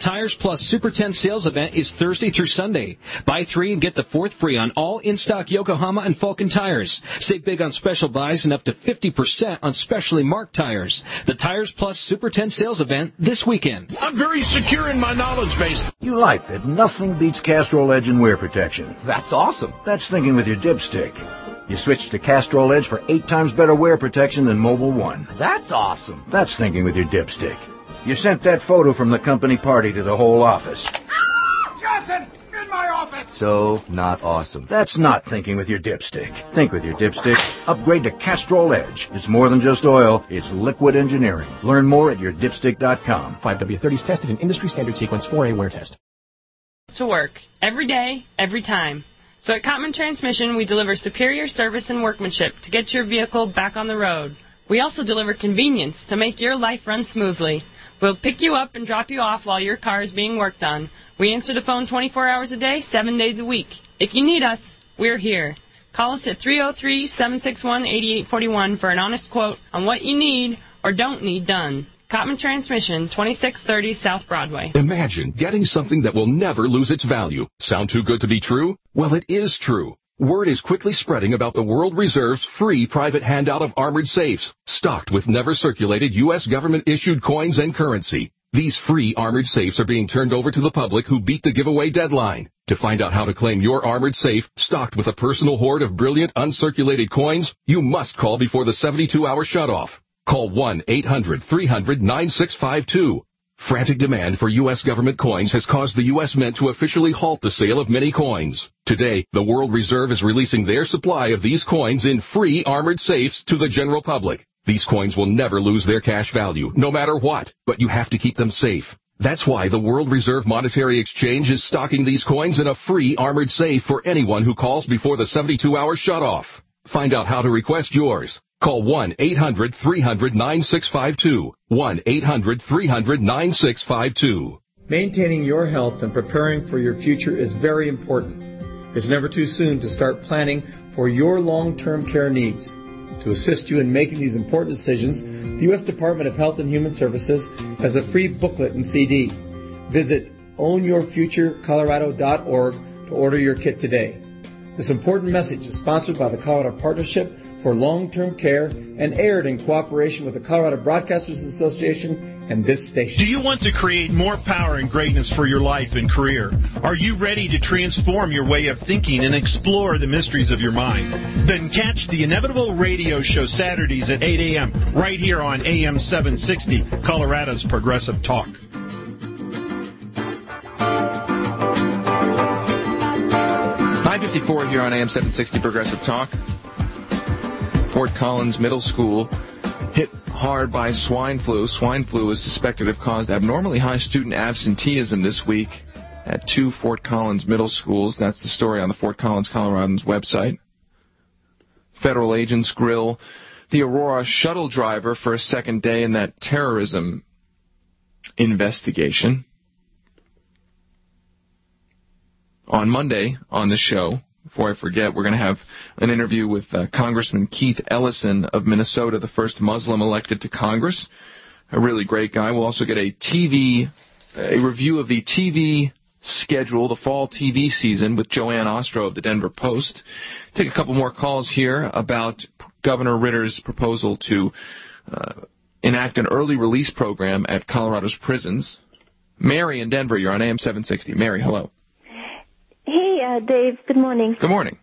Plus Super 10 sales event is Thursday through Sunday. Buy 3 and get the 4th free on all in-stock Yokohama and Falcon tires. Save big on special buys and up to 50% on specially marked tires. The Tires Plus Super 10 sales event this weekend. I'm very secure in my knowledge base. You like that nothing beats Castrol Edge in wear protection. That's awesome. That's thinking with your dipstick. You switch to Castrol Edge for 8 times better wear protection than Mobil 1. That's awesome. That's thinking with your dipstick. You sent that photo from the company party to the whole office. Johnson, in my office. So, not awesome. That's not thinking with your dipstick. Think with your dipstick. Upgrade to Castrol Edge. It's more than just oil. It's liquid engineering. Learn more at yourdipstick.com. 5W30s tested in industry standard sequence 4A wear test. To work. Every day, every time. So at Cottman Transmission, we deliver superior service and workmanship to get your vehicle back on the road. We also deliver convenience to make your life run smoothly. We'll pick you up and drop you off while your car is being worked on. We answer the phone 24 hours a day, 7 days a week. If you need us, we're here. Call us at 303-761-8841 for an honest quote on what you need or don't need done. Cottman Transmission, 2630 South Broadway. Imagine getting something that will never lose its value. Sound too good to be true? Well, it is true. Word is quickly spreading about the World Reserve's free private handout of armored safes, stocked with never-circulated U.S. government-issued coins and currency. These free armored safes are being turned over to the public who beat the giveaway deadline. To find out how to claim your armored safe, stocked with a personal hoard of brilliant, uncirculated coins, you must call before the 72-hour shutoff. Call 1-800-300-9652. Frantic demand for U.S. government coins has caused the U.S. Mint to officially halt the sale of many coins. Today, the World Reserve is releasing their supply of these coins in free armored safes to the general public. These coins will never lose their cash value, no matter what, but you have to keep them safe. That's why the World Reserve Monetary Exchange is stocking these coins in a free armored safe for anyone who calls before the 72-hour shutoff. Find out how to request yours. Call 1-800-300-9652. 1-800-300-9652. Maintaining your health and preparing for your future is very important. It's never too soon to start planning for your long-term care needs. To assist you in making these important decisions, the U.S. Department of Health and Human Services has a free booklet and CD. Visit ownyourfuturecolorado.org to order your kit today. This important message is sponsored by the Colorado Partnership for Long-Term Care and aired in cooperation with the Colorado Broadcasters Association and this station. Do you want to create more power and greatness for your life and career? Are you ready to transform your way of thinking and explore the mysteries of your mind? Then catch the Inevitable Radio Show Saturdays at 8 a.m. right here on AM 760, Colorado's Progressive Talk. 9:54 here on AM 760 Progressive Talk. Fort Collins Middle School hit hard by swine flu. Swine flu is suspected to have caused abnormally high student absenteeism this week at 2 Fort Collins middle schools. That's the story on the Fort Collins Coloradans website. Federal agents grill the Aurora shuttle driver for a second day in that terrorism investigation. On Monday on the show, before I forget, we're going to have an interview with Congressman Keith Ellison of Minnesota, the first Muslim elected to Congress. A really great guy. We'll also get a review of the TV schedule, the fall TV season, with Joanne Ostro of the Denver Post. Take a couple more calls here about Governor Ritter's proposal to enact an early release program at Colorado's prisons. Mary in Denver, you're on AM 760. Mary, hello. Hey, Dave. Good morning. Good morning.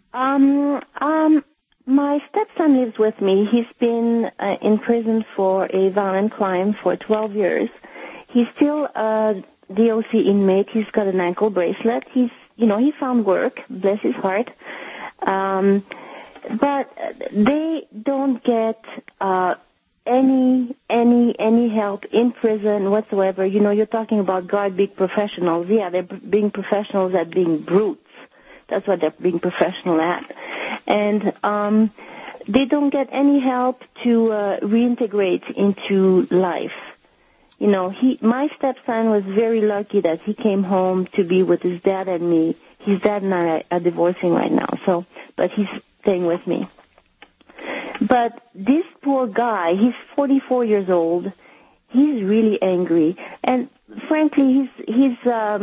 My stepson lives with me. He's been in prison for a violent crime for 12 years. He's still a DOC inmate. He's got an ankle bracelet. He found work. Bless his heart. But they don't get any help in prison whatsoever. You know, you're talking about guard being professionals. Yeah, they're being professionals at being brutes. That's what they're being professional at. And they don't get any help to reintegrate into life. You know, my stepson was very lucky that he came home to be with his dad and me. His dad and I are divorcing right now, but he's staying with me. But this poor guy, he's 44 years old. really angry. And frankly, his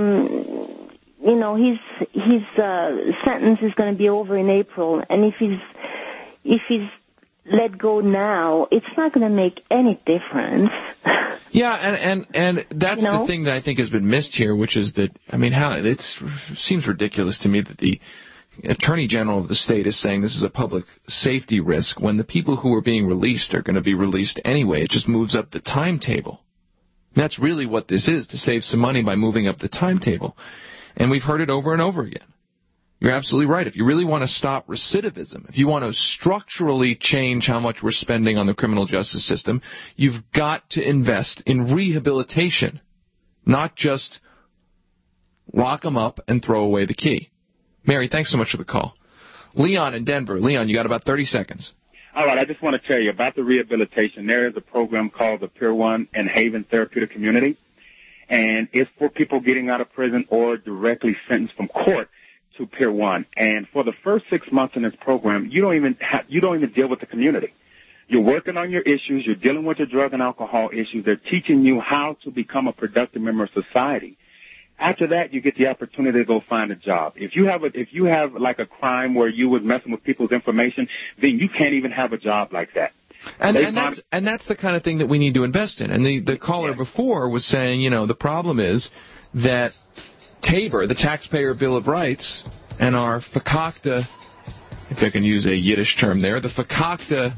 sentence is going to be over in April. And if he's let go now, it's not going to make any difference. Yeah, and that's the thing that I think has been missed here, which is that, I mean, it seems ridiculous to me that the Attorney General of the state is saying this is a public safety risk when the people who are being released are going to be released anyway. It just moves up the timetable. That's really what this is, to save some money by moving up the timetable. And we've heard it over and over again. You're absolutely right. If you really want to stop recidivism, if you want to structurally change how much we're spending on the criminal justice system, you've got to invest in rehabilitation, not just lock them up and throw away the key. Mary, thanks so much for the call. Leon in Denver. Leon, you got about 30 seconds. All right, I just want to tell you about the rehabilitation. There is a program called the Pier 1 and Haven Therapeutic Community, and it's for people getting out of prison or directly sentenced from court to Pier 1. And for the first 6 months in this program, you don't even deal with the community. You're working on your issues. You're dealing with your drug and alcohol issues. They're teaching you how to become a productive member of society. After that, you get the opportunity to go find a job. If you have like a crime where you was messing with people's information, then you can't even have a job like that. And that's the kind of thing that we need to invest in. And the caller before was saying, the problem is that TABOR, the Taxpayer Bill of Rights, and our fakakta, if I can use a Yiddish term there, the fakakta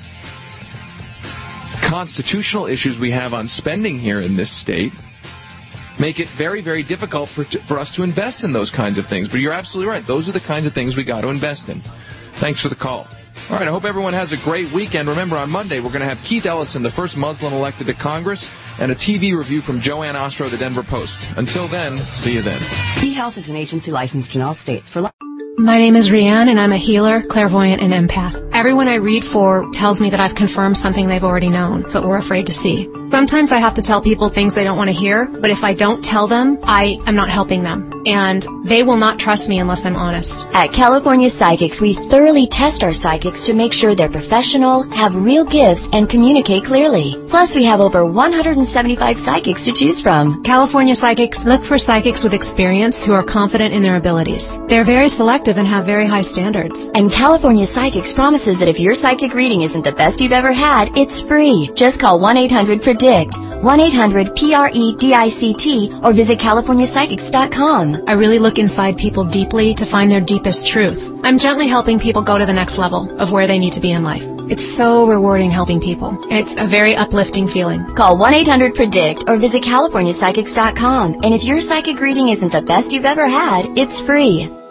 constitutional issues we have on spending here in this state make it very, very difficult for us to invest in those kinds of things. But you're absolutely right. Those are the kinds of things we got to invest in. Thanks for the call. All right, I hope everyone has a great weekend. Remember, on Monday, we're going to have Keith Ellison, the first Muslim elected to Congress, and a TV review from Joanne Ostro of the Denver Post. Until then, see you then. eHealth is an agency licensed in all states for... My name is Rianne, and I'm a healer, clairvoyant, and empath. Everyone I read for tells me that I've confirmed something they've already known, but were afraid to see. Sometimes I have to tell people things they don't want to hear, but if I don't tell them, I am not helping them. And they will not trust me unless I'm honest. At California Psychics, we thoroughly test our psychics to make sure they're professional, have real gifts, and communicate clearly. Plus, we have over 175 psychics to choose from. California Psychics look for psychics with experience who are confident in their abilities. They're very selective and have very high standards. And California Psychics promises that if your psychic reading isn't the best you've ever had, it's free. Just call 1-800-PREDICT, 1-800-PREDICT, or visit CaliforniaPsychics.com. I really look inside people deeply to find their deepest truth. I'm gently helping people go to the next level of where they need to be in life. It's so rewarding helping people. It's a very uplifting feeling. Call 1-800-PREDICT or visit CaliforniaPsychics.com. And if your psychic reading isn't the best you've ever had, it's free.